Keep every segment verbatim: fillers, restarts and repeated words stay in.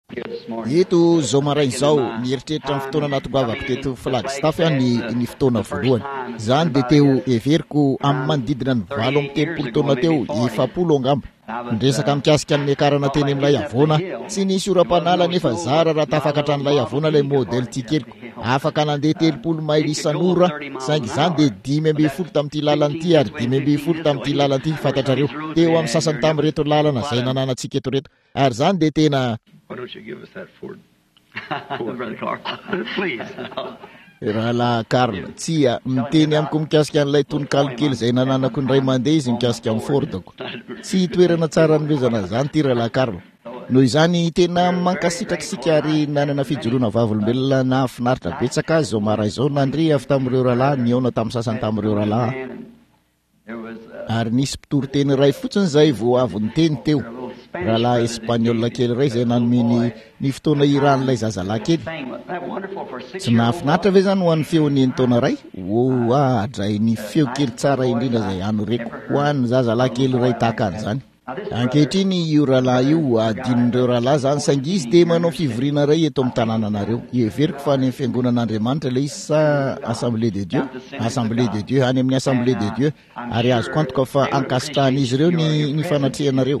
Eto zao maraina zao mieritreritra ny fotoana natongavako teto Flagstaff ny ny fotoana voalohany. Zany dia teo everiko amin'ny manodidina ny valo amby telopolo taona teo efapolo angamba. Ndresaka mikasika ny akarana teny amin'ilay avoana tsy nisy ora-panala nefa zara raha tafakatra an'ilay avoana ilay modèle ty keliko. Afaka nandeha telopolo maily isan'ora saingy izany dia dimy amby folo tamin'ity lalana ary dimy amby folo tamin'ity lalana ity fantatrareo. Teo amin'ny sasany tamin'ireto lalana izay nananantsika eto reto. Ary zany dia tena Why don't you give us that Ford? Brother Carl, please. raha la Carl tsia miteny amiko mikasika an'ilay tononkalo kely izay nananako ny ray mandeha izy mikasika amin'ny Fordako. Tsy toerana tsara nomezana zany ty raha la Carl. Noho izany tena mankasitraksika ary nanana fijoroana vavolombelona nahafinaritra betsaka zao mara izao nandre avy tamin'ireo rahalahy niaona tamin'ny sasany tamin'ireo rahalahy. Ary nisy mpitory-teny iray fotsiny izay vao avy niteny teo. Rahalahy Espaniola kely iray izay nanome ny fotoana iran'ilay zazalahy kely. Tsy nahafinaritra ve zany ho an'ny feon'ny taona iray? O adray ny feo kely tsara indrindra izay anoreko ho an'ny zazalahy kely iray tahaka an'izany. Ankehitriny io rahalahy io adinon'ireo rahalahy zany saingy izy dia manao fivoriana iray eto amin'ny tanànanareo. Everiko fa any amin'ny fiangonan'Andriamanitra ilay izy sa Assemblée de Dieu, Assemblée de Dieu any amin'ny Assemblée de Dieu ary azoko antoka fa ankasitrahan'izy ireo ny ny fanatrehanareo.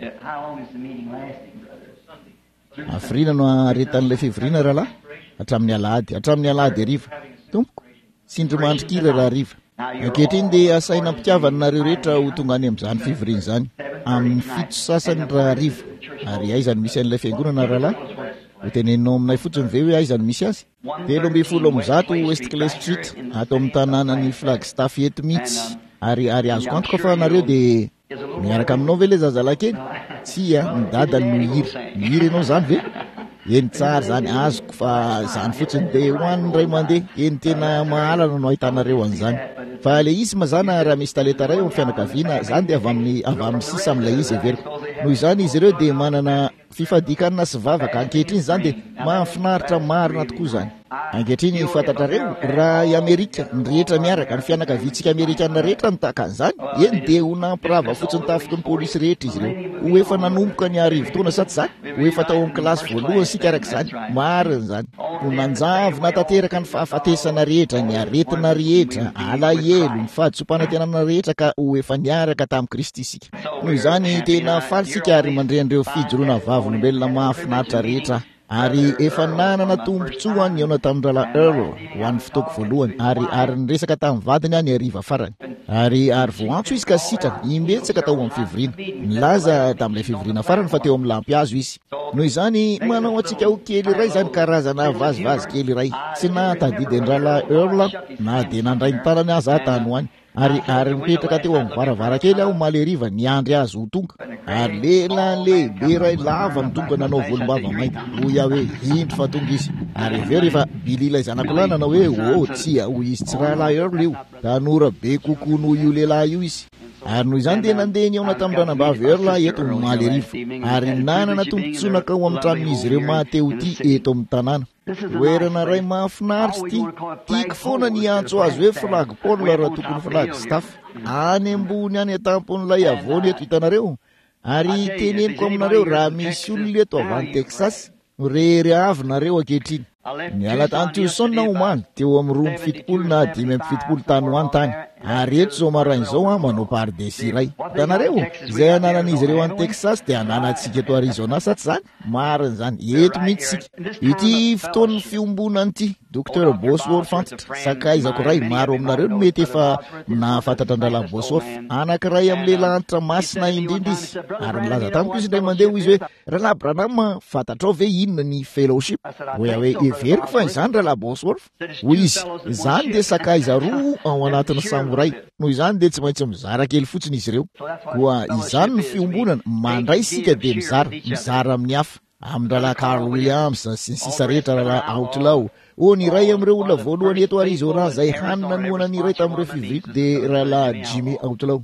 Afrina no aretan'ilay fivoriana rahalahy hatramin'ny alahady, hatramin'ny alahady ariva. Tompoko, sindrimandry kira raha ariva. Ankehitriny dia asaina mpitiavana nareo rehetra ho tonga any amin'izany fivoriana izany amin'ny fito sasany raha ariva. Ary aizany misy an'ilay fiangonana rahalahy? Ho teneninao aminay fotsiny ve hoe aizany misy azy? Telo amby folo amby zato West Clay Street ato amin'ny tanànan'ny Flagstaff eto mihitsy. Ary ary azoko antoka fa nareo dia miaraka aminao ve le zazalahy kely? Tsy a, ny dadany no hira. Mihira ianao zany ve? Eny tsara zany azoko fa zany fotsiny dia ho an'ny ray mandeha. Eny tena mahalana no ahitanareo an'izany. Fa le izy mazana raha misy talenta ray amin'ny fianakaviana zany dia avy amin'ny avy amin'ny sisa amin'ilay izy everiko. Noho izany izy ireo dia manana fifadikana sy vavaka. Ankehitriny zany dia mahafinaritra marina tokoa zany. Ankehitriny fantatrareo raha i Amerika ny rehetra miaraka ny fianakaviantsika Amerikana rehetra mitaka an'izany eny dia ho nampirava fotsiny tafiky ny polisy rehetra izy ireo. Ho efa nanomboka ny arivo taona sa tsy zany? Ho efa tao amin'ny kilasy voalohany sika araka izany. Marina zany. Ho nanjavona tanteraka ny fahafatesana rehetra, ny aretina rehetra, alahelo, ny fahadisom-panantenana rehetra ka ho efa niaraka tamin'i Kristy isika. Noho izany tena faly sika ary mandrean'ireo fijoroana vavolombelona mahafinaritra rehetra. Ary efa nanana tombotsoa ny aona tamin'ny rahalahy Earl ho an'ny fotoako voalohany ary ary niresaka tamin'ny vadiny any ariva farany. Ary ary voantso izy ka sitrana imbetsaka tao amin'ny fivoriana. Nilaza tamin'ilay fivoriana farany fa teo amin'ny lampy hazo izy. Noho izany manao antsika ho kely iray zany karazana vazivazy kely iray. Tsy nahatadidy ny rahalahy Earl na dia nandray ny tanany azy atany ho any. Ary ary mipetraka teo amin'ny varavarakely aho maleriva niandry azy ho tonga. Ary lehilahy lehibe iray lava ny tonga nanao volombava mainty. Hoy aho hoe indro fa tonga izy. Ary aveo rehefa bililay zanakolahy nanao hoe o tsia ho izy tsy rahalahy Earl io. Tanora be kokoa noho io lehilahy io izy. Ary noho izany dia nandeha niaona tamin'ny ranambavy Earl eto maleriva. Ary nanana tombotsonaka ho amin'ny tranon'izy ireo mahateo ty eto amin'ny tanàna. Toerana ray mahafinaritra ty. Tiako foana ny antso azy hoe flag Paul raha tokony Flagstaff. Any ambony any atampon'ilay avoana eto hitanareo. Ary teneniko aminareo raha misy olona eto avy any Texas, rery avy nareo ankehitriny. Niala tany Tucson na omany teo amin'ny roa amby fitopolo na dimy amby fitopolo tany ho any tany. Ary eto zao maraina izao a manao pardesi iray. Hitanareo izay ananan'izy ireo any Texas dia ananantsika eto Arizona sa tsy zany? Marina zany eto mihitsy sika. Ity fotoan'ny fiombonany ity Docteur Bosworth fantatra. Sakaizako ray maro aminareo no mety efa nahafantatra ny rahalahy Bosworth. Anankiray amin'ny lehilahy antitra masina indrindra izy. Ary nilaza tamiko izy indray mandeha izy hoe rahalahy Branham fantatrao ve inona ny fellowship? Hoe hoe everiko fa izany rahalahy Bosworth. Hoy izy izany dia sakaiza roa ao anatin'ny samoray. Noho izany dia tsy maintsy mizara kely fotsiny izy ireo. Koa izany ny fiombonana mandray sika dia mizara mizara amin'ny hafa. Amin'ny rahalahy Carl Williams sy ny sisa rehetra rahalahy Outlaw. O ny iray amin'ireo olona voalohany eto Arizona izay hanina noana ny iray tamin'ireo fiviriko dia rahalahy Jimmy Outlaw.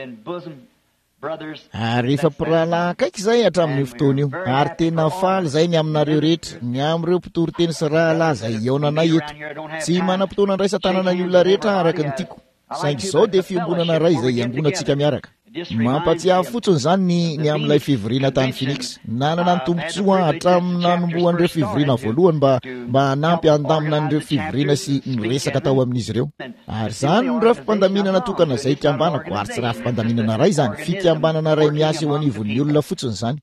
Ary efa pirahalahy kaiky izay hatramin'ny fotoana io. Ary tena faly izay ny aminareo rehetra, ny amin'ireo mpitory-teny sy rahalahy izay iaonanay eto. Tsy manam-potoana andraisa tanana ny olona rehetra araka ny tiako. Saingy izao dia fiombonana iray izay iangonantsika miaraka. mampatsiahy fotsiny zany ny ny amin'ilay fivoriana tany Phoenix nanana ny tombontsoa hatramin'ny nanombohan'ireo fivoriana voalohany mba mba hanampy andamina an'ireo fivoriana sy miresaka tao amin'izy ireo ary zany ny rafim-pandaminana tokana izay tiambanako ary tsy rafim-pandaminana ray zany fikambanana ray miasa eo anivon'ny olona fotsiny zany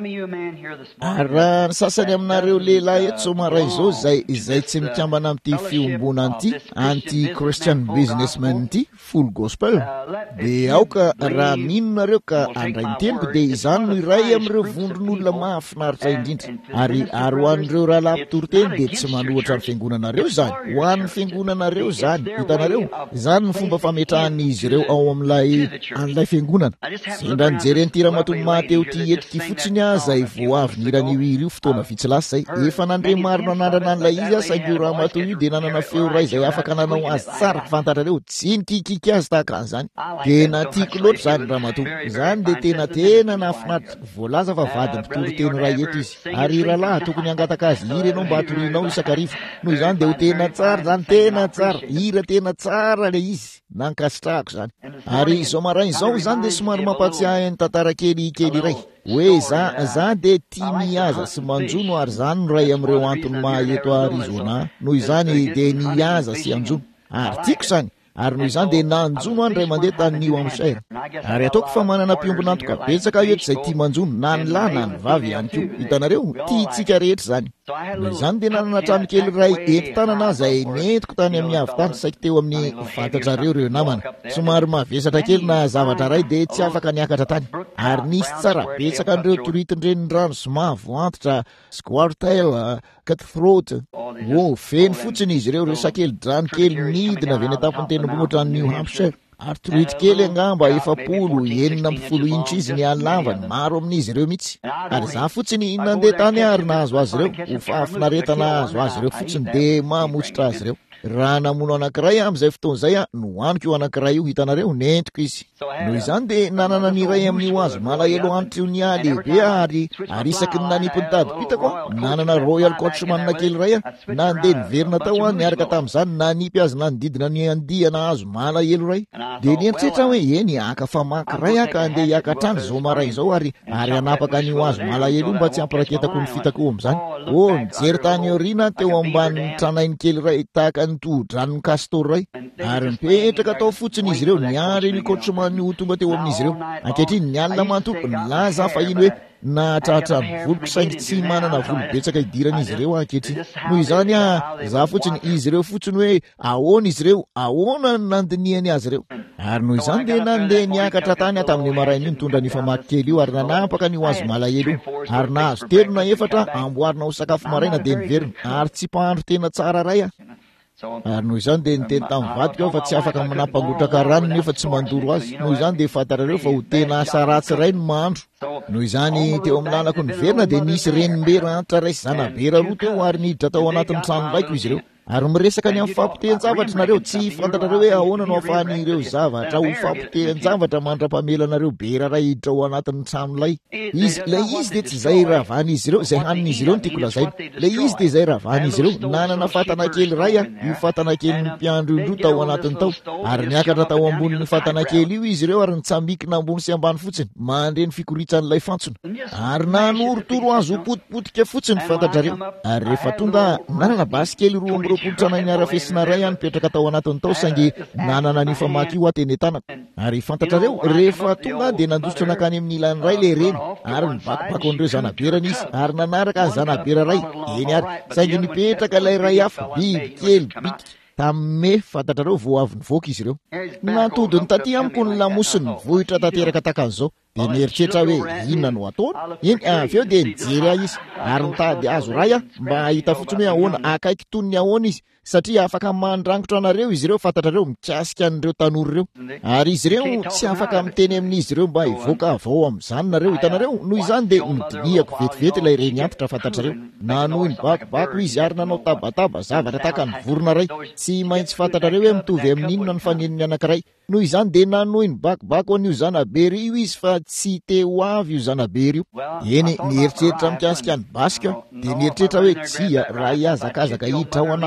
ary raha ny sasany aminareo lehilahy eto somaray izao zay izay tsy mikambana amin'ity fiombona an'ity anti Christian businessman ity full gospel dia aoka raha mino nareo ka andray ny teniko dia izany no iray amin'ireo vondron'olona mahafinaritra indrindra ary ary ho an'ireo rahalahy mpitoroteny dia tsy manohatra ny fiangonanareo zany ho an'ny fiangonanareo zany hitanareo izany ny fomba fametrahan'izy ireo ao amin'ilay an'ilay fiangonana sendra nijereny ty ramatoa Mateo ty etiky fotsiny a zay vo avy niran'io iry io fotoana vitsy lasa zay efa nandre maro nanandrana an'ilay izy a saingy io ramatoa io dia nanana feo ray izay afaka nanao azy tsara fantatrareo tsy nikikika azy tahaka an'izany tena tiako loatra zany ramatoa izany dia tena tena nahafinaritra voalaza fa vady mpitoroteny ray eto izy ary rahalahy tokony hangataka azy hira ianao mba hatorinao isakarivo noho izany dia ho tena tsara zany tena tsara hira tena tsara le izy nankasitrahako zany ary izao marainy izao zany dia somary mampatsiahy ny tantara kely kely iray hoe za za dia tia mihaza sy manjono ary zany no ray amin'ireo antony maheto Arizona noho izany dia nihaza sy anjono ary tiako zany ary noho izany dia nanjono any ray mandeha tany New Hampshire ary ataoko fa manana mpiombona antoka betsaka eto izay tia manjono na ny lahy na ny vavy ihany koa hitanareo tiantsika rehetra zany noho izany dia nanana trano kely ray ento tanana izay nentiko tany amin'ny avy tany saika teo amin'ny fantatrareo reo namana somary mavesatra kely na zavatra ray dia tsy afaka niakatra tany ary nisy tsara betsaka an'ireo toritin-dreny rano sy mavo antitra squartel cutthroat o feno fotsiny izy ireo resakely drano kely midina avy any an-tampony tendrombohitra ny New Hampshire ary tority kely angamba efapolo enina ambifolo inch izy ny alavany maro amin'izy ireo mihitsy ary za fotsiny nandeha tany ary nahazo azy ireo ho fahafinaretana azo azy ireo fotsiny dia mahamotsitra azy ireo raha namono anankiray amin'izay fotoana izay a no hoaniko io anankiray io hitanareo nentiko izy noho izany dia nanana ny iray amin'io azo malahelo antitra io ny ahlehibe ary ary isaky ny nanipy ny tadipitako nanana royal coachman kely ray a nandeha niverina tao a niaraka tamin'izany nanipy azy nanodidina ny andihana azo malahelo ray dia nieritreritra hoe eny aka fa makiray aka andeha hiakatrany zao maray izao ary ary anapaka an'io azo malahelo io mba tsy ampiraketako ny fitako amin'izany o nijery tany orina teo ambanin'ny tranainy kely ray tahaka nitodranony kastor ray ary mipetraka tao fotsiny izy ireo niary ny coachman io tonga teo amin'izy ireo ankehitriny ny alina mantopo nilaza fa iny hoe nahatratra ny voloko saingy tsy manana volo betsaka idiran'izy ireo ankehitriny noho izany a za fotsiny izy ireo fotsiny hoe ahoana izy ireo ahoana ny nandiniany azy ireo ary noho izany dia nandeha niakatra tany tamin'ny maraina io nitondra ny famaky kely io ary nanampaka nio azo malahelo io ary nahazo telo na efatra amboarina ho sakafo maraina dia niverina ary tsy mpahandro tena tsara ray a ary noho izany dia niteny tamin'ny vadiko aho fa tsy afaka manampangotraka ranony nefa tsy mandoro azy noho izany dia fantarareo fa ho tena asa ratsy ray no mahandro noho izany teo amin'ny lalako niverina dia nisy renimbery antitra ray sy zanabera roa teo ary niditra tao anatin'ny trano raiko izy ireo ary miresaka ny amin'ny fampitehan-javatra nareo tsy fantatrareo hoe ahoana no ahafahan'ireo zavatra ho fampitehan-javatra mandra-pamelanareo bera ray hiditra ao anatin'ny tranolay izy lay izy dia tsy izay ravahan'izy ireo izay hanin'izy ireo no tiako lazaina lay izy dia izay ravahan'izy ireo nanana fatana kely ray a io fatana kely ny mpiandro indro tao anatiny tao ary niakatra tao ambonin'ny fatana kely io izy ireo ary nitsamikina ambony sy ambany fotsiny mandre ny fikoritsan'ilay fantsona ary nanorotoro azo ho potipotika fotsiny fantatrareo ary rehefa tonga nanana basikely roa amby roapolo tranainy arafesina ray any petraka tao anatiny tao saingy nanana ny famaky io ateny tanako ary fantatrareo rehefa tonga dia nandositra nakany amin'ny ilany ray le reny ary nibakobako an'ireo zanaberana izy ary nanaraka azy zanabera ray eny ary saingy nipetraka ilay ray hafa biby kely bitika tamme fantatrareo vo avy nivoaka izy ireo natodiny taty amiko ny lamosiny vohitra tanteraka takan'izao dia nieritreritra hoe inona no ataony eny avy eo dia nijery ahy izy ary nitady azo ray a mba hahita fotsiny hoe ahoana akaiky tonony ahoana izy satria afaka mandrangotra anareo izy ireo fantatrareo mikasika an'ireo tanora ireo ary izy ireo tsy afaka miteny amin'izy ireo mba hivoaka avao amin'izany nareo hitanareo noho izany dia nidiniako vetivety ilay reny antitra fantatrareo nanohy ny bakobako izy ary nanao tabataba zavatra tahaka ny vorona ray tsy maintsy fantatrareo hoe mitovy amin'inona ny faneniny anankiray noho izany dia nanohy ny bakobako an'io zanabery io izy fa tsy te ho avy io zanabery io eny nieritreritra mikasika ny basika dia nieritreritra hoe tsia raha iazakazaka hiditra ao anatiny ao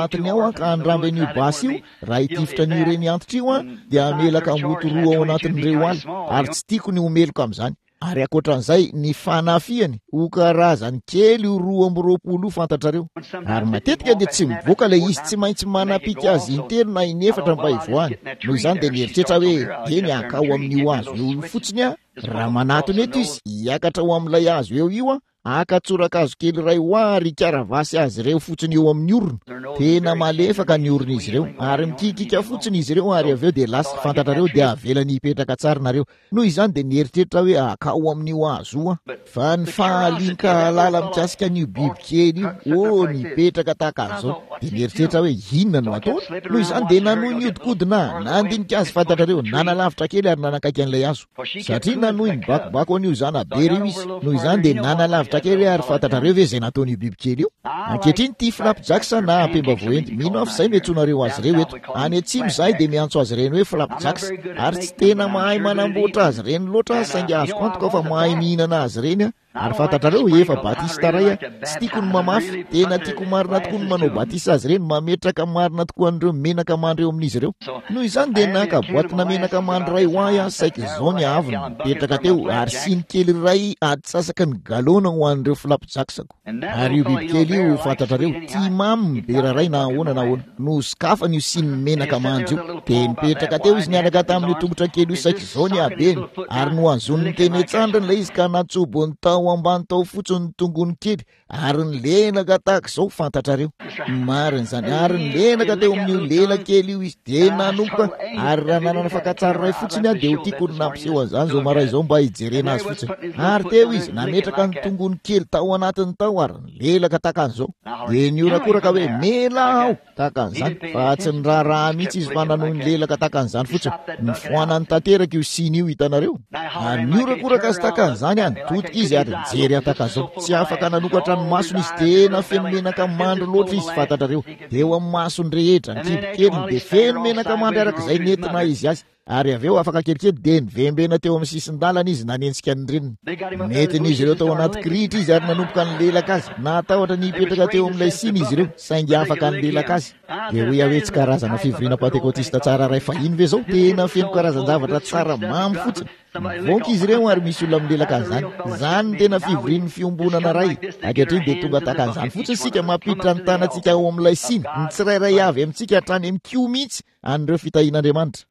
io ka andramby an'io basy io raha itifitra an'io reny antitra io a dia amelaka moto roa ao anatin'ireo aly ary tsy tiako ny omeloko amin'izany ary akoatran'izay ny fanafiany ho karazany kely io roa amby roapolo io fantatrareo ary matetika dia tsy mivoaka ilay izy tsy maintsy manapika azy intelo na inefatra mba hivoahany noho izany dia nieritrehitra hoe eny akao amin'io azo eo fotsiny a raha manatony eto izy hiakatra ho amin'ilay azo eo io a akatsorakazo kely ray ho ary ikaravasy azy ireo fotsiny eo amin'ny orona tena malefaka ny orona izy ireo ary mikikika fotsiny izy ireo ary avy eo dia lasa fantatrareo dia avelany hipetraka tsara nareo noho izany dia nieritreritra hoe akao amin'io azo io a fa ny fahalinkahalala mikasika an'io biby kely io o nipetraka tahaka an'izao dia nieritreritra hoe inona no ataony noho izany dia nanohy niodikodina nandinika azy fantatrareo nanalavitra kely ary nanakaiky an'ilay azo satria nanohy nibakobako an'io zanabery io izy noho izany dia nanalavitra kely ary fantatrareo ve zay nataony biby kely io ankehitriny ty flapjacksa na ampemba voendy mino afa izay miantsonareo azy ireo eto any atsimo zahay dia miantso azy ireny hoe flapjacks ary tsy tena mahay manamboatra azy ireny loatra saingy azoko antoka fa mahay mihinana azy ireny a ary fantatrareo efa batista ray a tsy tiako ny mamafy tena tiako marina tokoa ny manao batisa azy ireny mametraka marina tokoa an'ireo menaka mandry eo amin'izy ireo noho izany dia naka boatina menaka mandry ray hoay a saika zao ny aviny mipetraka teo ary siny kely ray atsasaka ny galona ho an'ireo flapjacksako ary io bibikely io fantatrareo tia mamy mibera ray na ahoana na ahoana no sikafany io siny menaka mandry io dia nipetraka teo izy niaraka tamin'io tongotra kely io saika zao ny abeny ary no azon'ny teny etsandrany ilay izy ka natsobo ny tao ambany tao fotsiny ny tongony kely ary ny lenaka tahaka izao fantatrareo marina izany ary ny lenaka teo amin'io lela kely io izy dia nanomboka ary raha nanana fakatsary ray fotsiny a dia ho tiako ny nampiseho an'izany zao maray izao mba hijerena azy fotsiny ary teo izy nametraka ny tongony kely tao anatiny tao ary ny lelaka tahaka an'izao dia niorakoraka hoe mela ao tahaka an'izany fa tsy ny raharaha mihitsy izy fa nanohy ny lelaka tahaka an'izany fotsiny ny foanany tanteraka io siny io hitanareo ary niorakoraka azy tahaka an'izany any totika izy ary jery ataka zao tsy afaka nanokatra ny masony izy tena feno menaka mandro loatra izy fantatrareo dia eo amin'ny masony rehetra ny kibokeliny dia feno menaka mandry arak'izay nentina izy azy ary avy eo afaka kelikely dia nivembena teo amin'ny sisin-dalana izy nanentsika ny reniny metiny izy ireo tao anaty kiritra izy ary nanomboka ny lelaka azy natahotra nipetraka teo amin'ilay siny izy ireo saingy afaka ny lelaka azy dia hoe hoe tsy karazana fivoriana pentekotista tsara ray fahiny ve zao tena feno karazan-javatra tsara mamy fotsiny mivoaka izy ireo ary misy olona milelaka an'izany zany ny tena fivorian'ny fiombonana ray ankehitriny dia tonga tahaka an'izany fotsiny sika mampiditra ny tanantsika ao amin'ilay siny ny tsirairay avy amintsika hatrany amin'ny kio mihitsy an'ireo fitahin'Andriamanitra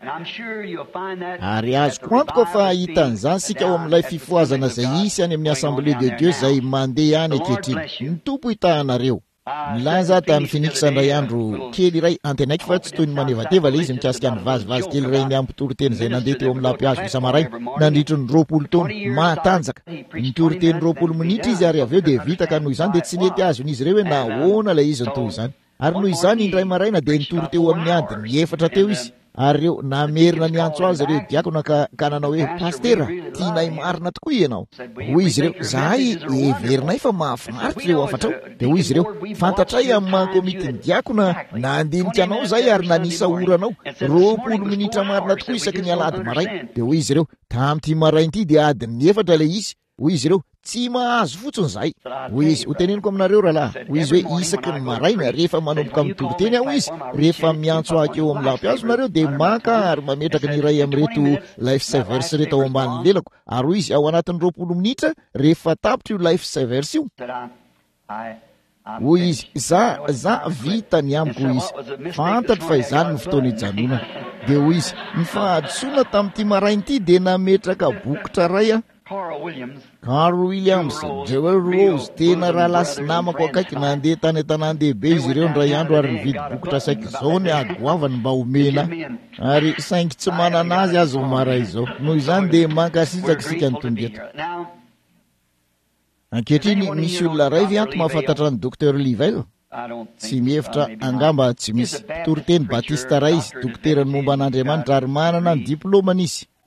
ary azoko antoka fa hitan'izany sika ao amin'ilay fifoazana izay isy any amin'ny assemblée de Dieu izay mandeha any ankehitriny ny tompo hitahanareo milaza tany finikisa indray andro kely iray antenaiky fa tsy toy ny manevateva ilay izy mikasika ny vazivazy kely iray ny ampitoriteny izay nandeha teo amin'ny lampiazo isa-maray nandritry ny roapolo taona matanjaka nitoriteny roapolo minitra izy ary avy eo dia vita ka noho izany dia tsy nety azon'izy ireo hoe nahoana ilay izy nytoy izany ary noho izany indray maraina dia nitory teo amin'ny adiny efatra teo izy ary ireo namerina ny antso azy ireo diakona ka, ka nanao hoe pastera tianay marina tokoa ianao hoy izy ireo zahay everinay fa mahafinaritra ireo afatra ao dia hoy izy ireo fantatray amin'ny mankomitiny diakona nandinika anao zay ary nanisa oranao roapolo minitra marina tokoa isaky ny alady maray dia hoy izy ireo tamin'ity marain'ity dia adiny efatra ilay izy hoy izy ireo tsy mahazo fotsiny zay hoy izy ho teneniko aminareo rahalahy hoy izy hoe isaky ny maraina rehefa manomboka mitoriteny aho izy rehefa miantso akeo amin'ny lampiazo nareo dia maka ary mametraka ny iray amin'reto life savers reto ao ambanin'ny lelako ary hoy izy ao anatin'ny roapolo minitra rehefa tapitra io life savers io hoy izy za za vita ny amiko hoy izy fantatro fa izany ny fotoana hijanona dia hoy izy ny fahadisoana tamin'ity marain'ity dia nametraka bokotra ray a Carl Williams, Joel Rose, tena raha lasy namako akaiky nandeha tany an-tanàn-dehibe izy ireo ndray andro ary nividy bokotra saika izao ny agoavany mba homena ary saingy tsy manana azy azy ho maray izao noho izany dia mankasitraka sika ny tongeto ankehitriny misy olona ray vy anto mahafantatra ny docteur Livel tsy mihevitra angamba tsy misy pitoriteny batista ray izy dokotera ny momba an'Andriamanitra ary manana ny diplômany izy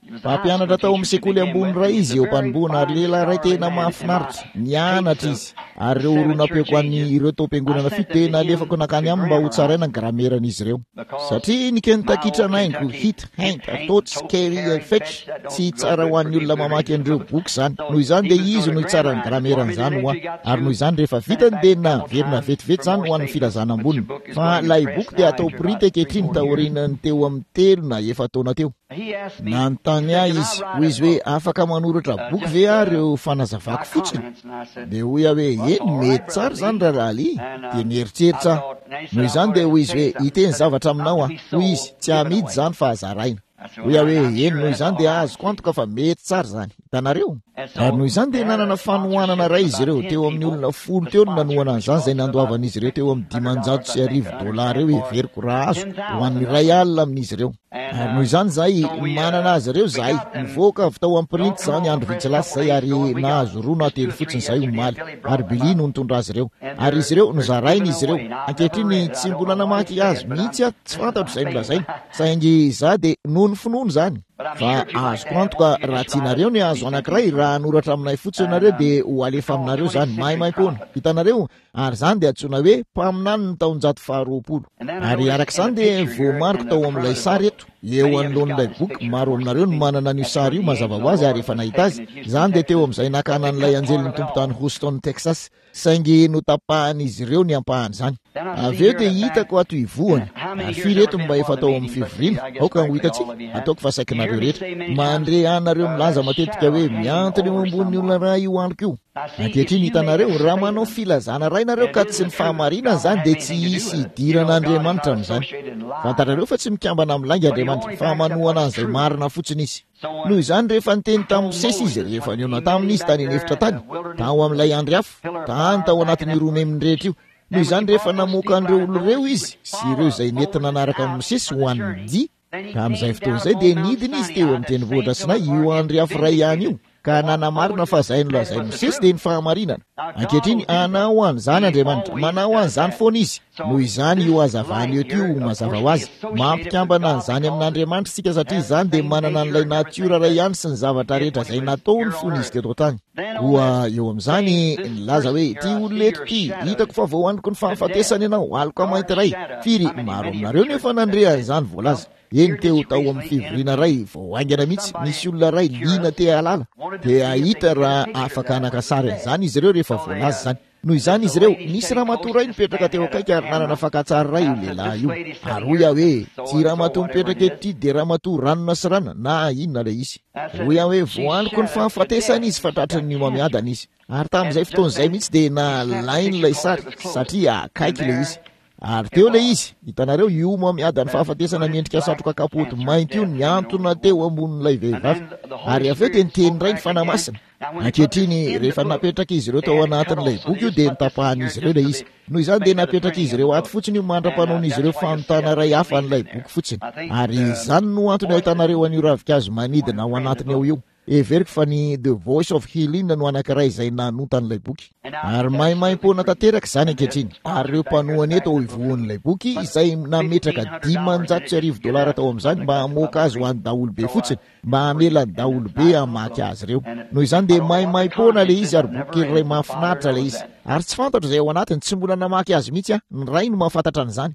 mpampianatra tao amin'ny sekoly ambony ray izy eo mpanomboana ary lehilahy ray tena mahafinaritra nianatra izy ary reo orona-peko any ireo tao am-piangonana fito tena alefako nakany aminy mba ho tsaraina ny grameran'izy ireo satria nikeny takitranaingo hit haint thoughts carry fetch tsy tsara ho an'ny olona mamaky an'ireo boky zany noho izany dia izy no hitsara ny grameran'izany ho a ary noho izany rehefa vitany dia naverina vetivety zany ho an'ny filazana amboniny fa ilay boky dia atao prity ankehitriny tahorinany teo amin'ny telo na efa taona teo nanontany ahy izy hoy izy hoe afaka manoratra boky ve a reo fanazavako fotsiny dia hoy aho hoe eny mety tsara zany raharahaly dia nieritseritra noho izany dia hoy izy hoe hiteny zavatra aminao a hoy izy tsy amidy zany fa azaraina hoy aho hoe eny noho izany dia azoko antoka fa mety tsara zany hitanareo ary noho izany dia nanana fanohanana ray izy ireo teo amin'ny olona folo teo no nanohana an'izany izay nandoavan'izy ireo teo amin'ny dimanjato sy arivo dolary eo everiko raha azo ho an'ny ray alina amin'izy ireo ary noho izany zay manana azy ireo zahay nivoaka avy tao amin'ny printy zany andro vitsy lasa zay ary nahazo roa na telo fotsiny zay omaly ary bili no nitondra azy ireo ary izy ireo nozarainy izy ireo ankehitriny tsy mbola namaky azy mihitsy a tsy fantatro izay nolazainy saingy za dia noho ny finoana zany fa azoko antoka raha tianareo ny azo anankiray raha anoratra aminay fotsiny nareo dia ho alefa aminareo zany mahimaim-poana hitanareo ary zany dia antsoina hoe mpaminany ny taonjato faharoapolo ary arak'izany dia voamariko tao amin'ilay sary eto eo anoloan'ilay boky maro aminareo no manana n'io sary io mazava ho azy ary efa nahita azy zany dia teo amin'izay nakana n'ilay anjelin'ny tompontany Houston Texas saingy notapahan'izy ireo ny ampahany zany avy eo dia hitako ato ivoany ary firy eto mba efa tao amin'ny fivorina aoka ho hitatsika ataoko fa saikinareo rehetra mandre anareo milaza matetika hoe miantony eo ambonin'ny olona raha io androko io ankehitriny hitanareo raha manao filazana rainareo ka tsy ny fahamarinana zany dia tsy hisy idiran'Andriamanitra amin'izany fantarareo fa tsy mikambana amin'n'lainga Andriamanitra fa manohana an'izay marina fotsiny izy noho izany rehefa niteny tamin'ny Mosesy izy rehefa niona tamin'izy tany anefitra tany tao amin'ilay andry afo tany tao anatin'ny romeminy rehetra io noho izany rehefa namoaka an'ireo oloreo izy sy ireo izay nentina anaraka amin'ny Mosesy ho an'ny dia ka amin'izay fotoana izay dia nidiny izy teo amin'ny tenivohitra sinay io andry afo ray ihany io ka nanamarina fa zay nolazainy Mosesy dia ny fahamarinana ankehitriny anao an'izany Andriamanitra manao an'izany foana izy noho izany io azavany eto io mazava ho azy mampikambana an'izany amin'Andriamanitra sika satria izany dia manana n'ilay natiora ray ihany sy ny zavatra rehetra izay nataony fony izy teto tany hoa eo amin'izany nilaza hoe ty oloneto ty hitako fa vao androko ny fahafatesany ianao aloko mainty ray firy maro aminareo nefa nandrehan'izany voalaza eny teo tao amin'ny fivoriana ray vao aingana mihitsy nisy olona ray lina te alala dia ahita raha afaka anakasary an'izany izy ireo rehefa voalaza zany noho izany izy ireo nisy ramatoa ray nipetraka teo akaiky ary nanana fakatsary ray io lehilahy io ary hoy aho hoe tsy ramatoa mipetraka eto dia ramatoa ranona sy rana na inona ilay izy hoy aho hoe voandroko ny fahafatesany izy fa tratrany ny mamiadana izy ary tamin'izay fotoan'izay mihitsy dia nalainy ilay sary satria akaiky ilay izy ary teo ilay izy hitanareo io mamiada ny fahafatesana miendrika satroka kapoty mainty io niantona teo ambonin'ilay vehivavy ary avy eo dia niteny ray ny fanamasina ankehitriny rehefa napetraka izy ireo tao anatin'ilay boky io dia nitapahan'izy ireo ilay izy noho izany dia napetraka izy ireo ato fotsiny io mandra-panaon'izy ireo fanotana ray hafa n'ilay boky fotsiny ary izany no antony ahitanareo an'io ravikazo manidina ao anatiny ao io everiko fa ny The Voice of Healing no anankiray izay nanontan'ilay boky ary mahimaim-poana tanteraka izany ankehitriny ary ireo mpanohany eto ao ivohan'ilay boky izay nametraka dimanjato sy arivo dolara tao amin'izany mba hamoaka azy ho an'ny daholobe fotsiny mba hamelany daholobe hamaky azy ireo noho izany dia mahimaim-poana ilay izy ary boky kely ray mahafinaritra ilay izy ary tsy fantatro izay ao anatiny tsy mbola namaky azy mihitsy a ny ray no mahafantatra an'izany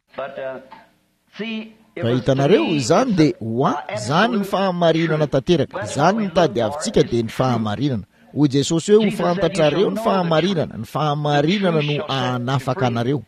fa hitanareo izany dia hoa zany ny fahamarinana tanteraka zany nitady avintsika dia ny fahamarinana hoy Jesosy hoe ho fantatrareo ny fahamarinana ny fahamarinana no anafaka anareo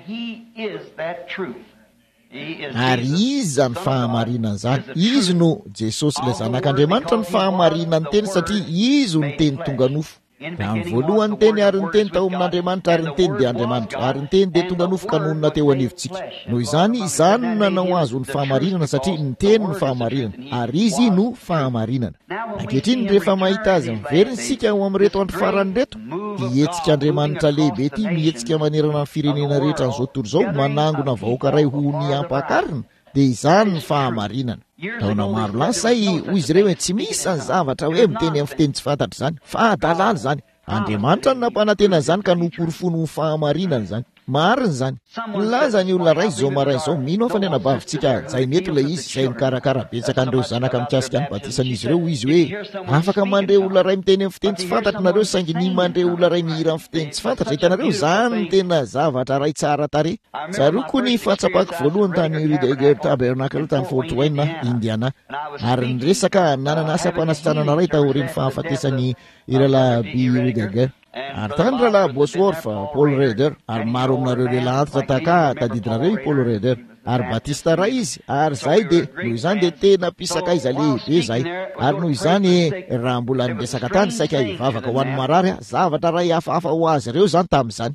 ary izy zany fahamarinana zany izy no Jesosy ilay zanak'Andriamanitra ny fahamarinana ny teny satria izy ny teny tonga nofo raha ny voalohany teny ary ny teny tao amin'Andriamanitra ary ny teny dia Andriamanitra ary ny teny dia tonga nofo kanonina teo anivontsika noho izany izany no nanao azo ny fahamarinana satria ny teny ny fahamarinana ary izy no fahamarinana ankehitriny rehefa mahita azy miveriny sika ao amin'reto andro farany reto hihetsika Andriamanitra lehibe ity mihetsika manerana ny firenena rehetra n'izao tontolo izao manangona vahoaka ray ho ny ampakarina dia izany ny fahamarinana taona maro lasay hoy izy ireo hoe tsy misy ny zavatra hoe miteny amin'ny fiteny tsy fantatra zany fa adalala zany Andriamanitra no nampanantena zany ka noporofony ny fahamarinana zany mariny zany laza ny olona ray zao maray zao mino afa ny anabavintsika zay mety ilay izy zay mikarakara betsaka an'ireo zanaka mikasika ny batisan'izy ireo izy hoe afaka mandre olona ray miteny amin'ny fiteny tsy fantatra nareo saingy ny mandre olona ray mihira amin'ny fiteny tsy fantatra hitanareo zany ny tena zavatra ray tsara tare tsaroko ny fahatsapako voalohany tany Rudiger Tabernacle tany Fort Wayne Indiana ary ny resaka nanana asa-panasitranana ray taorian'ny fahafatesany iralahy Rudiger ary tany ralahy Bosworth Paul Reder ary maro aminareo lehilahy antitra taka tadidinareo i Paul Reder ary Batista ray izy ary zay de noho izany de tena mpisakaiza lehibe zay ary noho izany raha mbola niresaka tany saika hivavaka ho an'ny marary zavatra ray hafahafa ho azy ireo zany tamin'izany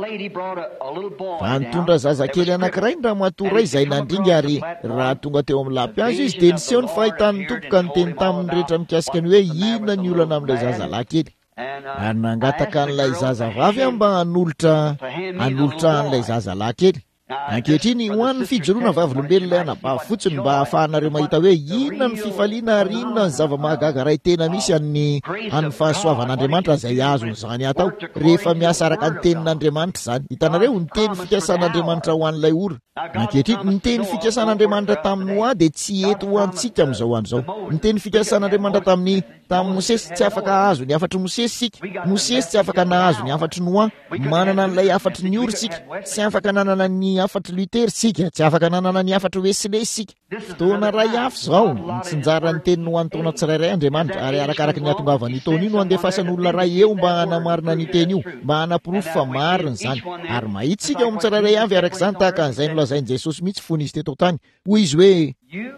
fa nitondra zazakely anankiray ny raha matoray izay nandringa ary raha tonga teo amin'ny lapy azy izy de niseho ny fahitan'ny tompoka nyteny tamin'ny rehetra mikasika ny hoe inona ny olana amin'ilay zazalahy kely ary nangataka an'ilay zazavavy mba hanolotra hanolotra an'ilay zazalahy kely ankehitriny ho an'ny fijoroana vavolombelona anabavy fotsiny mba ahafahanareo mahita hoe inona ny fifaliana ary inona ny zava-mahagaga ray tena misy an'ny an'ny fahasoavan'Andriamanitra izay azon'izany atao rehefa miasa araka ny tenin'Andriamanitra zany hitanareo ny teny fikasan'Andriamanitra ho an'ilay ora ankehitriny ny teny fikasan'Andriamanitra tamin'ny Noa de tsy eto ho antsika amin'izao an'izao ny teny fikasan'Andriamanitra tamin'ny tamin'ny Mosesy tsy afaka ahazo ny afatry Mosesy sika Mosesy tsy afaka nahazo ny afatry Noa manana an'ilay afatry ny ora sika tsy afaka nanana ny afatry Luther sika tsy afaka nanana ny afatry Wesley sika fotoana ray hafa zao nitsinjara ny teny Noa ny taona tsirairay Andriamanitra ary arakaraka ny atongavany taona io no andefasan'olona ray eo mba hanamarina ny teny io mba hanapirofo fa marina zany ary mahitsika ao amin'ny tsirairay avy araka izany tahaka an'izay nolazainy Jesosy mihitsy fony izy teto tany hoy izy hoe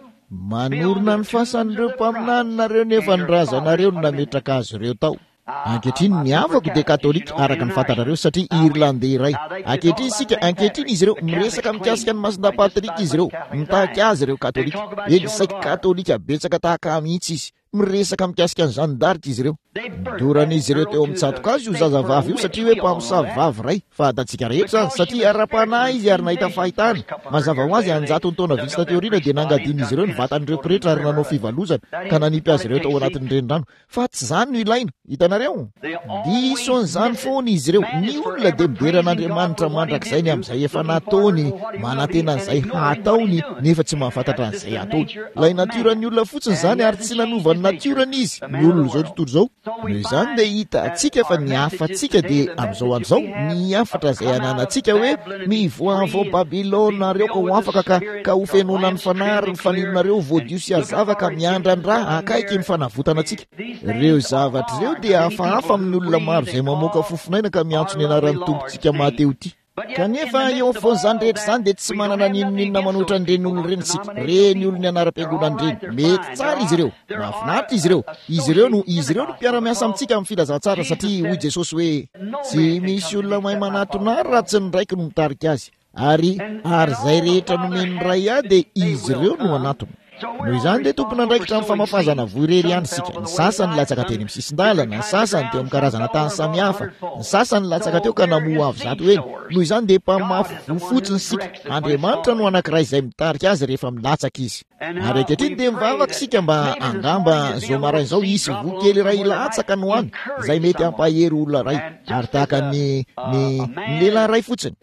manorona ny fasan'ireo mpaminaninareo nefa ny razanareo no nametraka azy ireo tao ankehitriny miavako de katolika araka ny fantatrareo satria irlandais ray ankehitriny sika ankehitriny izy ireo miresaka mikasika ny masinda patrika izy ireo mitahaka azy ireo katolika eny saika katolika betsaka tahaka mihitsy izy miresaka mikasika nyzany darika izy ireo doran'izy ireo teo amin'ny tsatoka azy io zazavavy io satria hoe mpamosavy vavy ray fahatatsika rehetra zany satria ara-panahy izy ary nahita fahitana mazava ho azy anjato ny taona vitsy tateorina dia nangadiny izy ireo ny vatan'ireo pretra ary nanao fivalozana ka nanipy azy ireo tao anatin'ny renirano fa tsy zany no ilaina hitanareo dison'izany foana izy ireo ny olona de mideran'Andriamanitra mandrak'izay ny amin'izay efa nataony manantena an'izay hataony nefa tsy mahafantatra an'izay ataony lay natiorany olona fotsiny zany ary tsy nanovany natiorany izy ny olona zao tontolo zao noho izany de hita atsika fa ny hafatsika de amin'izao an'izao ny hafatra izay ananantsika hoe mivoavao Babilôna reo ka ho afaka ka ka ho fenona ny fanary ny fanilonareo voadio sy hazava ka miandra ny raha akaiky ny fanavotana atsika ireo zavatra ireo dia hafahafa amin'ny olona maro izay mamoaka fofinaina ka miantso ny anaran'ny tompontsika mateo ty kanefa eo afovoan'izany rehetra zany de tsy manana ninonina manoatra an'ireny olona reny sika reny olony anaram-piangonana reny mety tsara izy ireo mahafinaritra izy ireo izy ireo no izy ireo no mpiara-miasa amintsika amin'ny filazantsara satria hoy Jesosy hoe tsy misy olona mahay manatonary raha tsy ny raiky no mitarika azy ary ary zay rehetra nomeny ray a de izy ireo no anatony noho izany de tompona andraikitra amin'ny famafazana voirery ihany sika ny sasany latsaka teny amin'ny sisin-dalana ny sasany teo amin'ny karazana tany samihafa ny sasany latsaka teo ka namoa avy zato eny noho izany de mpamafy vofotsiny sika Andriamanitra no anankiray izay mitarika azy rehefa milatsaka izy ary ankehitriny de mivavaka sika mba angamba zao maraina izao isy vokely ray latsaka no any izay mety hampahery olona ray ary tahaka ny ny ny lehilahy ray fotsiny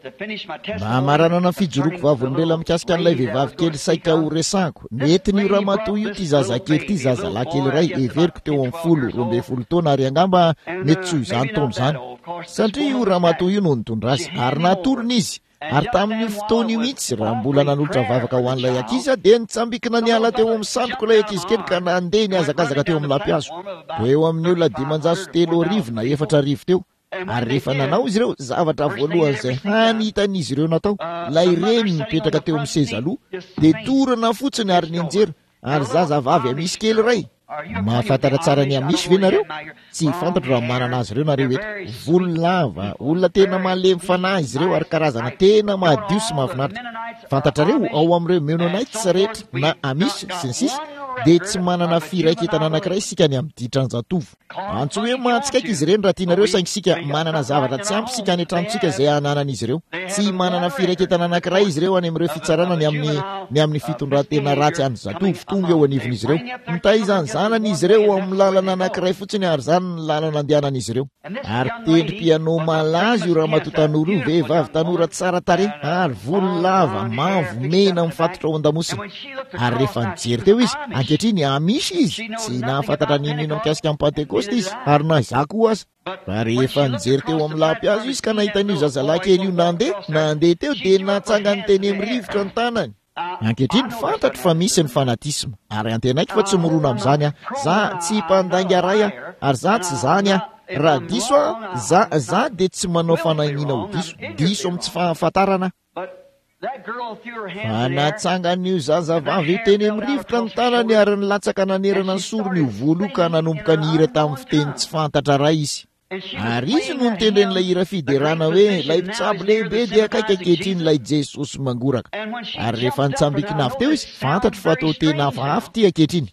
mba maranana fijoroko vavolombelona mikasika an'ilay vehivavy kely saika ho resako mety ny ramatoa io ty zazakely ty zazalahy kely ray everiko teo amin'ny folo roambe folo taona ary angamba mety tsy ho izany taona izany satria io ramatoa io no nitondra azy ary natorony izy ary tamin'io fotoana io mihitsy raha mbola nanolotra vavaka ho an'ilay ankizy de nitsambikina ny ala teo amin'ny sandroko ilay ankizy kely ka nandeha ny azakazaka teo amin'ny lampiazo to eo amin'ny olona dimanjaso telo arivo na efatra arivo teo ary rehefa nanao izy ireo zavatra voalohany izay hany hitan'izy ireo natao lay reny mipetraka teo amin'ny sezaloha de torana fotsiny ary nianjera ary zazavavy misy kely ray mahafantatra tsara ny amisy ve nareo tsy fantatra raha manana azy ireo nareo eto volo lava olona tena malemy fanahy izy ireo ary karazana tena mahadio sy mahafinaritra fantatrareo ao amin'ireo Mennonites rehetra na amisy sy ny sisa de tsy manana firaiketana anankiray sika ny amin'ny ditranjatovo antso hoe mahatsikaiky izy ireny raha tianareo saingy sika manana zavatra tsy ampy sika any antranontsika izay hananan'izy ireo tsy manana firaketana anankiray izy ireo any amin'ireo fitsarana ny amin'ny ny amin'ny fitondran-tena ratsy any zatovo tonga eo anivon'izy ireo mitahizany zanany izy ireo amin'ny lalana anankiray fotsiny ary zany ny lalana andehanan'izy ireo ary tendry piano malaza io raha matotanora io vehivavy tanora tsara tare ary volo lava mavo mena mifatotra ao an-damosiny ary rehefa nijery teo izy ankehitriny amisy izy tsy nahafantatra ninino mikasika amin'ny pentekosta izy ary na zako aza fa rehefa nijery teo amin'ny lampy azo izy ka nahitan'io zazalahy kely io nandeha nandeha teo dia natsanga ny teny amin'ny rivotra ny tanany ankehitriny fantatro fa misy ny fanatisma ary antenaiky fa tsy morona amin'izany a za tsy mpandainga ray a ary za tsy zany a raha diso a za za dia tsy manao fanahiniana ho diso diso amin'ny tsy fahafantarana fa natsangan'io zazavavy io teny amin'ny rivotra ny tanany ary nilatsaka nanerana ny sorony io volo ka nanomboka ny hira tamin'ny fiteny tsy fantatra ray izy ary izy no nitendren'ilay hira fiderana hoe lay mpitsabo lehibe dia akaiky ankehitriny lay Jesosy mangoraka ary rehefa nitsambikina avy teo izy fantatro fa atao tena hafahafa ty ankehitriny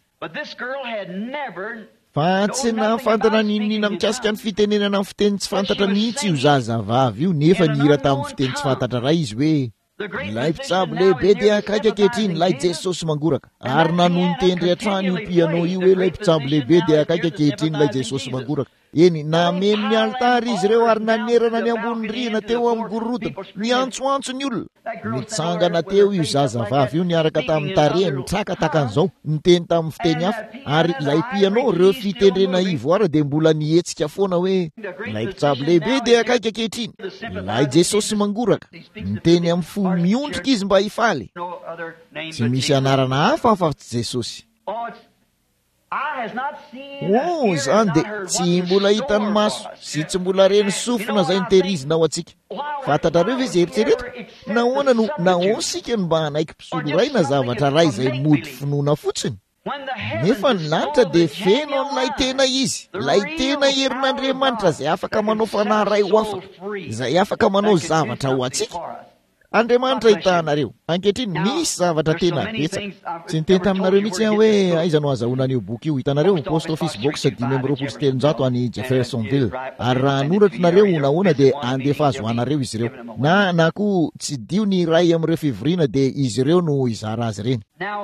fa tsy nahafantana ninina mikasika ny fitenenana amin'ny fiteny tsy fantatra mihitsy io zazavavy io nefa ny hira tamin'ny fiteny tsy fantatra ray izy hoe lay mpitsabo lehibe dia akaiky ankehitriny lay Jesosy mangoraka ary nanohy nitendry hatrany io piano io hoe lay mpitsabo lehibe dia akaiky ankehitriny lay Jesosy mangoraka eny nameno ny altara izy ireo ary nanerana ny ambony rihana teo amin'ny gorodona niantsoantso ny olona nitsangana teo io zazavavy io niaraka tamin'ny tarehany nitrakatakan'izao niteny tamin'ny fiteny hafa ary lay piano reo fitendrena ivoara dia mbola nihetsika foana hoe lay mpitsabo lehibe dia akaiky ankehitriny lay Jesosy mangoraka niteny amin'ny fo miondrika izy mba hifaly tsy misy anarana hafa afa-tsy Jesosy o zany dia tsy mbola hitany maso sy tsy mbola reny sofina izay nitehirizina ao antsika fantatrareo ve izay eritrereto nahoana no nahoansika no mba hanaiky mpisolo ray na zavatra ray izay mody finoana fotsiny nefa ny lanitra dia feno amin'ilay tena izy lay tena herin'Andriamanitra izay afaka manao fanahy ray ho afaka izay afaka manao zavatra ho antsika Andriamanitra hitanareo ankehitriny misy zavatra tena betsaka tsy niteny taminareo mihitsy a hoe aiza no azahoana an'io boky io hitanareo post office box dimy amby roapolo sy telonjato any Jeffersonville ary raha anoratrinareo nahoana dia andefa azoanareo izy ireo na na koa tsy dio ny ray amin'ireo fivoriana dia izy ireo no izara azy ireny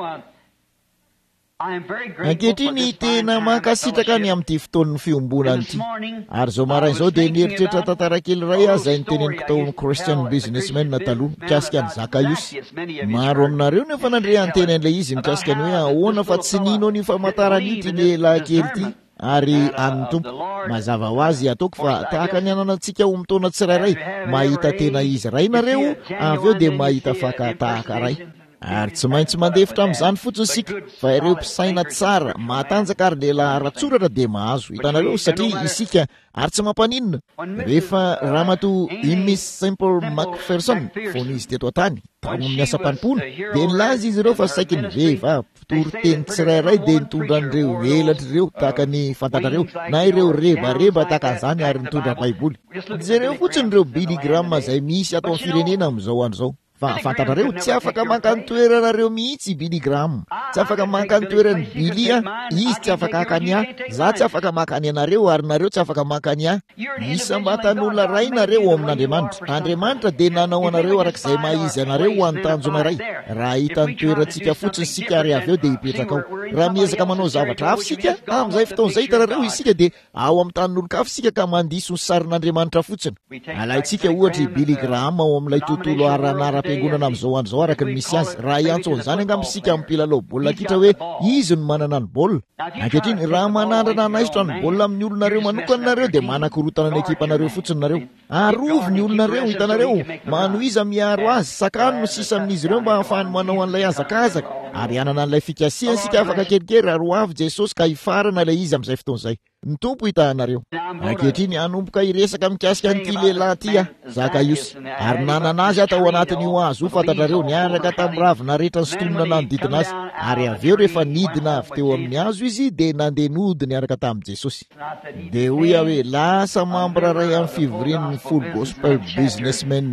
ankehitriny tena mankasitraka ny amin'ity fotoan'ny fiombonany ity ary zao marain'izao dia nieritreritra tantara kely ray azy izay niteneniko tao amin'ny Christian businessman na taloha mikasika ny Zakaiosy maro aminareo nefa nandre antena an'ilay izy mikasika ny hoe ahoana fa tsy nino ny famantarany ity lehilahy kely ity ary amin'ny tompo mazava ho azy ataoko fa tahaka ny ananantsika ho mitaona tsirairay mahita tena izy ray nareo avy eo dia mahita fakatahaka ray ary tsy maintsy mandefitra amin'izany fotsiny sika fa ireo mpisaina tsara matanjaka ary lehilahy ratsoratra dia mahazo hitanareo satria isika ary tsy mampaninona rehefa ramatoa i Miss Simple Macpherson fon'izy teto an-tany tao amin'ny asa-panimpona dia nilaza izy ireo fa saiky ny vehivavy mpitory-teny tsirairay dia nitondra an'ireo elatra ireo tahaka ny fantatrareo na ireo rebareba tahaka an'izany ary nitondra baiboly jereo fotsiny ireo Billy Graham izay misy ato amin'ny firenena amin'izao andro izao fa fantatrareo tsy afaka maka ny toeranareo mihitsy Billy Graham tsy afaka maka ny toerany Billy a izy tsy afaka hakany a za tsy afaka makany anareo ary nareo tsy afaka makany a isam-batan'olona ray nareo ao amin'Andriamanitra Andriamanitra dia nanao anareo arak'izay mahizy anareo ho antanjona ray raha hita ny toerantsika fotsiny sika ary avy eo dia hipetraka ao raha miezaka manao zavatra hafa sika amin'izay fotoan'izay hitanareo isika dia ao amin'ny tanin'olo-kafa sika ka mandiso ny sarin'Andriamanitra fotsiny alaitsika ohatra i Billy Graham ao amin'ilay tontolo aranara-piangonana amin'izao andro izao araka ny misy azy raha iantso an'izany angambisika amin'ny mpilalao baolina kitra hoe izy no manana ny baolina ankehitriny raha manandrana anaisotra ny baolina amin'ny olonareo manokana nareo dia manakorotana ny ekipanareo fotsiny nareo arovy ny olonareo hitanareo manoiza miaro azy sakano no sisa amin'izy ireo mba ahafahany manao an'ilay azakazaka ary anana an'ilay fikasiana sika afaka kelikely ary ho avy Jesosy ka hifarana ilay izy amin'izay fotoan'izay ny tompo hitanareo ankehitriny hanomboka hiresaka mikasika an'ity lehilahy ty a Zakaiosy ary nanana azy atao anatin'io azo io fantatrareo niaraka tamin'ny ravina rehetra ny sotonona nanodidina azy ary avy eo rehefa nidina avy teo amin'ny azo izy dia nandeha nody niaraka tamin'i Jesosy dia hoy aho hoe lasa mambra ray amin'ny fivorian'ny full gospel businessman izy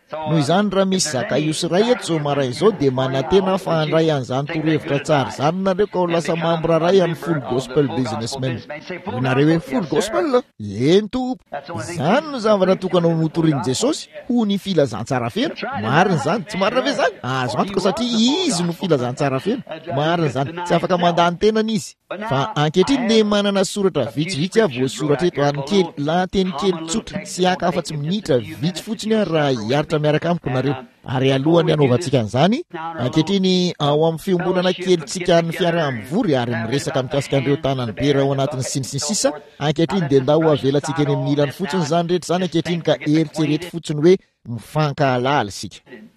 noho izany raha misy zakaiosy ray eto zao maraina izao dia manantena fahandray an'izany torohevitra tsara zany nareo ka ho lasa mambra ray amin'ny full gospel businessman. Nareo hoe full gospel eny tompo, izany no zavatra tokana ho notorian'i Jesosy ho ny filazantsara feno. Marina zany, tsy marina ve zany? Azo antoka satria izy no filazantsara feno. Marina zany, tsy afaka mandany tenany izy. Fa ankehitriny dia manana soratra vitsivitsy avy voasoratra eto any kely lahateny kely tsotra sy aka afa-tsy minitra vitsy fotsiny ary raha hiaritra miaraka amiko nareo. Ary alohany anaovantsika an'izany ankehitriny ao amin'ny fiombonana kelyntsika ny fiaraha-mivory ary miresaka mikasika an'ireo tanany be raha ao anatin'ny sinisy sisa. Ankehitriny dia nda ho avelantsika eny amin'ny ilany fotsiny zany rehetra zany ankehitriny ka eritserety fotsiny hoe mifankahalala isika.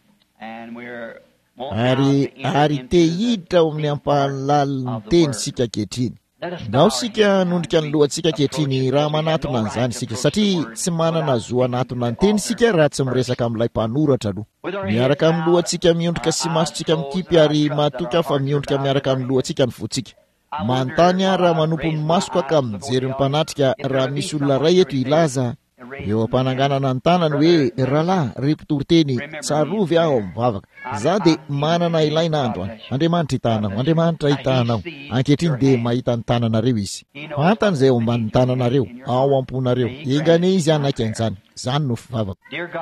Ary ary te hiditra ao amin'ny ampahalaliny teny sika ankehitriny. Ndao sika nondrika ny lohantsika ankehitriny raha manatona an'izany sika satria tsy manana zo anatona ny teny sika raha tsy miresaka amin'ilay mpanoratra aloha. Miaraka amin'ny lohantsika miondrika sy masontsika mikipy ary matoka fa miondrika miaraka amin'ny lohantsika ny fotsika. Manontany aho raha manompo ny masoko ka mijery ny mpanatrika raha misy olona ray eto ilaza eo ampananganana ny tanany hoe rahalahy ry mpitory-teny tsarovy aho mivavaka. Za dia manana ilaina andro any. Andriamanitra hitanao, Andriamanitra hitanao. Ankehitriny dia mahita ny tananareo izy. Fantany izay ao ambanin'ny tananareo, ao amponareo. Engane izy anaiky an'izany. Zany no fivavaka.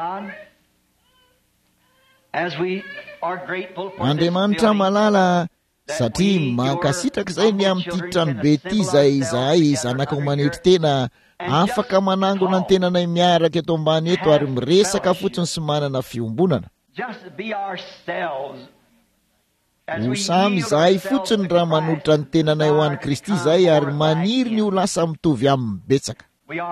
Andriamanitra malala satria mankasitraka izay ny amin'ity tranobe ity izay izahay zanaka ho manetry tena afaka manangona ny tenanay miaraka eto ambany eto ary miresaka fotsiny sy manana fiombonana. Ho samy izahay fotsiny raha manolotra ny tenanay ho an'i Kristy izay ary maniry ny ho lasa mitovy amin'ny betsaka.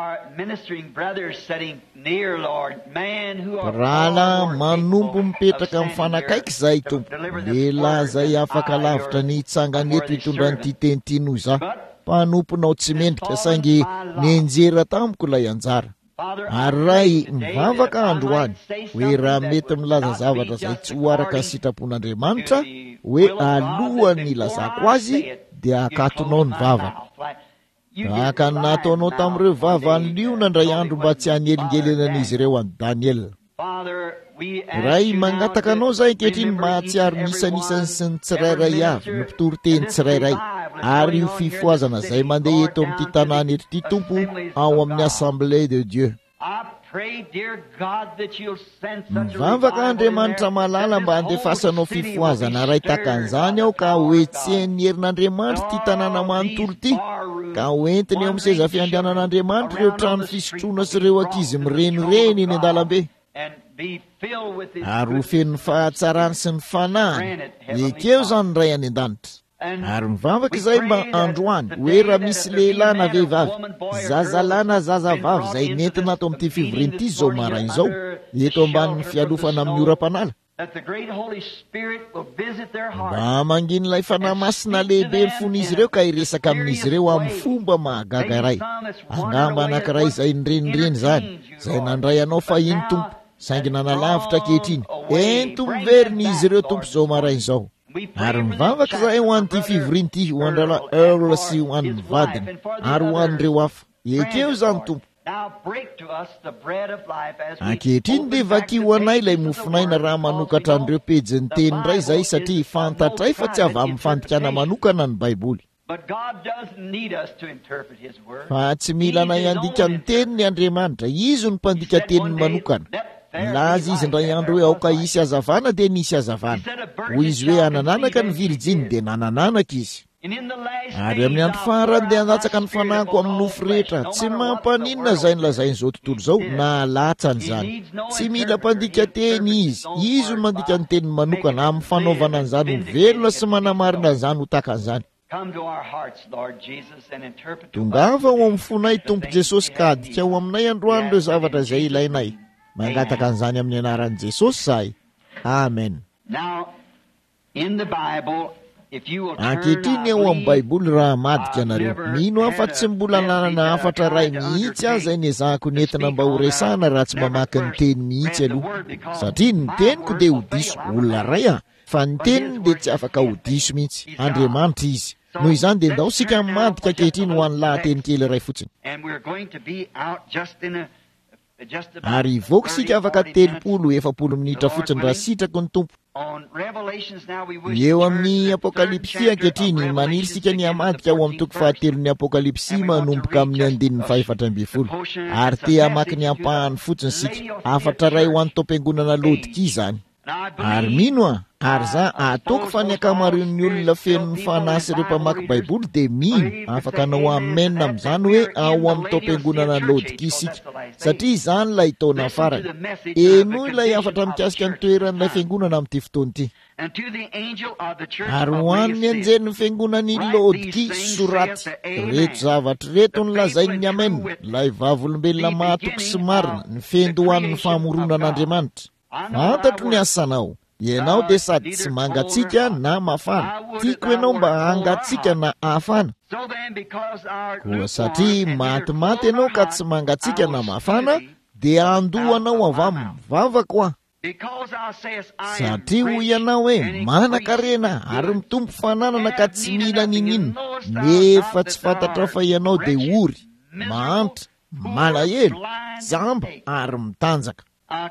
Rahalahy manompo mipetraka mifanakaiky izay tompo. Lehilahy izay afaka lavitra ny hitsangana eto hitondra nyity teny ity noho izaho. Mpanomponao tsy mendrika saingy nienjera tamiko ilay anjara. Ary ray mivavaka androany hoe raha mety milaza zavatra izay tsy ho araka ny sitrapon'Andriamanitra hoe alohany ilazako azy dia akatonao ny vavaka. Tahaka ny nataonao tamin'ireo vava ny liona ndray andro mba tsy hanelingelenan'izy ireo an'i Daniel. Ray mangataka anao izay ankehitriny mahatsiaro nisanisany sy ny tsirairay avy ny mpitory-teny tsirairay ary io fifoazana izay mandeha eto amin'ity tanàna eto ity tompo ao amin'ny Assemblée de Dieu. Mivavaka Andriamanitra malala mba handefasanao fifoazana ray takan'izany aho ka hoetsehan'ny herin'Andriamanitra ity tanàna manontolo ity ka hoentiny eo amin'ny seza fiandehanan'Andriamanitra ireo trano fisotroana sy ireo ankizy mirenireny eny an-dalambe. Ary ho feno ny fahatsarany sy ny fanahany ekeo izany ray any an-danitra. Ary mivavaka izay mba androany hoe raha misy lehilahy na vehivavy, zazalahy na zazavavy izay nentina ato amin'ity fivoriana ity izao maraina izao eto ambanin'ny fialofana amin'ny oram-panala, mba manginy ilay fanahy masina lehibe ny fon'izy ireo ka hiresaka amin'izy ireo amin'ny fomba mahagaga ray. Angamba anankiray izay nirenireny zany izay nandray anao fahiny tompo saingy nanalavitra ankehitriny ento miveriny izy ireo tompo izao maraina izao. Ary mivavaka izay ho an'ity fivoriana ity ho andrala Earl sy ho an'ny vadiny ary ho an'ireo hafa ekeo izany tompo. Ankehitriny dia vakio anay ilay mofonaina raha manokatra an'ireo pejin'ny teny ray izay satria fantatray fa tsy avy amin'ny fandikana manokana ny Baiboly. Fa tsy mila anay andika ny teniny Andriamanitra, izy no mpandika teniny manokana. Laza izy ndray andro hoe aoka hisy hazavana dia nisy hazavana. Hoy izy hoe anananaka ny vilijiny dia nanananaka izy. Ary amin'ny andro farany dia handatsaka ny fanahiko amin'ny nofo rehetra. Tsy mampaninona izay nolazain'izao tontolo izao na latsany izany. Tsy mila mpandika teny izy. Izy no mandika ny teniny manokana amin'ny fanaovana an'izany ho velona sy manamarina an'izany ho takan'izany. Tongava ho amin'ny fonay Tompo Jesosy ka adika ho aminay androany ireo zavatra izay ilainay. Mangataka an'izany amin'ny anaran'i Jesosy zahay. Amen. Ankehitriny eo amin'ny Baiboly raha madika nareo, mino afa tsy mbola nanana afatra ray mihitsy aho izay niezahako nentina mba ho resahana raha tsy mamaky ny teny mihitsy aloha. Satria ny teniko dia ho diso, olona ray ah, fa ny teniny dia tsy afaka ho diso mihitsy. Andriamanitra izy. Noho izany dia ndao sika madika ankehitriny ho an'ny lahateny kely iray fotsiny. ary voaka sika afaka telopolo efapolo minitra fotsiny raha sitraky ny tompo. Eo amin'ny apokalipsia ankehitriny maniry sika ny amadika ao amin'ny toko fahatelon'ny apokalipsia manomboka amin'ny andininy faefatra amby folo ary te hamaky ny ampahany fotsiny sika afatra ray ho an'ny taom-piangonana Laodikia izany. Ary mino a ary za ataoko fa ny akamaroan'ny olona feno ny fanasy ireo mpamaky baiboly dia mino afaka anao amen amin'izany hoe ao amin'ny taom-piangonana Laodikia isika satria izany ilay taona farany. Eno ilay afatra mikasika ny toeran'ilay fiangonana amin'ity fotoana ity. Ary ho an'ny anjery ny fiangonan'ny Laodikia soraty reto zavatra reto ny lazainy amen ilay vavolombelona mahatoky sy marina ny fendo ho an'ny famoronan'Andriamanitra. Fantatro ny asanao, ianao dia sady tsy mangatsika na mafana, tiako ianao mba hangatsika na afana. Koa satria matymaty ianao ka tsy mangatsika na mafana, dia andohanao avy amin'ny vavako aho. Satria ho ianao hoe manan-karena ary mitombo fananana ka tsy mila ninino, nefa tsy fantatra fa ianao dia ory, mahantra, malahelo, jamba ary mitanjaka.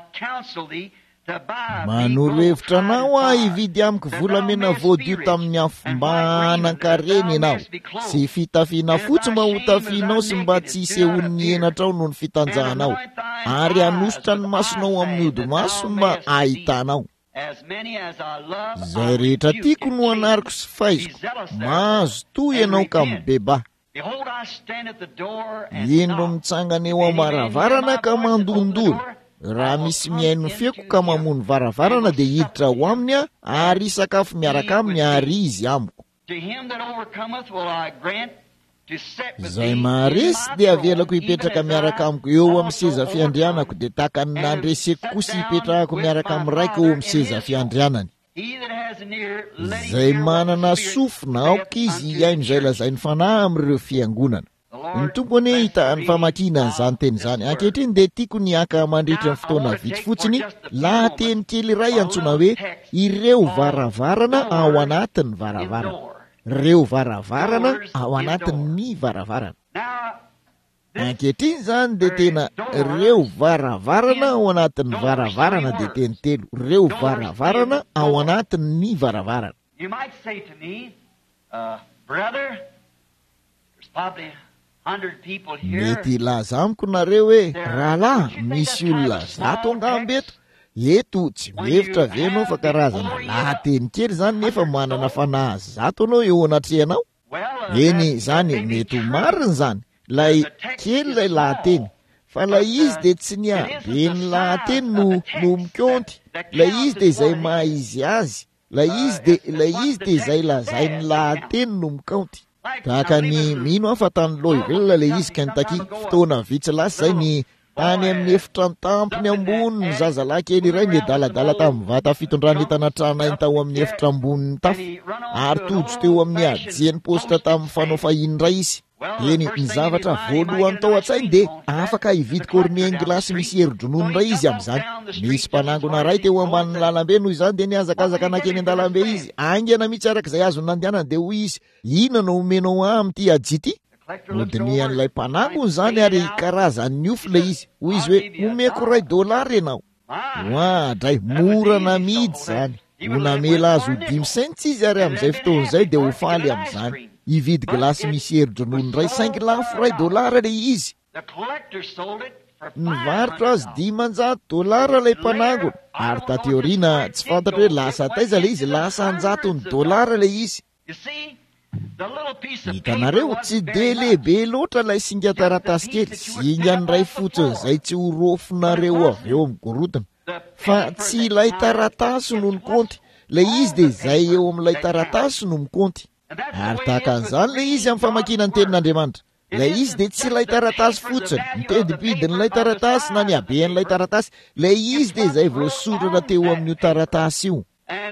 Manoro hevitra anao a hividy amiko volamena voadio tamin'ny afo mba hanan-karena ianao sy fitafiana fotsy mba ho tafianao sy mba tsy hisehon'ny enatrao noho ny fitanjahanao ary hanositra ny masonao amin'ny odi-maso mba hahitanao. Izay rehetra tiako no anariko sy faiziko, mahazo toy ianao ka mibeba. Ino mitsangana eo am-baravarana ka mandondolo. Raha misy mihaino fiako ka mamono varavarana dia hiditra ho aminy ary sakafo miaraka aminy ary izy amiko. Izay maharesy dia avelako hipetraka miaraka amiko eo amin'ny seza fiandrianako dia tahaka ny nandreseko kosa hipetrahako miaraka amin'ny raiko eo amin'ny seza fiandrianany. Izay manana sofina aoka izy hiaino izay lazainy fanahy amin'ireo fiangonana. Ny tompony hita ny famakiana izany teny izany. Ankehitriny dia tiako ny aka mandritra ny fotoana vitsy fotsiny lahateny kely iray antsoina hoe ireo varavarana ao anatin'ny varavarana. Ireo varavarana ao anatin'ny varavarana. Ankehitriny izany dia tena ireo varavarana ao anatin'ny varavarana dia teny telo. Ireo varavarana ao anatin'ny varavarana. You might say to me, uh, brother, there's probably mety laza amiko nareo hoe rahalahy misy olona zato angambo eto eto tsy mihevitra venao fa karazana lahateny kely izany nefa manana fanahy zato anao eo anatrehanao. Eny izany mety ho marina izany lay kely lay lahateny fa lay izy dia tsy ny abeny lahateny no no mikonty, lay izy dia izay maha izy azy, lay izy dia lay izy dia izay lazainy lahateny no mikaonty. Tahaka ny mino afa tany Louisville ilay izy Kentucky fotoana vitsy lasa izay ny tany amin'ny efitra ny tampony ambony ny zazalahy kely iray miadaladala tamin'ny vata fitondrany entana tranainy tao amin'ny efitra ambony tafo ary tojo teo amin'ny ajiany posta tamin'ny fanao fahiny ray izy. Eny ny zavatra voalohany tao an-tsainy dia afaka hividy cornet anglasy misy herodronono ray izy amin'izany. Misy mpanangona ray teo ambanin'ny lalambe noho izany dia niazakazaka nakeny an-dalambe izy aingana mihitsy arak'izay azony nandehanana dia hoy izy inona no omenao ahy amin'ity aji ity? Nodinian'ilay mpanangona izany ary karazany ofo ilay izy. Hoy izy hoe omeko ray dolary ianao. Oadray mora namidy izany. Ho namela azy ho dimy sentsa izy ary amin'izay fotoana izay dia ho faly amin'izany. Hividy glasy misy herodronono ray cinq lafo ray dolara ilay izy. Nivarotra azy dimanjato dolara ilay mpanangona ary tateoriana tsy fantatra hoe lasa taiza ilay izy lasa anjatony dolara ilay izy. Hitanareo tsy de lehibe loatra ilay singa taratasy kely singa ny ray fotsiny izay tsy ho rofinareo avy eo amin'ny gorodona fa tsy ilay taratasy no mikonty, ilay izy dia izay eo amin'ilay taratasy no mikonty. Ary tahaka an'izany ilay izy amin'ny famakiana ny tenin'Andriamanitra. Ilay izy dia tsy ilay taratasy fotsiny, ny tendipidin'ilay taratasy na ny haben'ilay taratasy, ilay izy dia izay voasorana teo amin'io taratasy io.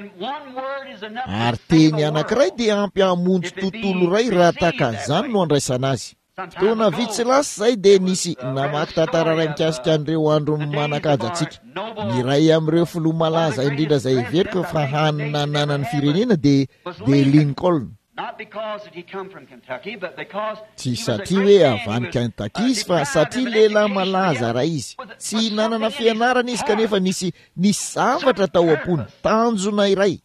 Ary teny anankiray dia ampy hamonjy tontolo ray raha tahaka an'izany no andraisana azy. Fotoana vitsy lasa izay dia nisy namaky tantara ray mikasika an'ireo andro manan-kaja antsika. Ny ray amin'ireo filoha malaza indrindra izay everiko fa hanina nanan'ny firenena dia dia Lincoln. tsy satria hoe avy any Kentucky izy fa satria lehilahy malaza raha izy tsy nanana fianarana izy kanefa nisy nisy zavatra tao am-pony tanjona iray.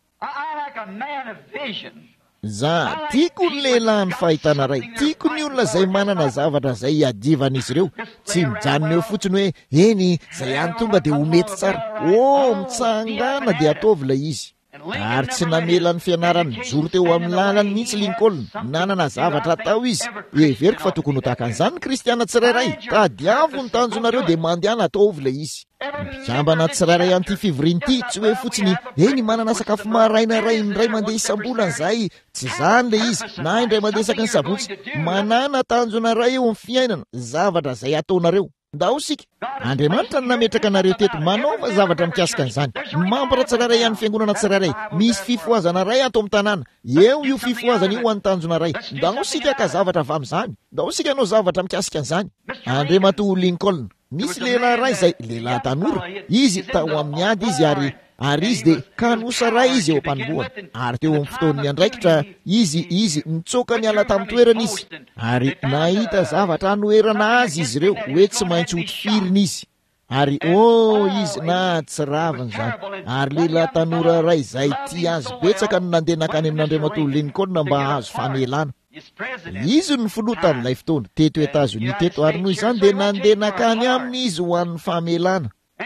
Za tiako ny lehilahy ny fahitana ray, tiako ny olona zay manana zavatra zay iadivan'izy ireo, tsy mijanona eo fotsiny hoe eny zay any tonga de ho mety tsara. Oh, mitsangana de ataovy ilay izy. Ary tsy namela ny fianarany joro teo amin'ny lalany mihitsy Lincoln, nanana zavatra atao izy. Everiko fa tokony ho tahaka an'izany ny kristiana tsirairay, tadiavo ny tanjonareo de mandehana ataovy ilay izy. Jambana tsirairay anty fivoriana ity tsy hoe fotsiny eny manana sakafo maraina ray indray mandeha isam-bolana zay, tsy zany le izy, na indray mandeha isaky ny sabotsy. Manana tanjona ray eo amin'ny fiainana, zavatra zay ataonareo. Ndao sika Andriamanitra ny nametraka anareo teto manaova zavatra mikasika an'izany, mampiratsirairay any fiangonana tsirairay, misy fifoazana ray ato amin'ny tanàna, eo io fifoazana io any tanjona ray. Ndao sika ka zavatra avy amin'izany, ndao sika anao zavatra mikasika an'izany. Andriamatoa Lincoln, misy lehilahy ray zay lehilahy tanora, izy tao amin'ny ady izy ary ary izy de kanosa ray izy eo ampanombohany. Ary teo amin'ny fotoan'ny andraikitra izy izy nitsoka ny ala tamin'ny toerana izy, ary nahita zavatra anoherana azy izy ireo hoe tsy maintsy hotifirina izy. Ary oh, izy na tsiraviny zany. Ary lehilahy tanora ray zay tia azy betsaka no nandeha nakany amin'Andriamatoa Lincoln mba hahazo famelana. Izy ny filotan'ilay fotoana teto Etazonia teto, ary noho izany de nandeha nakany aminy izy ho an'ny famelana.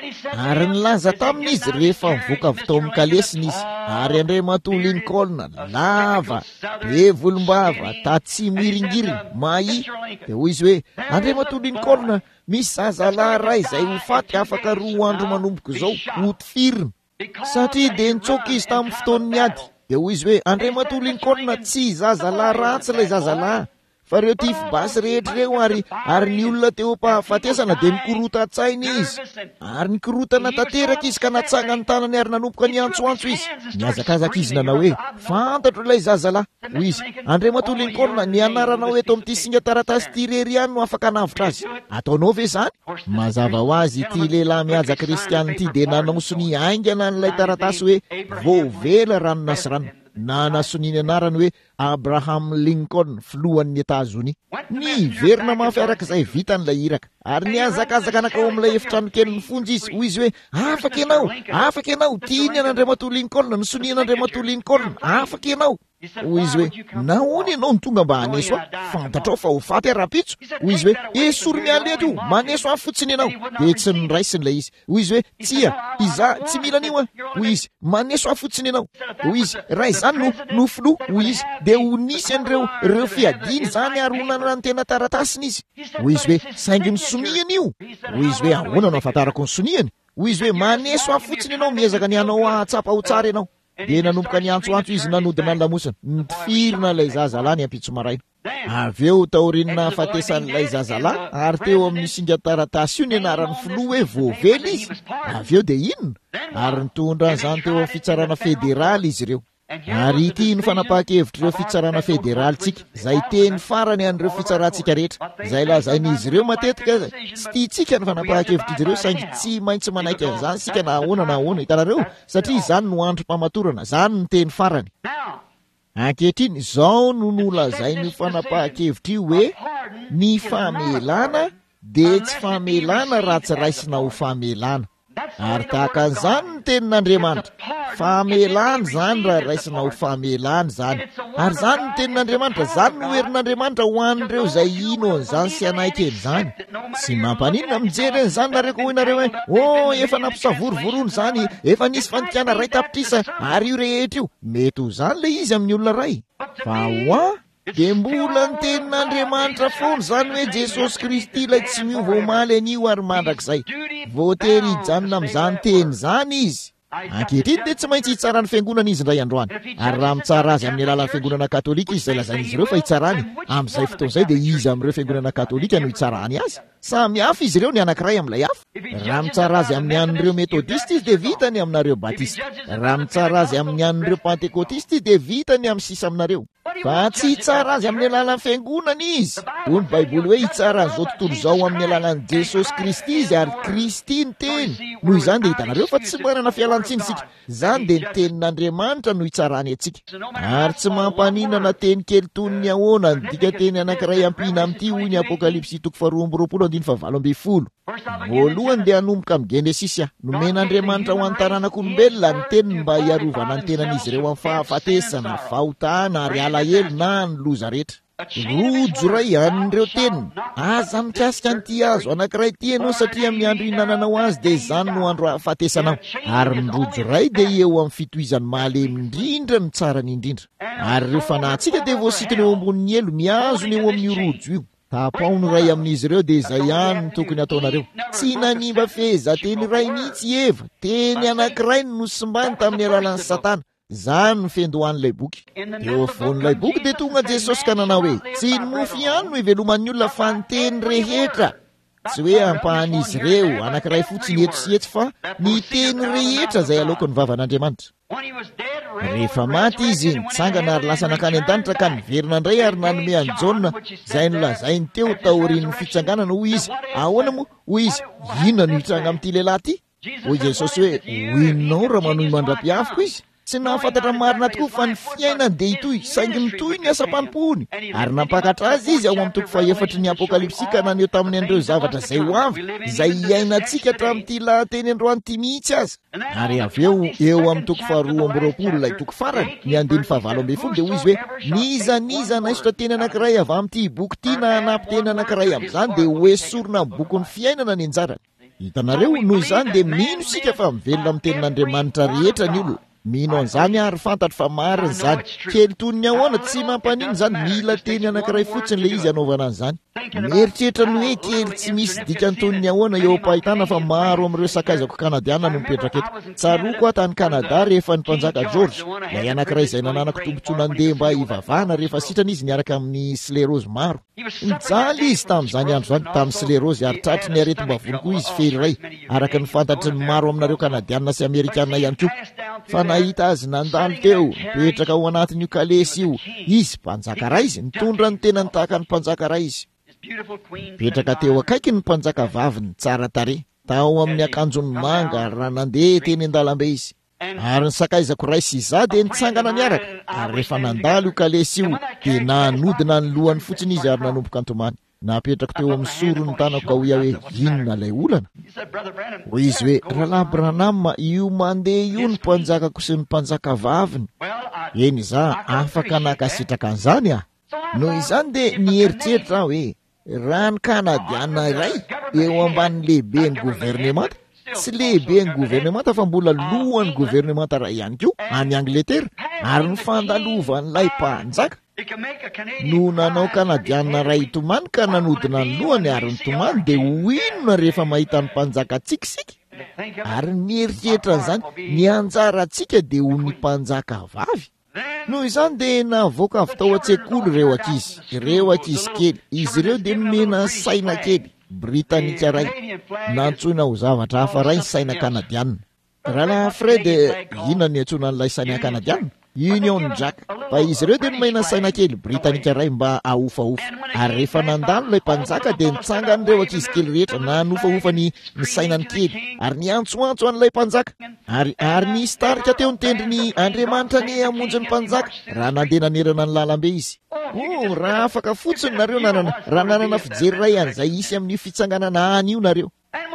Ary nilaza tamin'izy rehefa mivoaka avy tao amin'ny kalesiny izy. Ary Andriamatoa Lincoln lava, be volombava, tatsy miringiriny, mahi. De hoy izy hoe, Andriamatoa Lincoln, misy zazalahy ray zay ho faty afaka roa andro manomboka izao hotifirina. Satria de nitsoka izy tamin'ny fotoan'ny ady. De hoy izy hoe, Andriamatoa Lincoln, tsy zazalahy ratsy ilay zazalahy, fa reo tifo basy rehetra reo ary ary ny olona teo pahafatesana de nikorota-tsaina izy. Ary nikorotana tanteraka izy ka natsanga ny tanany ary nanomboka ny antsoantso izy. Miazakazaka izy nanao hoe, fantatro ilay zazalahy. Hoy izy, Andriamatoa Lincoln, ny anaranao eto amin'ity singa taratasy ity rery ihany no afaka navitra azy. Ataonao ve zany? Mazava ho azy ity lehilahy mihaja kristiana ity de nanaoso ny aingana n'ilay taratasy hoe voavela rano nasirana. Na nasoniny anarany hoe Abraham Lincoln, filohan'ny Etazonia. Ny verina mafy arak'izay vitan'ilay iraka. Ary niazakazaka nakao amin'ilay efitrano kely ny fonjy izy. Hoy izy hoe, afaka ianao, afaka ianao, tiany an'Andriamatoa Lincoln, nisonian'Andriamatoa Lincoln, afaka ianao. Hoy izy hoe, nahoana ianao ny tonga mba haneso aho? Fantatrao fa ho faty ara-pitso. Hoy izy hoe, esory mialeto, maneso aho fotsiny ianao. De tsy niraisin'ilay izy. Hoy izy hoe, tsia, iza tsy mila anio a. Hoy izy, maneso aho fotsiny ianao. Hoy izy, raha izany no no filoha. Hoy izy, de ho nisy an'ireo reo fiadiny zany ary ho nanana ny tena taratasiny izy. Hoy izy hoe, saingy ny soniany io. Hoy izy hoe, ahoana no ahafantarako ny soniany? Hoy izy hoe, maneso aho fotsiny ianao, miezaka ny anao ahatsapa ho tsara ianao. De nanomboka ny antsoantso izy nanodina ny lamosina, nitifirina ilay zazalahy ny ampitso maraina. Avy eo taorinina fatesan'ilay zazalahy, ary teo amin'ny singa taratasy io ny anaran'ny filoha hoe voavely izy. Avy eo de inona? Ary nitondra an'izany teo amin'ny fitsarana federaly izy ireo. Ary ity ny fanapahan-kevitr'ireo fitsarana federalitsika, zay teny farany an'ireo fitsarantsika rehetra. Zay lazain'izy ireo matetika tsy tiantsika ny fanapahan-kevitry ireo, saingy tsy maintsy manaiky an'izany sika na ahoana na ahoana. Hitanareo, satria izany no androm-pamatorana, zany ny teny farany. Ankehitriny izao no nolazain'io fanapahan-kevitra io hoe ny famelana de tsy famelana raha tsy raisina ho famelana. Ary tahaka an'izany ny tenin'Andriamanitra, famelana zany raha raisina ho famelana zany. Ary zany ny tenin'Andriamanitra, zany no herin'Andriamanitra ho an'ireo zay ino an'izany sy anaiky an'izany. Tsy mampaninona mijery an'izany nareo ka hoy nareo hoe, oh, efa nampisavorovorony zany, efa nisy fantikana ray tapitrisa ary io rehetra io. Mety ho zany le izy amin'ny olona ray. Fa hoa de mbola ny tenin'Andriamanitra foana zany hoe Jesosy Kristy ilay tsy miova omaly anio ary mandrakizay. Voatery hijanona amin'izany teny zany izy. Ankehitriny de tsy maintsy hitsarany fiangonana izy indray androany. Ary raha mitsara azy amin'ny alalan'ny fiangonana katolika izy zay lazain'izy ireo fa hitsarany, amin'izay fotoan'izay de izy amin'ireo fiangonana katolika no hitsarany azy. Samy hafa izy ireo ny anankiray amin'ilay hafa. Raha mitsara azy amin'ny an'ireo metodisty izy de vitany aminareo batista. Raha mitsara azy amin'ny an'ireo pentekotista izy de vitany amin'ny sisa aminareo. fa tsy hitsara azy amin'ny alalan'ny fiangonana izy. Hoy ny baiboly hoe hitsara an'izao tontolo izao amin'ny alalan'i Jesosy Kristy izy, ary Kristy ny teny. Noho izany dia hitanareo fa tsy manana fialan-tsiny isika. Izany dia ny tenin'Andriamanitra no hitsarany antsika, ary tsy mampaninana teny kely toy ny ahoana ny dika teny anankiray ampina amin'ity hoy ny Apokalipsy toko faharoa amby roapolo andiny fa valo amby folo. Voalohany dia hanomboka amin'ny Genesisy, nomen'Andriamanitra ho an'ny taranak'olombelona ny teniny mba hiarovana ny tenan'izy ireo amin'ny fahafatesana, ny fahotana ary alahelo na ny loza rehetra. Rojo ray an'ireo teniny, aza mikasika an'ity azo anankiray ity ianao satria amin'ny andro hinananao azy dia izany no andro hahafatesanao. Ary ny rojo ray dia eo amin'ny fitohizany malemy indrindra ny tsarany indrindra. Ary ireo fanahintsika dia voasitony eo ambonin'ny elo miazona eo amin'ny rojo io. Tapaony ray amin'izy ireo dia izay ihany no tokony ataonareo. Tsy nanimba fehezanteny ray mihitsy Eva, teny anankiray no nosimbany tamin'ny alalan'ny Satana. Izany no fendohan'ilay boky. Eo afovoan'ilay boky dia tonga Jesosy ka nanao hoe tsy ny mofo ihany no iveloman'ny olona fa ny teny rehetra. Tsy hoe ampahan'izy ireo anankiray fotsiny eto sy eto, fa ny teny rehetra izay aloka ny vavan'Andriamanitra. Rehefa maty izy, nitsangana ary lasa nakany an-danitra ka niverina indray ary nanome an'i Jaona izay nolazainy teo taorian'ny fitsanganana. Hoy izy, ahoana moa? Hoy izy, inona no hitranga amin'ity lehilahy ity? Hoy Jesosy hoe, hoinao raha manohy mandra-piaviko izy. Tsy nahafantatra marina tokoa fa ny fiainany dia itoy, saingy mitoy ny asa-panompony. Ary nampakatra azy izy ao amin'ny toko fahaefatra ny Apokalipsy ka naneho taminy an'ireo zavatra izay ho avy, izay iainantsika hatramin'ity lahateny androany ity mihitsy azy. Ary avy eo eo amin'ny toko faharoa amby roapolo ilay toko farany, ny andiny fahavalo amby folo dia hoy izy hoe niza niza naisotra teny anankiray avy amin'ity boky ity na hanampy teny anankiray amin'izany dia hoesorina amin'ny bokon'ny fiainana ny anjarany. Hitanareo, noho izany dia mino isika fa mivelona amin'ny tenin'Andriamanitra rehetra ny olo. Mino an'izany ary fantatra fa marina izany. Kely toy ny ahoana tsy mampanino izany, mila teny anankiray fotsiny le izy anaovana an'izany. Mieritreritra ny hoe kely tsy misy dikany toy ny ahoana eo am-pahitana fa maro amin'ireo sakaizako kanadiana no mipetraka eto. Tsaroako aho tany Kanada rehefa ny mpanjaka George, ilay anankiray izay nananako tombontsoa nandeha mba hivavahana rehefa sitrany izy niaraka amin'ny slerose maro. Nijaly izy tamin'izany andro izany tamin'ny slerose ary tratry ny aretim-bavony koa izy fery iray, araka ny fantatry ny maro aminareo kanadiana sy amerikanina ihany koa. Fa nahita azy nandalo teo, petraka ao anatin'io kalesy io. Izy mpanjaka ray izy, nitondra ny tenany tahaka ny mpanjaka ray izy. Petraka teo akaiky ny mpanjaka vaviny tsara tarehy, tao amin'ny akanjony manga raha nandeha teny an-dalambe izy. Ary ny sakaizako ray sy iza dia nitsangana niaraka. Ary rehefa nandalo io kalesy io dia nanodina ny lohany fotsiny izy ary nanomboka antomany. Napetrako teo amin'ny soro ny tanako ka hoy aho hoe inona ilay olana? Hoy izy hoe rahalahy Branham, io mandeha io ny mpanjakako sy ny mpanjaka vaviny. Eny iza afaka nakasitraka an'izany ah. Noho izany dia nieritreritra aho hoe raha ny kanadiana iray eo ambanin'ny lehiben'ny governemanta, tsy lehiben'ny governemanta fa mbola lohan'ny governemanta ray ihany koa any Angletera, ary ny fandalovan'ilay mpanjaka no nanao kanadiana ray itomany ka nanodina ny lohany ary nitomany dia ho inona rehefa mahita ny mpanjaka tsikisika? Ary mieritreritra an'izany ny anjara antsika dia ho ny mpanjaka vavy. Noho izany dia navoaka avy tao an-tsekoly ireo ankizy, ireo ankizy kely. Izy ireo dia nomena saina kely britanika ray, nantsoina ho zavatra hafa ray ny saina kanadiana. Rahalahy Fred, inona ny antsoina an'ilay saina kanadiana? Union Jack. Fa izy ireo dia nomena saina kely britanika ray mba ahofahofa. Ary rehefa nandalo ilay mpanjaka dia nitsangana ireo ankizy kely rehetra nanofahofa ny ny sainany kely ary niantsoantso an'ilay mpanjaka. Ary ary nisy tarika teo ny tendriny Andriamanitra ny hamonjy ny mpanjaka raha nandeha nanerana ny lalambe izy. Oh, raha afaka fotsiny nareo nanana raha nanana fijery ray an'izay isy amin'ny fitsanganana any io nareo.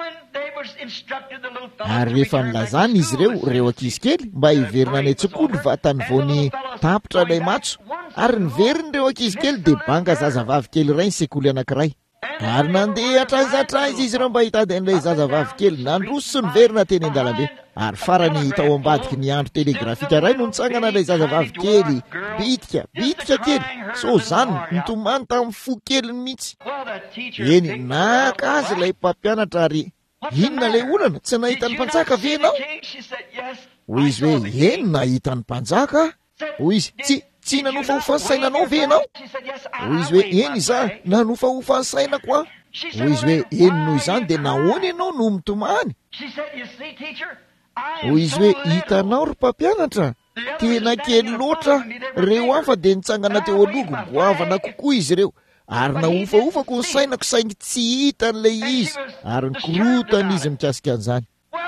Ary rehefa nilazana izy ireo ireo ankizy kely mba hiverina any an-tsekoly vatany vao ny tapitra ilay matso, ary niveriny ireo ankizy kely dia banga zazavavy kely iray ny sekoly anankiray. Ary nandeha atraizatraiza izy ireo mba hitady an'ilay zazavavy kely, nandroso sy niverina teny an-dalambe. Ary farany tao ambadiky ny andro telegrafika ray no nitsangana ilay zazavavy kely, bitika bitika kely, so zany nitomany tamin'ny fo kely mihitsy. Eny naka azy ilay mpampianatra ary inona ilay olana? Tsy nahita ny mpanjaka ve ianao? Hoy izy hoe eny nahita ny mpanjaka? Hoy izy tsy tsy nanofahofa ny sainanao ve ianao? Hoy izy hoe eny iza nanofahofa ny sainako ah. Hoy izy hoe eny noho izany dia nahoana ianao no mitomany? Hoy izy hoe hitanao ry mpampianatra, tena kely loatra reo afa de nitsangana teo alogo goavana kokoa izy ireo ary naofaofako ny sainako saingy tsy hitan'ilay izy ary nikorotana izy mikasika an'izany.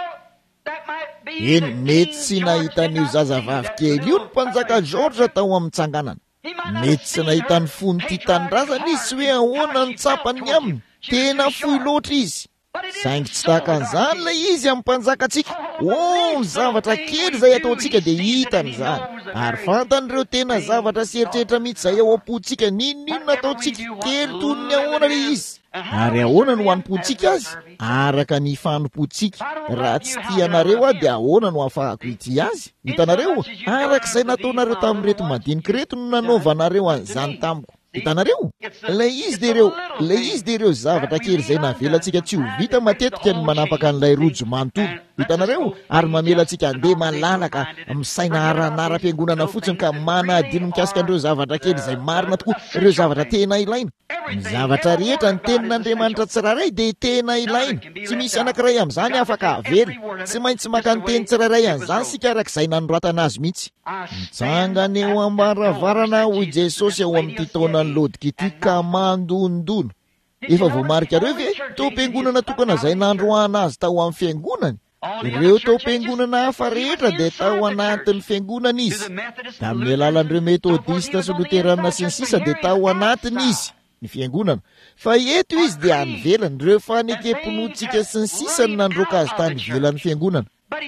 eny mety sy nahitan'io zazavavy kely io ny mpanjaka George tao amin'ny tsanganana. Mety sy nahitany fony ty tanindrazana izy sy hoe ahoana ny tsapany aminy, tena fohy loatra izy. Saingy tsy tahaka an'izany ilay izy amin'ny mpanjakatsika. O ny zavatra kely izay ataontsika dia hitan'izany, ary fantan'ireo tena zavatra sy eritreritra mihitsy izay ao am-pontsika ninona ataontsika kely toy ny ahoana ilay izy. Ary ahoana no hanompontsika azy araka ny fanompontsika. Raha tsy tianareo aho dia ahoana no ahafahako ity azy? Hitanareo, araka izay nataonareo tamin'ireto madinika reto no nanaovanareo an'izany tamiko. Hitanareo, ilay izy dia ireo ilay izy dia ireo zavatra kely izay navelantsika tsy ho vita matetika ny manapaka an'ilay rojo manontolo. Hitanareo, ary mamelantsika andeha malalaka misaina haranara-piangonana fotsiny ka manadino mikasika an'ireo zavatra kely izay marina tokoa, ireo zavatra tena ilaina. Ny zavatra rehetra ny tenin'Andriamanitra tsirairay dia tena ilaina. Tsy misy anankiray amin'izany afaka avery. Tsy maintsy maka ny teny tsirairay an'izany sika arak'izay nanoratana azy mihitsy. Mitsangana eo am-baravarana hoy Jesosy ao amin'ity taona ny lodika ity ka mandondono. Efa voamarika reo ve tao am-piangonana tokana izay nandroana azy tao amin'ny fiangonany? Ireo tao am-piangonana hafa rehetra dia tao anatin'ny fiangonana izy. Amin'ny alalan'ireo metodista sy luterana sy ny sisa dia tao anatiny izy ny fiangonana. Fa eto izy dia any ivelany, ireo fanekemponotsika sy ny sisa ny nandroaka azy tany ivelan'ny fiangonana.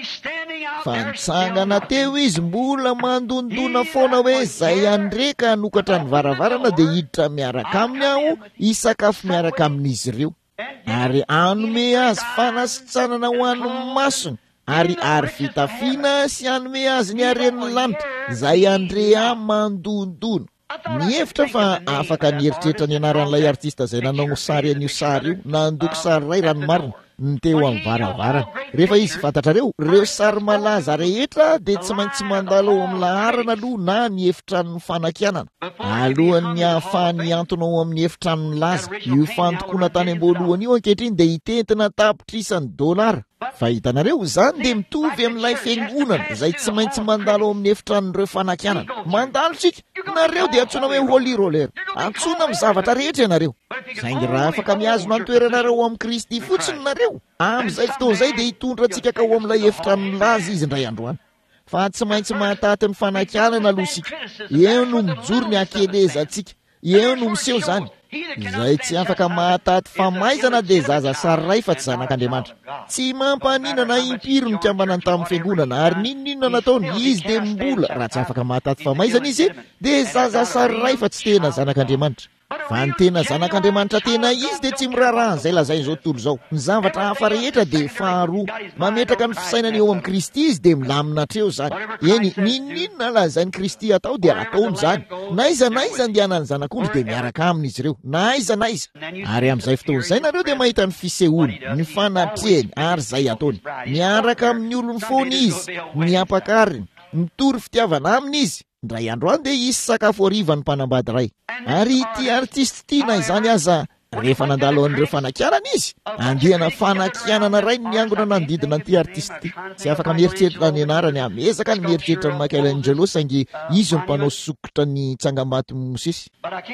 Fa nitsangana teo izy mbola mandondona foana hoe zay andreka hanokatra ny varavarana dia hiditra miaraka aminy aho hisakafo miaraka amin'izy ireo. Ary anome azy fanasitsanana ho an'ny masony, ary ary fitafiana sy anome azy ny aren'ny lanitra zay andrea mandondona. Mihevitra fa afaka nieritreritra ny anaran'ilay artista izay nanao sary an'io sary io, nandoko sary iray ranomarina ny teo amin'ny varavarana. Rehefa izy fantatrareo, ireo sary malaza rehetra dia tsy maintsy mandalo ao amin'ny laharana aloha na ny efitran'ny fanakianana. Alohan'ny ahafahany antony ao amin'ny efitran'ny laza, io fantokoana tany am-boalohany io ankehitriny dia hitentina tapitrisany dolara. Fa hitanareo, izany dia mitovy amin'ilay fiangonana izay tsy maintsy mandalo ao amin'ny efitran'ireo fanakianana. Mandalo tsika, nareo dia antsoina hoe holy roller, antsoina amin'ny zavatra rehetra ianareo. Saingy raha afaka miazona antoeranareo amin'ny Kristy fotsiny nareo, amin'izay fotoana izay dia hitondra antsika ka ao amin'ilay efitran'ny laza izy indray androany. Fa tsy maintsy mahataty ny fanakianana aloha sika. Eo no mijoro ny ankeleza antsika, eo no miseho izany. Izay tsy afaka mahataty famaizana dia zaza sariray fa tsy zanak'Andriamanitra. Tsy mampaninana impiry no kambanany tamin'ny fiangonana, ary ninonina nataony izy dia mbola raha tsy afaka mahataty famaizana izy dia zaza sariray fa tsy tena zanak'Andriamanitra. Fa ny tena zanak'Andriamanitra tena izy dia tsy miraraha izay lazain'izao tontolo izao. Ny zavatra hafa rehetra dia faharoa. Mametraka ny fisainany eo amin'ny Kristy izy dia milamina hatreo izany. Eny, ninonina lazain'ny Kristy atao dia ataony izany. Naiza naiza andehanany zanak'ondry dia miaraka aminy izy ireo. Naiza naiza. Ary amin'izay fotoana izay nareo dia mahita ny fisehoany, ny fanatrehany ary izay ataony. Miaraka amin'ny olony foana izy, miapakariny, mitory fitiavana aminy izy. Ndray andro any dia isy sakafo hariva ny mpanambady iray. Ary ity artista ity na izany aza rehefa nandalo an'ireo fanakianana izy, andehana fanakianana iray ny miangona nandidina an'ity artista ity. Tsy afaka mieritreritra ny anarany, amezaka ny mieritreritra ny Michelangelo saingy izy ny mpanao sokotra ny tsangambato Mosesy.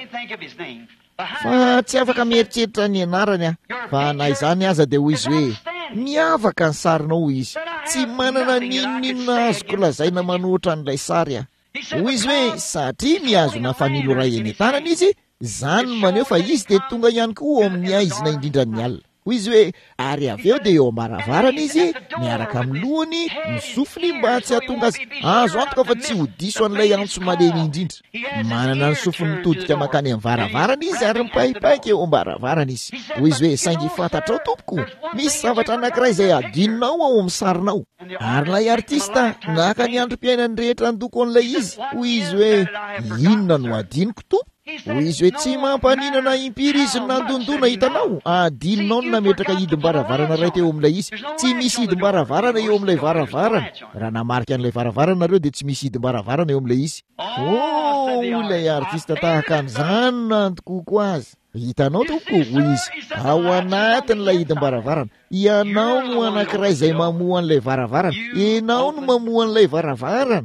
Fa tsy afaka mieritreritra ny anarany aho. Fa na izany aza dia hoy izy hoe miavaka ny sarinao izy. Tsy manana ninonina azoko lazaina manoatra an'ilay sary aho. Hoy izy hoe satria mihazona familo iray eny tanana izy, izany maneho fa izy dia tonga ihany koa ao amin'ny aizina indrindra ny alina. Hoy izy hoe ary avy eo dia eo am-baravarana izy miaraka amin'ny lohany, ny sofiny mba tsy hahatonga azy azo antoka fa tsy ho diso an'ilay antso malemy indrindra. Manana ny sofiny mitodika makany amin'ny varavarana izy ary mipaipaika eo am-baravarana izy. Hoy izy hoe saingy fantatrao tompoko, misy zavatra anankiray izay adinonao ao amin'ny sarinao. Ary ilay artista naka ny androm-piainany rehetra andoko an'ilay izy. Hoy izy hoe inona no adinoko tompo? Hoy izy hoe tsy mampaninana impiry izy nandondona hitanao. Adinonao no nametraka hidim-baravarana iray teo amin'ilay izy. Tsy misy hidim-baravarana eo amin'ilay varavarana. Raha namarika an'ilay varavarana nareo dia tsy misy hidim-baravarana eo amin'ilay izy. Oh, ilay artista tahaka an'izany nandoko koa azy. hitanao toko hoy izy ao anatin'ilay hidim-baravarana ianao no anankiray izay mamoa an'ilay varavarana ianao no mamoa an'ilay varavarana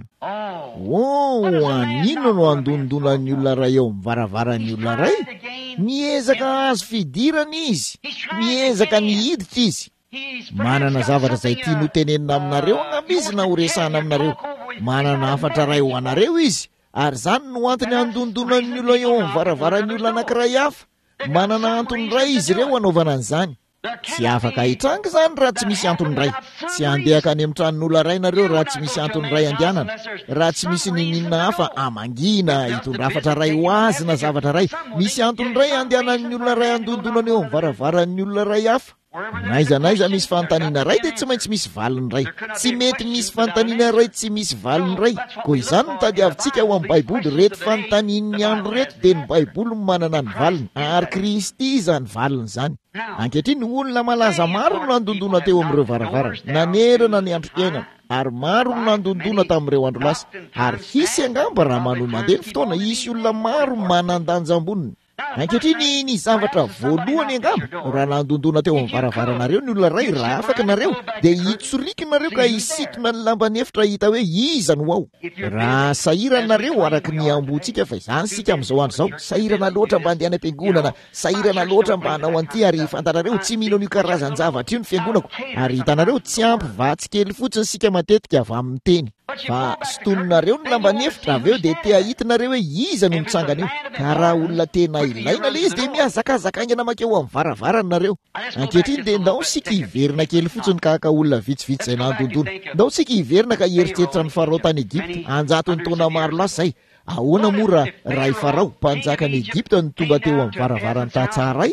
o anino no andonidonan'ny olona ray eo amin'ny varavaran'ny olona ray miezaka azo fidirana izy miezaka ny hiditra izy manana zavatra izay tia no tenenina aminareo angamba izy na horesahana aminareo manana afatra ray ho anareo izy ary zany no antony andonidonan'ny olona eo amin'ny varavaran'ny olona anankiray hafa manana antony ray izy ireo anaovana an'izany tsy afaka hitranga zany raha tsy misy antony ray tsy andehaka any amin'ny tranon'olona ray nareo raha tsy misy antony ray andehanana raha tsy misy nininona hafa amangina hitondra afatra ray ho azy na zavatra ray misy antony ray andehanan'ny olona ray andonidonana eo amin'ny varavaran'ny olona ray hafa naiza naiza misy fanontaniana ray dia tsy maintsy misy valiny ray tsy mety misy fanontaniana ray tsy misy valiny ray koa izany mitady avintsika ao amin'ny baiboly reto fanontanian'ny andro reto dia ny baiboly no manana ny valiny ary kristy izany valiny izany ankehitriny olona malaza maro no nandondona teo amin'ireo varavarana nanerana ny androm-piainana ary maro no nandondona tamin'ireo andro lasa ary hisy angamba raha manao mandeha ny fotoana hisy olona maro manandanja amboniny ankehitriny ny zavatra voalohany angamba raha nandondona teo amin'ny varavaranareo ny olona ray raha afaka nareo dia hitsorikinareo ka hisitona ny lambany efitra hita hoe iza no ao raha sahiranareo araky ny ambotsika fa izany sika amin'izao andro izao sahirana loatra mba andeha any am-piangonana sahirana loatra mba hanao an'ity ary fantanareo tsy mino an'io karazan-javatra io ny fiangonako ary hitanareo tsy ampy vatsy kely fotsiny sika matetika avy amin'ny teny fa sotoninareo ny lambany efitra avy eo dia te ahitinareo hoe iza no mitsangana io ka raha olona tena ilaina le izy dia miazakazakaingana makeo amin'ny varavarana nareo ankehitriny dia ndao sika hiverina kely fotsiny kahaka olona vitsivitsy izay nandondona ndao sika hiverina ka heritreritra ny farao tany Egypta anjato ny taona maro lasa izay ahoana moa ray farao mpanjaka ny Egypta ny tonga teo amin'ny varavarany tatsaray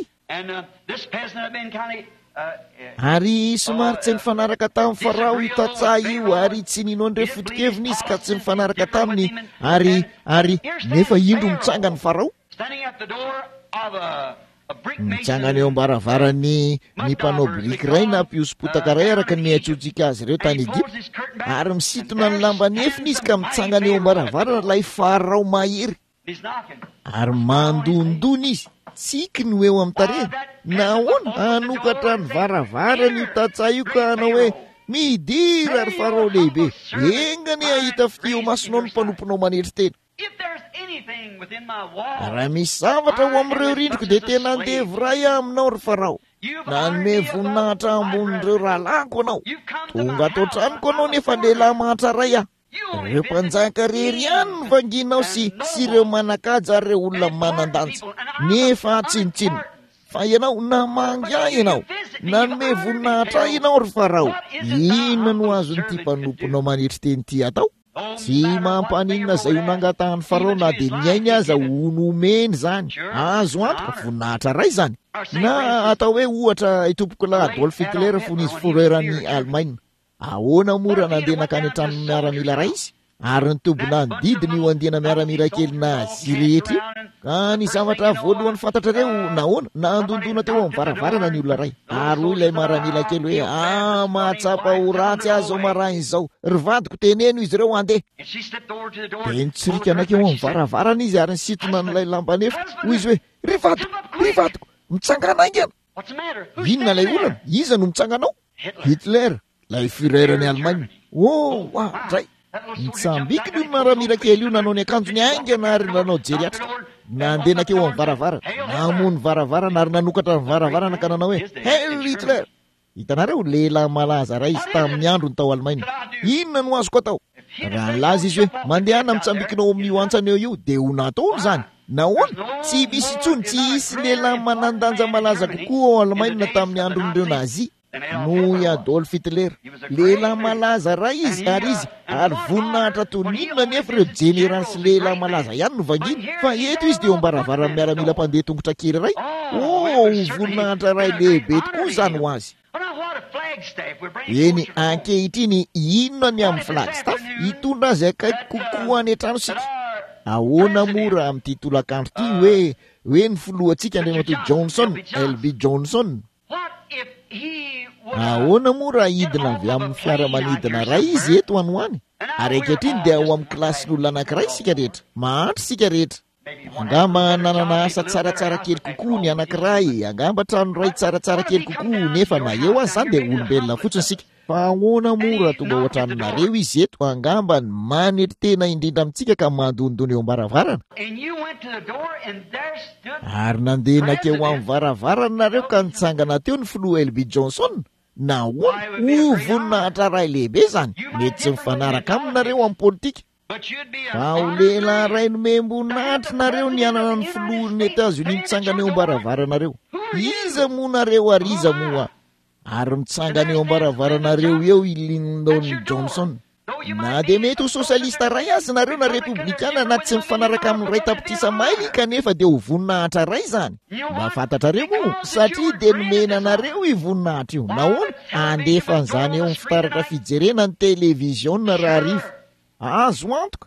ary somary tsy nifanaraka tamin'ny farao io tatsaha io ary tsy nino andre fotokeviny izy ka tsy nifanaraka taminy ary ary nefa indro mitsanga ny farao mitsangana eo ambaravarany ny mpanao biriky ray na mpiosopotaka ray araka ny atsotsika azy ireo tany Egypta ary misitona ny lambany efiny izy ka mitsangana eo ambaravarana ilay farao mahery ary mandondona izy tsiky no eo amin'ny tarehiny nahoana hanokatra ny varavarana io tatsaha io ka hanao hoe midira ary farao lehibe engany ahita fitio masonao ny mpanomponao manetry teny raha misy zavatra ho amin'ireo rindriko dia tena andevy ray aminao ry farao nanome voninahitra ambonin'ireo rahalako anao tonga atao tranoko anao nefa lehilahy mahatra ray ah ireo mpanjaka rery ihany ny vanginao sy sy ireo manakaja ary ireo olona manandanja nefa tsinotsinona fa ianao namangy ahy ianao nanome voninahitra ianao ry farao inona no azon'ity mpanomponao manetry teny ity atao tsy mampaninona izay ho nangatahany farao na dia niainy aza ho nomeny zany azo antoka voninahitra ray zany na atao hoe ohatra itompoko la Adolf Hitler fon'izy foreran'ny Allemagne ahoana mora nandeha nakany an-tranony miaramila ray izy ary ny tombona ny didiny io andiana miaramila kely nazy rehetra io ka ny zavatra voalohany fantatrareo nahoana nandondona teo amin'ny varavarana ny olona ray ary hoy ilay miaramila kely hoe ah mahatsapa ho ratsy azy ao marany izao ry vadiko teneno izy ireo andeha dia nitsirika anakeo amin'ny varavarana izy ary nisitona n'ilay lambany efitra hoy izy hoe ry vadiko ry vadiko mitsangana aingana inona ilay olana iza no mitsanganao Hitler lay Führerany Allemagne oh wa dray mitsambiky ny miaramila kely io nanao ny akanjony aingana ary nanao jery atrika nandeha nakeo amin'ny varavarana namony varavarana ary nanokatra ny varavarana ka nanao hoe Heil Hitler hitanareo lehilahy malaza ray izy tamin'ny andro ny tao Allemagne inona no azoko atao raha nilaza izy hoe mandehana mitsambikinao amin'io antsana eo io dia ho nataony zany nahoana tsy misy intsony tsy hisy lehilahy manandanja malaza kokoa ao Allemagne tamin'ny andron'ireo nazi noho Adolf Hitler lehilahy malaza ray izy ary izy ary voninahitra toninona nefa ireo jeneral sy lehilahy malaza ihany no vanginy fa eto izy dia eo ambaravarany miaramila mpandeha tongotra kely ray oh voninahitra ray lehibe tokoa zany ho azy eny ankehitriny inona ny amin'ny flagstaff hitondra azy akaiky kokoa any an-trano sika ahoana mora amin'ity tolakandro ity hoe hoe ny filohantsika Andriamatoa Johnson L B Johnson ahoana mora hidina avy amin'ny fiaramanidina ray izy eto anoany ary ankehitriny dia ao amin'ny klasy n'olona anankiray sika rehetra mahantra sika rehetra angamba nanana asa tsaratsara kely kokoa ny anankiray, angamba trano ray tsaratsara kely kokoa, nefa na eo azy zany de olombelona fotsiny sika. Fa ahoana mora tonga ao an-tranonareo izy eto, angamba ny manety tena indrindra amintsika ka mandondony eo am-baravarana. Ary nandeha nakeo amin'ny varavarana nareo ka nitsangana teo ny filoha L B Johnson. Nahoana ho voninahitra ray lehibe zany, mety tsy mifanaraka aminareo amin'ny politika. Fa ho lehilahy ray nomemboninahitra nareo ny anana ny filohan'ny Etazonia mitsangana eo am-baravaranareo. Iza moa nareo ary iza moa? Ary mitsangana eo am-baravaranareo eo i Lyndon Johnson. Na de mety ho sosialista ray azy nareo na republikana na tsy mifanaraka amin'ny ray tapitrisa maily kanefa de ho voninahitra ray zany. Mba fantatrareo moa satria de nomena nareo i voninahitra io. Nahoana andefa an'izany eo amin'ny fitaratra fijerena ny televiziona raha rivo. Azo antoka.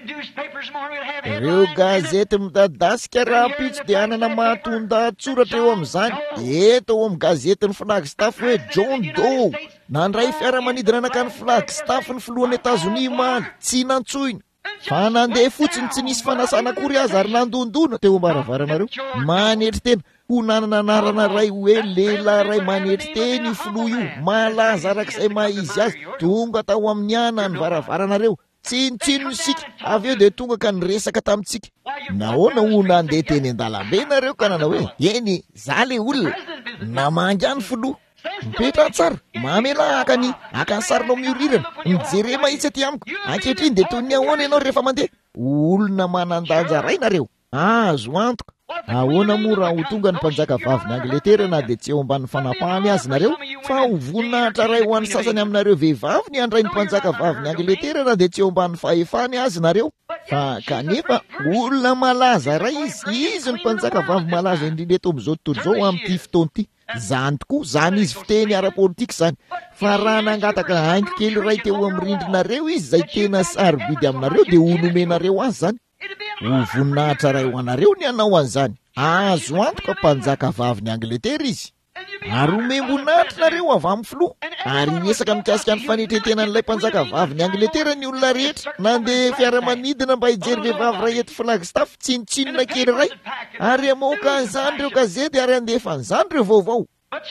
Ireo gazety midadasika raha pitso de anana mahatonda tsoratra eo amin'izany. Eto ao amin'ny gazetiny Flagstaff hoe John Doe nandray fiaramanidina nakany Flagstaff ny filohan'ny Etazonia maly tsy nantsoina. Fa nandeha fotsiny tsy nisy fanasana akory azy ary nandondona teo am-baravaranareo. Manetry tena ho nanana anarana ray hoe lehilahy ray manetry teny io filoha io, malaza arak'izay maha-izy azy, tonga tao amin'ny ana ny varavaranareo. Tsinitsino sika avy eo de tonga ka niresaka tamintsika. Nahoana ho nandeha teny an-dalambe nareo ka nanao hoe eny za le olona namangy any filoha mipetra tsara mamela akany akany sarinao miorirana mijere mahitsy aty amiko ankehitriny de toy ny ahoana ianao rehefa mandeha. Olona manandanja ray nareo. Azo antoka. Ahoana moa raha ho tonga ny mpanjaka vavy ny Angletera na de tsy eo ambany fanapahany azy nareo, fa ho voninahitra ray ho an'ny sasany aminareo vehivavy ny andray ny mpanjaka vavy ny Angletera na de tsy eo ambany fahefany azy nareo. Fa kanefa olona malaza ray izy, izy ny mpanjaka vavy malaza indrindra eto amin'izao tontolo izao amin'ity fotoana ity. Zany tokoa zany izy fiteny ara-politika zany. Fa raha nangataka haingo kely ray teo amin'ny rindrinareo izy zay tena sarobidy aminareo de ho nomenareo azy zany. Ho voninahitra ray ho anareo ny anao an'izany. Azo antoka mpanjaka vavy ny Angletera izy. Ary omemboninahitra nareo avy amin'ny filoha. Ary niesaka mikasika ny fanetretena n'ilay mpanjaka vavy ny Angletera ny olona rehetra nandeha fiaramanidina mba hijery vehivavy ray eto Flagstaff tsinotsinona kely ray. Ary amoaka an'izany reo gazety ary andefa an'izany reo vaovao.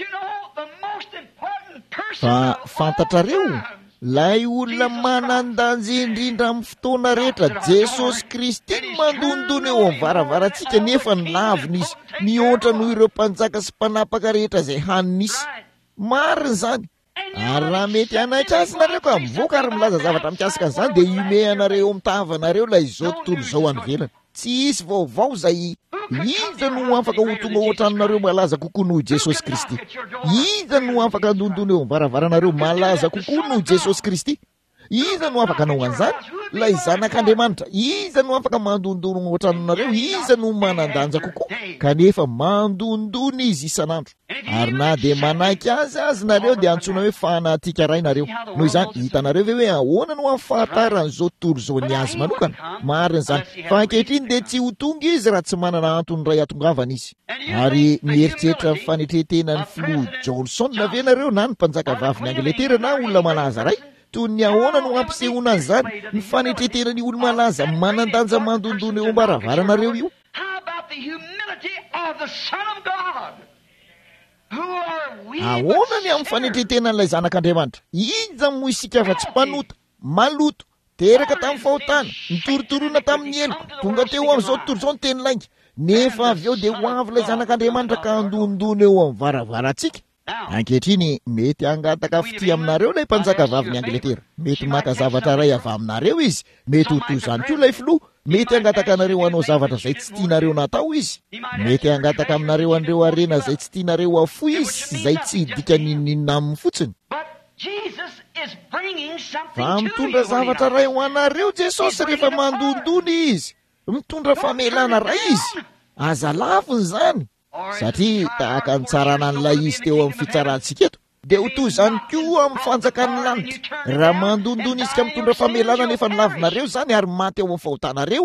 Fa fantatrareo lay olona manandanja indrindra amin'ny fotoana rehetra, Jesosy Kristy mandondona eo amin'ny varavarantsika nefa ny laviny izy mihoatra noho ireo mpanjaka sy mpanapaka rehetra zay haninisy. Marina zany. Ary raha mety anaitra azy nareo ka mivoaka ary milaza zavatra mikasika an'izany de imeanareo mitavanareo la izao tontolo izao any ivelany. Tsy hisy vaovao zay iza no afaka ho tonga ao an-tranonareo malaza kokoa noho Jesosy Kristy. Iza no afaka handondona eo am-baravaranareo malaza kokoa noho Jesosy Kristy. Iza no afaka hanao an'izany? Lay zanak'Andriamanitra. Iza no afaka mandondona ao an-tranonareo? Iza no manandanja kokoa? Kanefa mandondona izy isan'andro. Ary na de manaiky azy azy nareo de antsoina hoe fanatika ray nareo. Noho izany hitanareo ve hoe ahoana no ahafantaran'izao tontolo izao ny azy manokana? Marina zany. Fa ankehitriny de tsy ho tonga izy raha tsy manana antony ray atongavana izy. Ary mieritreritra fanetretena ny filoha Johnson na ve nareo na ny mpanjaka vavy ny Angletera na olona malaza ray? Toy ny ahoana no ampisehoana an'izany ny fanetretena ny olona malaza manandanja mandondona eo am-baravaranareo io? Ahoana ny amin'ny fanetretena n'ilay zanak'Andriamanitra? Iza moa isika fa tsy mpanota, maloto, teraka tamin'ny fahotana, nitorotoroana tamin'ny eloko, tonga teo amin'izao tontolo izao ny teny lainga. Nefa avy eo de ho avy ilay zanak'Andriamanitra ka handondona eo amin'ny varavarantsika. Ankehitriny mety hangataka fity aminareo lay mpanjaka vavy ny Angletera. Mety maka zavatra ray avy aminareo izy, mety ho toy izany koa lay filoha. Mety hangataka anareo hanao zavatra zay tsy tianareo natao izy. Mety hangataka aminareo an'ireo arena zay tsy tianareo afoy izy, zay tsy dika ninninina aminy fotsiny. Fa mitondra zavatra ray ho anareo Jesosy rehefa mandondona izy. Mitondra famelana ray izy. Aza laviny zany. Satria tahaka ny tsarana an'ilay izy teo amin'ny fitsarantsika eto de ho toy izany koa amin'ny fanjakany lanitra. Raha mandondona izy ka mitondra famelana nefa ny lavinareo zany ary maty eo amin'ny fahotanareo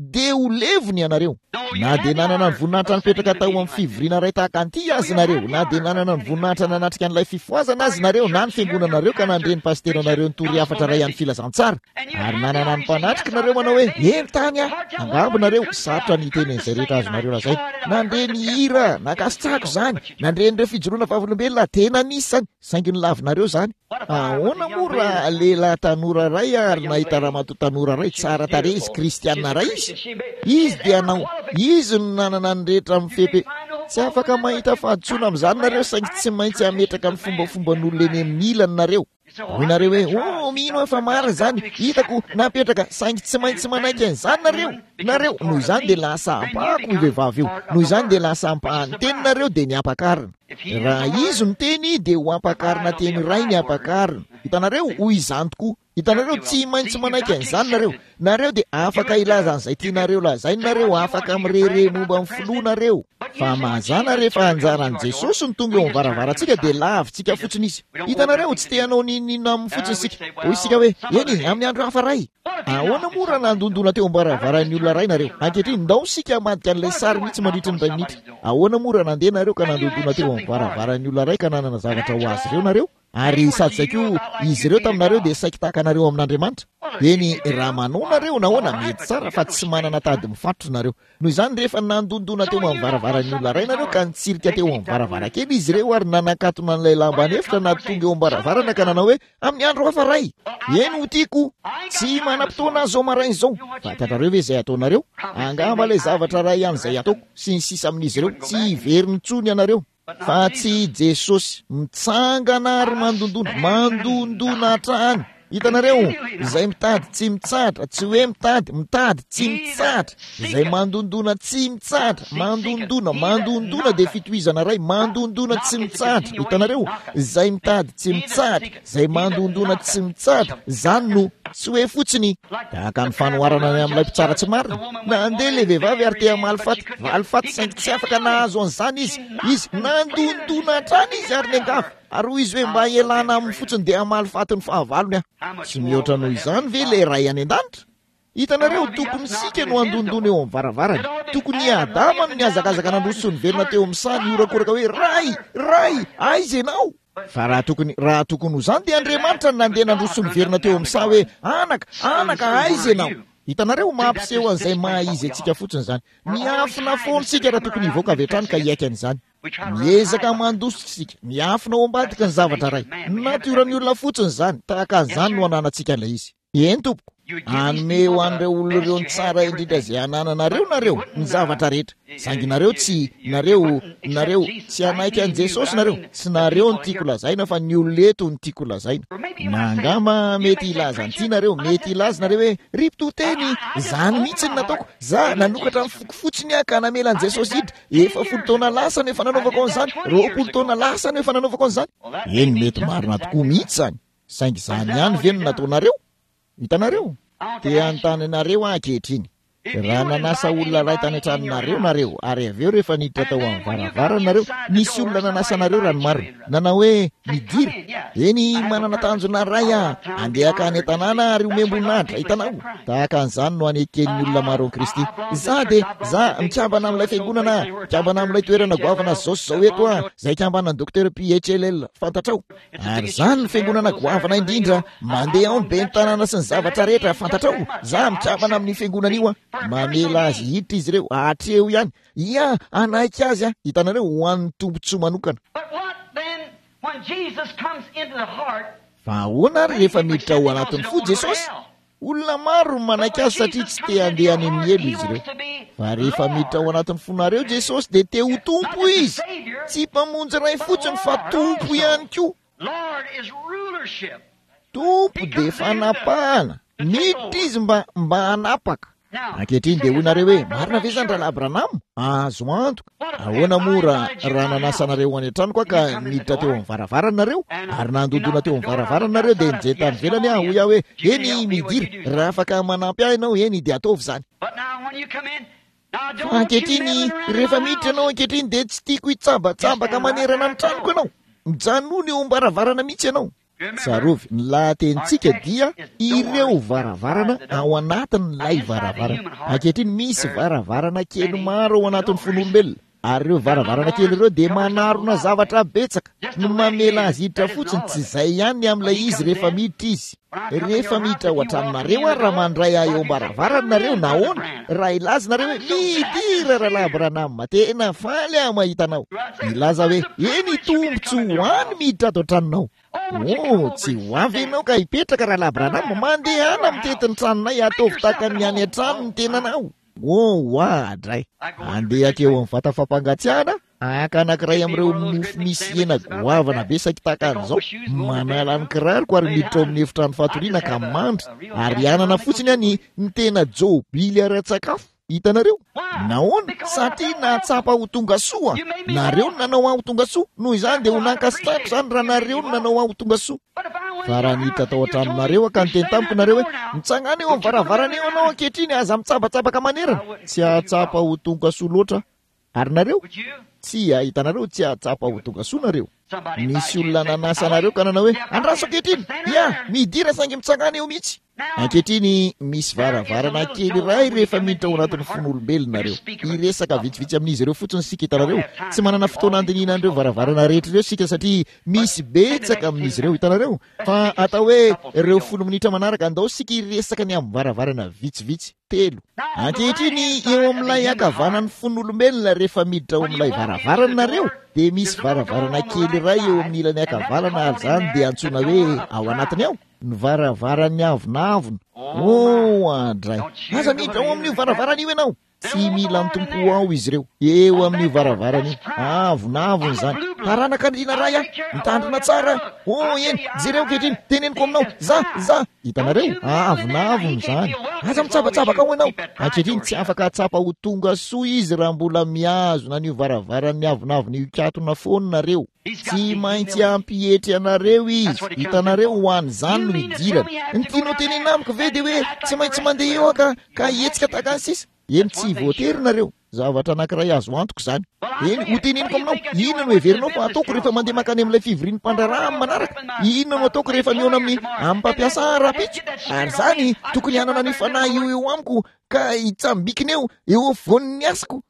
de ho levony ianareo. Na de nanana ny voninahitra nipetraka tao amin'ny fivoriana ray tahaka an'ity azy nareo, na de nanana ny voninahitra nanatrika an'ilay fifoazana azy nareo, na ny fiangonanareo ka nandreny pasteranareo ny tory afatra ray an'ny filazantsara, ary nanana ny mpanatrika nareo manao hoe eny tany a angambo nareo sarotra ny tenen'izay rehetra azonareo lazay, nandreny hira nakasitrako zany, nandreny ireo fijoroana vavolombelona tena nisy zany, saingy ny lavinareo zany. Ahoana moa raha lehilahy tanora ray ary nahita ramatoa tanora ray tsara tarehy izy kristianina ray izy, izy dia anao izy no nanana ny rehetra amin'ny fepe. Tsy afaka mahita fahadsoana amin'izany nareo saingy tsy maintsy hametraka amin'ny fombafomban'olona eny amin'ny ilany nareo. Hoy nareo hoe oh mino efa marina zany hitako napetraka, saingy tsy maintsy manaiky an'izany nareo. Nareo noho izany dia lasa ampahako io vehivavy io, noho izany dia lasa ampahany teny nareo dia ny ampakarina. Raha izy no teny dia ho ampakarina teny ray ny ampakarina. Hitanareo hoy izany tokoa. Hitanareo tsy maintsy manaiky an'izany nareo. Nareo dia afaka ilaza an'izay tianareo lazainy nareo, afaka mirere momba amin'ny filoha nareo. Fa mazana rehefa anjaran'i Jesosy ny tonga eo amin'ny varavarantsika dia lavintsika fotsiny izy. Hitanareo tsy te hanao ninina amin'ny fotsiny sika. Hoy isika hoe eny amin'ny andro hafa ray. Ahoana moa raha nandondona teo am-baravaran'ny olona ray nareo? Ankehitriny ndao sika madika an'ilay sary mihitsy mandritra ny iray minitra. Ahoana moa raha nandeha nareo ka nandondona teo am-baravaran'ny olona ray ka nanana zavatra ho azy ireo nareo? Ary sady saiko izy ireo taminareo dia saiki tahaka nareo amin'Andriamanitra. Eny raha manao nareo nahoana mety tsara fa tsy manana tady mifatotra nareo. Noho izany rehefa nandondona teo amin'ny varavaran'ny olona ray nareo ka nitsirika teo amin'ny varavarakely izy ireo ary nanakatona an'ilay lamba nefitra na tonga eo am-baravarana ka nanao hoe amin'ny andro hafa ray. Eny ho tiako tsy manam-potoana zao marainy zao. Fantatrareo ve izay ataonareo? Angamba ilay zavatra ray ihany izay ataoko sy ny sisa amin'izy ireo tsy hiveriny intsony ianareo. Fa tsy Jesosy mitsangana ary mandondona, mandondona hatrany. Hitanareo, izay mitady tsy mitsatra, tsy hoe mitady, mitady tsy mitsatra, izay mandondona tsy mitsatra, mandondona, mandondona dia fitohizana ray, mandondona tsy mitsatra. Hitanareo, izay mitady tsy mitsatra, izay mandondona tsy mitsatra, zany no tsy hoe fotsiny. Tahaka ny fanoharana amin'ilay mpitsara tsy marina. Nandeha ilay vehivavy ary te hamaly-faty, valy-faty saingy tsy afaka nahazo an'izany izy. Izy nandondona hatrany izy ary niangavy. Ary hoy izy hoe mba ialana amin'ny fotsiny dia hamaly-faty ny fahavalony aho. Tsy mihoatra noho izany ve ilay ray any an-danitra? Hitanareo, tokony sika no andondona eo amin'ny varavarana. Tokony Adama no niazakazaka nandroso ny verina teo amin'ny sany iorakoraka hoe ray, ray, aiza ianao? Fa raha tokony raha tokony ho zany dia Andriamanitra no nandeha nandroso ny verina teo amin'ny sa hoe anaka, anaka, aiza ianao? Hitanareo, mampiseho an'izay maha-izy antsika fotsiny zany. Miafina foana sika raha tokony hivoaka avy hatrany ka hiaiky an'izany. Miezaka mandositra sika, miafina ao ambadika ny zavatra ray. Natioran'ny olona fotsiny zany, tahaka an'izany no ananantsika ilay izy. Eny tompoko, anome ho an'ireo olona ireo ny tsara indrindra izay anananareo nareo ny zavatra rehetra. Saingy nareo tsy nareo nareo tsy anaiky an' Jesosy nareo, tsy nareo ny tiako lazaina fa ny ololeto ny tiako lazaina. Nangamba mety ilaza an'ity nareo, mety ilaza nareo hoe ripototeny zany mihitsy ny nataoko, za nanokatra amin'ny foko fotsiny aho ka namela an' Jesosy hidra, efa folo taona lasa no efa nanaovako an'izany, roapolo taona lasa no efa nanaovako an'izany. Eny mety marina tokoa mihitsy zany, saingy zany ihany ve no nataonareo? Hitanareo, te antananareo ankehitriny. Raha nanasa olona ray tany an-tranonareo nareo, ary avy eo rehefa niditra tao amin'ny varavarana nareo, nisy olona nanasa nareo raha ny marina. Nanao hoe midiry, eny manana tanjona ray a, andehaka any an-tanàna ary omembonahitra. Hitanao, tahaka an'izany no aneken'ny olona maro an Kristy. Za de za mikambana amin'ilay fiangonana, mikambana amin'ilay toerana goavana zao sy zao eto a, zay kambana dokter P H L L, fantatrao. Ary zany ny fiangonana goavana indrindra, mandeha ao ny be ny tanàna sy ny zavatra rehetra, fantatrao. Za mikambana amin'ny fiangonana io a, mamela azy hiditra izy ireo, atreo ihany. Ia, anaiky azy a, hitanareo ho an'ny tombotsoa manokana. Fa ahoana ary rehefa miditra ao anatin'ny fo Jesosy? Olona maro manaiky azy satria tsy te handeha any amin'ny elo izy ireo. Fa rehefa miditra ao anatin'ny fonareo Jesosy dia te ho tompo izy. Tsy mpamonjy ray fotsiny fa tompo ihany koa. Tompo dia fanapahana. Miditra izy mba mba hanapaka. Ankehitriny dia hoy nareo hoe marina ve zany rahalahy Branamo? Azo antoka. Ahoana moa raha raha nanasa nareo any an-trano koa ka niditra teo amin'ny varavarana nareo ary nandondona teo amin'ny varavarana nareo dia nijery tany velany aho hoy aho hoe eny midiry, raha afaka manampy ahy ianao eny dia ataovy zany. Fa ankehitriny rehefa miditra ianao ankehitriny dia tsy tiako hitsabatsabaka manerana ny tranoko ianao. Mijanona eo am-baravarana mihitsy ianao. Tsarovy, ny lahatentsika dia ireo varavarana ao anatin'ilay varavarana. Ankehitriny misy varavarana kely maro ao anatin'ny fon'olombelona. Ary ireo varavarana kely ireo dia manarona zavatra betsaka no mamela azy hiditra fotsiny, tsy izay ihany amin'ilay izy rehefa miditra izy. Rehefa miditra ao an-tranonareo ary raha mandray ahy eo am-baravarana nareo nahoana, raha ilaza nareo hoe midira rahalahy Branham, tena faly aho mahita anao. Ilaza hoe eny tombotsy ho any miditra ato an-tranonao. Oh, tsy ho avy ianao ka hipetraka rahalahy Branham, mandehana mitetin'ny tranonay ataovy tahaka ny any an-trano ny tenanao. Oh, adray. Andehaka eo amin'ny vata fampangatsiahana, aka anankiray amin'ireo mofo misy hena goavana besaka tahaka an'izao. Manala ny kiraroko ary miditra ao amin'ny efitrano fatoriana ka mandry, ary anana fotsiny any ny tena jobily ara-tsakafo. Hitanareo? Nahoana? Satria nahatsapa ho tonga soa. Nareo no nanao aho ho tonga soa. Noho izany dia ho nankasitrako izany raha nareo no nanao aho ho tonga soa. Fa raha niditra tao an-tranonareo ka ny teny tamiko nareo hoe mitsangana eo amin'ny varavarana eo anao ankehitriny aza mitsabatsabaka manerana. Tsy ahatsapa ho tonga soa loatra. Ary nareo? Tsy hitanareo tsy ahatsapa ho tonga soa nareo. Nisy olona nanasa nareo ka nanao hoe andraso ankehitriny. Ya, midira saingy mitsangana eo mihitsy. Ankehitriny misy varavarana kely iray rehefa miditra ao anatin'ny fon'olombelona nareo. Iresaka vitsivitsy amin'izy ireo fotsiny sika hitanareo. Tsy manana fotoana andinina an'ireo varavarana rehetra ireo sika satria misy betsaka amin'izy ireo hitanareo. Fa atao hoe ireo folo minitra manaraka andao sika iresaka ny amin'ny varavarana vitsivitsy telo. Ankehitriny eo amin'ilay akavanan'ny fon'olombelona rehefa miditra ao amin'ilay varavarana nareo dia misy varavarana kely iray eo amin'ny ilany akavanana ary izany dia antsoina hoe ao anatiny ao ny varavarany avonavona. Oh, andray. Aza miditra ao amin'io varavarana io ianao. Tsy mila mitompo ao izy ireo. Eo amin'io varavarana io. Avonavona izany. Taranaka andriana ray aho. Mitandrina tsara. Oh, eny. Jereo ankehitriny. Teneniko aminao. Za, za. Hitanareo? Avonavona izany. Aza mitsabatsabaka ao ianao. Ankehitriny tsy afaka atsapa ho tonga soa izy raha mbola miazona an'io varavarany avonavona io katona foana nareo. Tsy maintsy ampietry anareo izy. Hitanareo ho an'izany no hidirana. Ny tianao tenena amiko ve dia hoe tsy maintsy mandeha eo ka ka hietsika tahaka ny sisa. Eny tsy voatery nareo. Zavatra anankiray azo antoko izany. Eny ho teneniko aminao. Inona no heverinao fa ataoko rehefa mandeha makany amin'ilay fivorian'ny mpandraraha manaraka? Inona no ataoko rehefa miona amin'ny amin'ny mpampiasa rapitso? Ary izany tokony hanana ny fanahy eo eo amiko ka hitsambikina eo eo afovoan'ny asako.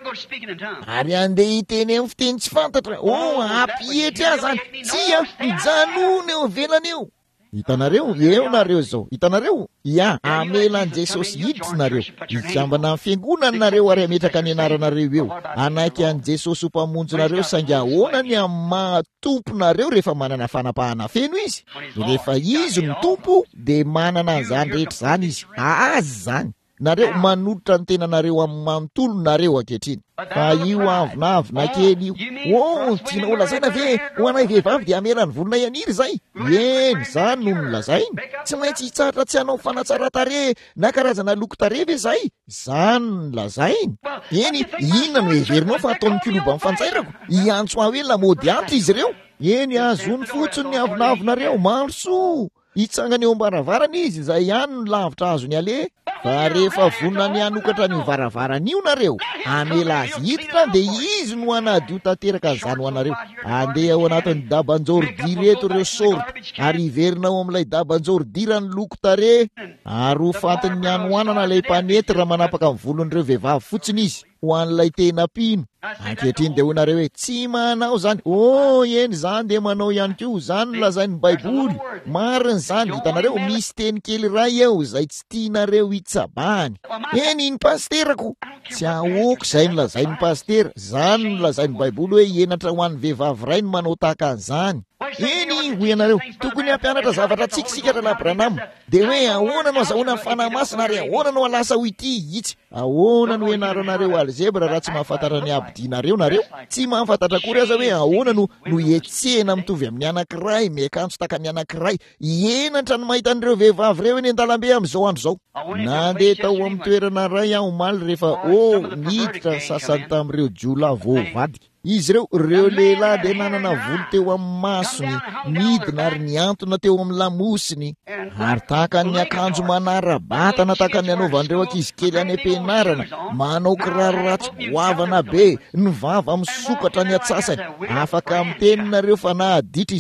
Ary andeha hiteny amin'ny fiteny tsy fantatra. Oh, ampietry ahy izany. Tsia, mijanona eo ivelany eo. Hitanareo? Eo nareo zao. Hitanareo? Ya, amelan Jesosy hiditra nareo. Hitsambana amin'ny fiangonana nareo ary ametraka ny anaranareo eo. Anaiky an Jesosy ho mpamonjy nareo saingy ahoanany amin'ny mahatompo nareo rehefa manana fanapahana feno izy. Rehefa izy no tompo dia manana an'izany rehetra izany izy. Azy izany. Nareo manolotra ny tenanareo amin'ny manontolo nareo ankehitriny. Fa io avonavona kely io. Oh, tianao lazaina ve ho anay vehivavy dia amela ny volonay aniry izay? Eny, izany no nolazainy. Tsy maintsy hitsaratra tsy hanao fanatsara-tarehy na karazana loko tarehy ve izay? Izany no lazainy. Eny, inona no heverinao fa ataon'ny kiloba amin'ny fanjairako? Iantso aho hoe lamody antitra izy ireo? Eny, azony fotsiny ny avonavonareo mansoa. Hitsangana eo am-baravarana izy izay ihany no lavitra azony aleha. Fa rehefa vonona ny hanokatra ny varavarana io nareo, amela azy hiditra dia izy no hanadio tanteraka izany ho anareo. Andeha ao anatin'ny dabanjordi reto ireo sorta ary hiverina ao amin'ilay dabanjordi raha ny loko tarehy ary ho fatiny ny hanoanana ilay mpanety raha manapaka amin'ny volon'ireo vehivavy fotsiny izy ho an'ilay tena pino. Ankehitriny dia ho nareo hoe tsy manao izany. Oh, eny izany dia manao ihany koa. Izany no lazain'ny Baiboly. Marina izany. Hitanareo misy teny kely iray eo izay tsy tianareo hitsabahany. Eny ny pasterako. Tsy ahoako izay no lazain'ny pastera. Izany no lazain'ny Baiboly hoe hienatra ho an'ny vehivavy iray no manao tahaka an'izany. Eny ho ianareo tokony hampianatra zavatra tsikisika rahalahy Branham dia hoe ahoana no azahoana ny fanahy masina ary ahoana no alasa ho ity itsy. Ahoana no ianaranareo algebra raha tsy mahafantatra ny abidinareo nareo? Tsy mahafantatra kory aza hoe ahoana no no hietsehana mitovy amin'ny anankiray miakanjo tahaka ny anankiray hienatra ny mahita an'ireo vehivavy ireo eny an-dalambe amin'izao andro izao. Nandeha tao amin'ny toerana iray aho omaly rehefa o niditra sasany tamin'ireo jiolahy voavadika. Izy ireo ireo lehilahy dia nanana volo teo amin'ny masony, midina ary niantona teo amin'ny lamosiny, ary tahaka ny akanjo manara-batana tahaka ny anaovan'ireo ankizy kely any am-pianarana, manao kiraro ratsy goavana be, ny vava misokatra ny atsasany. Afaka amin'ny teninareo fa nahaditra izy ireo.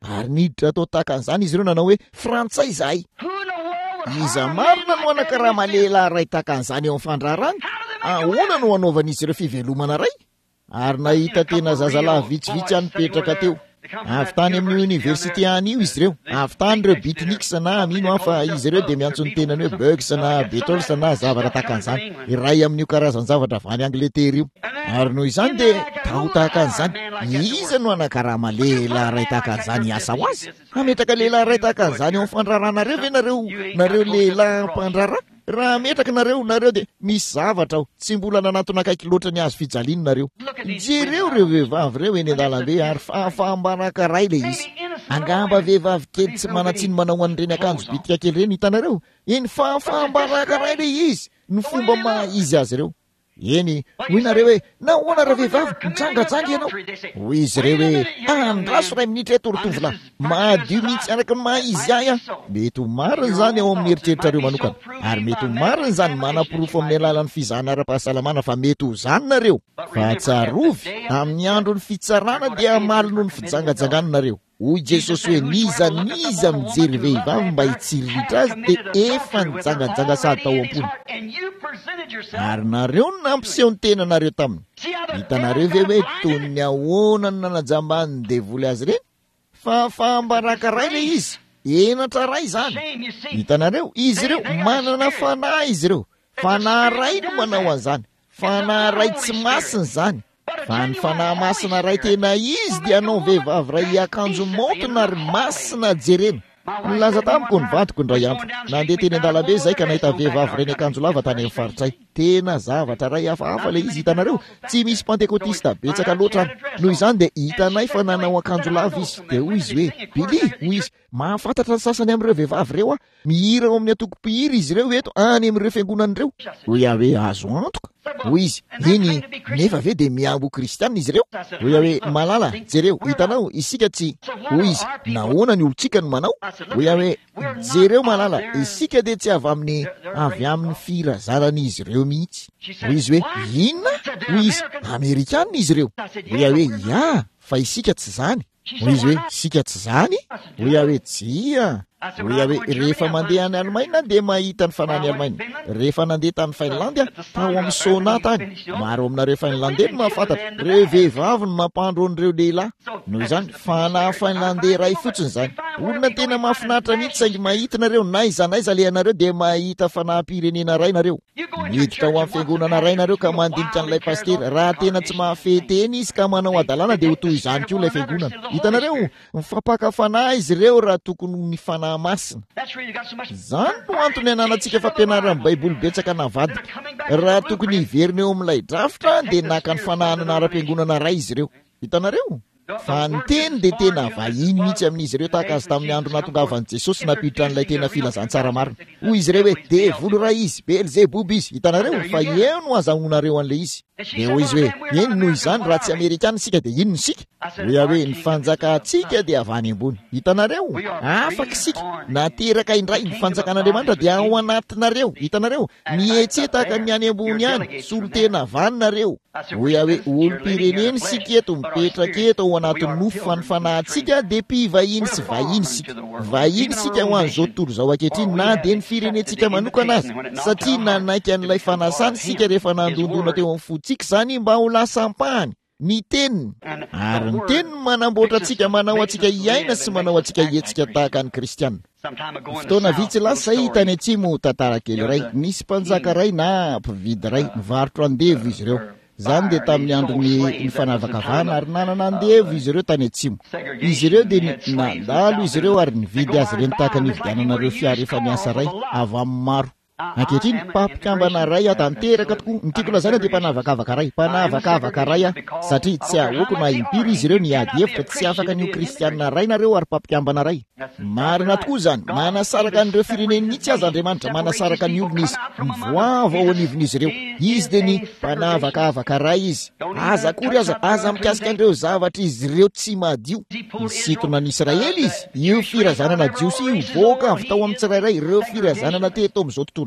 ary niditra atao tahaka an'izany izy ireo nanao hoe frantsay zahay. Iza marina no anakaraha malehilahy ray tahaka an'izany eo amin'ny fandrarany, ahoana no anaovan'izy ireo fivelomana ray? Ary nahita tena zazalahy vitsivitsy any petraka teo. Avy tany amin'ny université any io izy ireo, avy tany ireo Bitnix na mino afa izy ireo dia miantso ny tenany hoe Bugs na Beatles na zavatra tahaka an'izany, iray amin'io karazany zavatra avy any Angleterre io. Ary noho izany dia tao tahaka an'izany, iza no anakaraha malehilahy ray tahaka an'izany hiasa ho azy? Nametraka lehilahy ray tahaka an'izany eo amin'ny fandraranareo ve nareo nareo lehilahy mpandrara? Raha metraka nareo nareo dia misy zavatra ao, tsy mbola nanatona akaiky loatra ny azo fijaliana nareo. Jereo reo vehivavy reo eny an-dalambe ary fahafahambaraka ray le izy. Angamba vehivavy kely tsy manatsiny manao an'ireny akanjo bitika kely ireny hitanareo, eny fahafahambaraka ray le izy ny fomba maha izy azy ireo. Eny hoy nareo hoe nahoana raha vehivavy mitsangajanga ianao? Hoy izy ireo hoe andraso ray minitra eto rotovolahy, madio mihitsy araka ny maha izy ahy a. Mety ho marina zany ao amin'ny eritreritrareo manokana, ary mety ho marina zany manapirofo amin'ny alalan'ny fizahana ara-pahasalamana fa mety ho zany nareo. Fa tsarovy amin'ny andro ny fitsarana dia amaly noho ny fijangajangana nareo. Hoy Jesosy hoe niza niza mijery vehivavy mba hitsiriritra azy dia efa nijangajanga sady tao am-pony. Ary nareo no nampiseho ny tena nareo taminy. Hitanareo ve hoe toy ny ahoana ny nanajambany ny devoly azy reny? Fa fahambaraka ray le izy, enatra ray zany. Hitanareo izy ireo manana fanahy izy ireo, fanahy ray no manao an'izany, fanahy ray tsy masina zany. Fa ny fanahy masina ray tena izy dia anao vehivavy ray akanjo maontina ary masina jerena. Nilaza tamiko ny vadiko ndray andro, nandeha teny an-dalambe zay ka nahita vehivavy ray ny akanjo lava tany amin'ny faritray. Tena zavatra ray hafahafa le izy. Hitanareo tsy misy pentekotista betsaka loatra any, noho izany dia hitanay fa nanao akanjo lava izy. Dia hoy izy hoe Bili, hoy izy, mahafantatra ny sasany amin'ireo vehivavy reo a, mihira ao amin'ny atoko-pihira izy ireo eto any amin'ireo fiangonan'ireo. Hoy aho hoe azo antoka. Hoy izy iny nefa ve dia miambo kristianina izy ireo? Hoy aho hoe malala jereo, hitanao isika tsy. Hoy izy nahoana ny olontsika no manao? Hoy aho hoe jereo malala, isika dia tsy avy amin'ny avy amin'ny firazanan'izy ireo mihitsy. Hoy izy hoe inona? Hoy izy Amerikanina izy ireo. Hoy aho hoe ia, fa isika tsy zany. Hoy izy hoe isika tsy zany? Hoy aho hoe tsia. Hoy aho hoe rehefa mandeha any Allemagne dia mahita ny fanahy ny Allemagne. Rehefa nandeha tany Finlandia tao amin'ny sauna tany, maro aminareo Finlandais no mahafantatra, ireo vehivavy no mampandro an'ireo lehilahy. Noho izany fanahy Finlandais ray fotsiny zany. Olona tena mahafinaritra mihitsy saingy mahita nareo naiza naiza alehanareo dia mahita fanaham-pirenena ray nareo. Miditra ao amin'ny fiangonana ray nareo ka mandinika an'ilay paster, raha tena tsy mahafeteny izy ka manao adalana dia ho toy izany koa ilay fiangonana. Hitanareo mifampaka fanahy izy ireo raha tokony ny fanahy masina. Zany no antony ananantsika fampianarana amin'ny baiboly betsaka navadika. Raha tokony hiverina eo amin'ilay drafitra dia naka ny fanahana ara-piangonana ray izy ireo. Hitanareo fa ny teny dia tena vahiny mihitsy amin'izy ireo tahaka azy tamin'ny andro nahatongavan'i Jesosy napiditra an'ilay tena filazantsara marina. Hoy izy ireo hoe devoly ray izy, Beelzebub izy. Hitanareo fa eo no azahoanareo an'ilay izy. Dia hoy izy hoe eny noho izany raha tsy Amerikana sika dia inona sika? Hoy aho hoe ny fanjakantsika dia avy any ambony. Hitanareo afaka sika nateraka indray ny fanjakan'Andriamanitra dia ao anatinareo. Hitanareo mietsetaka ny any ambony any, solo tena vaninareo. Hoy aho hoe olom-pireneny sika eto mipetraka eto ao anatin'ny nofo, fa ny fanahintsika dia mpivahiny sy vahiny sika. Vahiny sika ho an'izao tontolo izao ankehitriny na dia ny firenentsika manokana azy, satria nanaiky an'ilay fanasany sika rehefa nandondona teo amin'ny fotsika zany mba ho lasa ampahany ny teniny. Ary ny teniny manamboatra antsika manao antsika hiaina sy manao antsika hietsika tahaka ny kristianina. Fotoana vitsy lasa hitany atsimo tantara kely ray, nisy mpanjaka ray na mpividy ray mivarotra andevo izy ireo. Zany dia tamin'ny androny ny fanavakavahana ary nanana andevo izy ireo tany atsimo. Izy ireo dia nandalo izy ireo ary nividy azy ireny tahaka nividiananareo fiara efa niasa ray avy amin'ny maro. Ankehitriny mpampikambana ray a tanteraka tokoa. Ny tiako lazana dia mpanavakavaka ray, mpanavakavaka ray a, satria tsy ahoako na impiry izy ireo niady hevitra tsy afaka nio kristianina ray nareo ary mpampikambana ray. Marina tokoa zany, manasaraka an'ireo fireneny mihitsy azy Andriamanitra, manasaraka ny olona izy, mivoavo ao anivon'izy ireo. Izy dia ny mpanavakavaka ray izy. Aza kory aza, aza mikasika an'ireo zavatra izy ireo tsy madio. Nisintona n'Israely izy, io firazanana jiosy io voaka avy tao amin'ny tsirairay, ireo firazanana teto amin'izao tontolo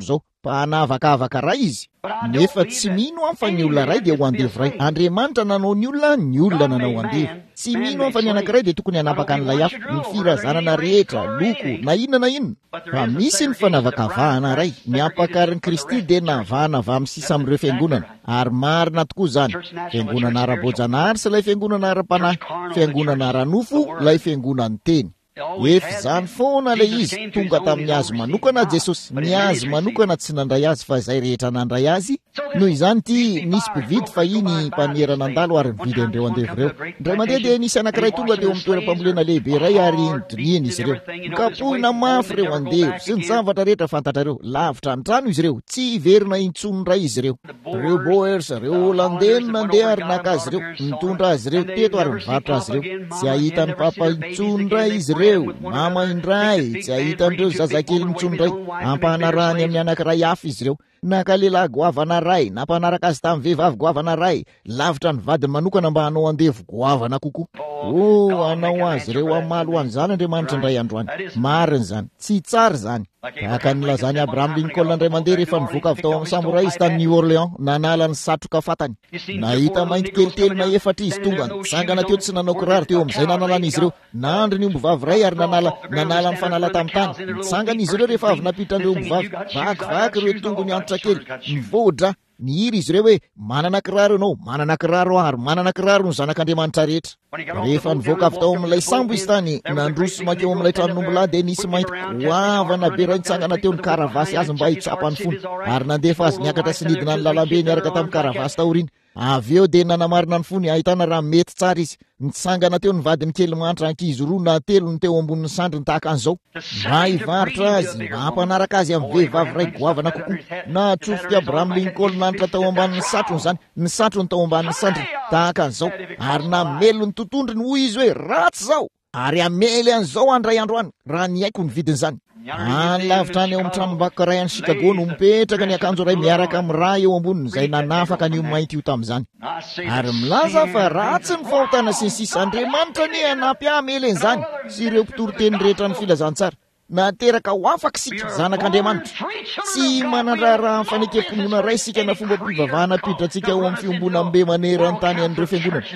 am'izao mpanavakavaka ray izy nefa tsy mino am fa ny olona ray dia ho andevo ray. Andriamanitra nanao ny olona, ny olona nanao andevo. Tsy mino am fa ny anankiray dia tokony hanapaka an'ilay hafa, ny firazanana rehetra, loko na inona na inona. Fa misy ny fanavakavahana ray. Ny ampakariny Kristy dia navahana avy amin'ny sisa amin'ireo fiangonana, ary marina tokoa zany. Fiangonana ara-boajanahary sy ilay fiangonana ara-panahy, fiangonana ara-nofo, ilay fiangonany teny. Efa zany foana ilay izy tonga tamin'ny azy manokana Jesosy. Ny azy manokana tsy nandray azy fa izay rehetra nandray azy. Noho izany ty nisy mpividy fa iny mpanerana andalo ary nividy an'ireo andevo ireo. Indray mandeha dia nisy anankiray tonga teo amin'ny toeram-pambolena lehibe iray ary nodiniany izy ireo. Nikapohina mafy ireo andevo sy ny zavatra rehetra fantatrareo. Lavitra antrano izy ireo, tsy hiverina intsony ray izy ireo. Ireo Boers, ireo Hollandais nandeha ary naka azy ireo, nitondra azy ireo teto ary nivarotra azy ireo. Tsy ahita ny papa intsony ray izy ireo, mama indray tsy ahitan'ireo zazakely intsony ray. Ampanarahany amin'ny anankiray hafa izy ireo. Naka lehilahy goavana ray, nampanaraka azy tamin'ny vehivavy goavana ray. Lavitra ny vadiny manokana mba hanao andevo goavana kokoa. Oh, hanao azy ireo amalo an'izany Andriamanitra indray androany. Marina zany, tsy tsara zany. Tahaka nilazany Abraham Lincoln indray mandeha rehefa nivoaka avy tao amin'ny samoray izy tany New Orleans, nanala ny satroka fatany. Nahita mainty kelitely na efatra izy tonga, sangana teo tsy nanao kiraro teo amin'izay nanalana izy ireo. Nandry ny ombivavy ray ary nanala nanala ny fanala tamin'ny tany. Sangana izy ireo rehefa avy napitra an'ireo ombivavy, vakivaky ireo tongony antitra kely, nivodra. Nihiry izy ireo hoe manana kiraro ianao, manana kiraro ary manana kiraro ny zanak'Andriamanitra rehetra. Rehefa nivoaka avy tao amin'ilay sambo izy tany, nandroso makeo amin'ilay tranon'ombilay dia nisy mainty goavana be ray nitsangana teo ny karavasy azy mba hitsapany fony, ary nandefa azy niakatra sy nidina ny lalambe niaraka tamin'ny karavasy taoriany. Avy eo dia nanamarina ny fony ahitana raha mety tsara izy. Nitsangana teo ny vadiny kely manitra ankizy roa na telo ny teo ambonin'ny sandriny tahaka an'izao. Mba hivarotra azy, mba hampanaraka azy amin'ny vehivavy ray goavana kokoa. Na tsofika Abraham Lincoln nanitra tao ambanin'ny satrony zany, ny satrony tao ambanin'ny sandriny tahaka an'izao, ary namelo ny totondriny hoy izy hoe ratsy zao, ary amely an'izao andray androany raha ny haiko ny vidiny zany. Any lavitra any eo amin'ny tranom-bakoka ray any Chicago no mipetraka ny akanjo ray miaraka amin'ny raha eo amboniny izay nanafaka ny mainty io tamin'izany. Ary milaza fa ratsy ny fahotana sy ny sisa. Andriamanitra ny hanampy amely an'izany sy ireo mpitoroteny rehetra ny filazantsara. Nateraka ho afaka sika zanak'Andriamanitra. Tsy manandrara fanekefinoana ray sika na fomba mpivavahana pidratsika ao amin'ny fiombona mbe manera ny tany an'ireo fiangonana.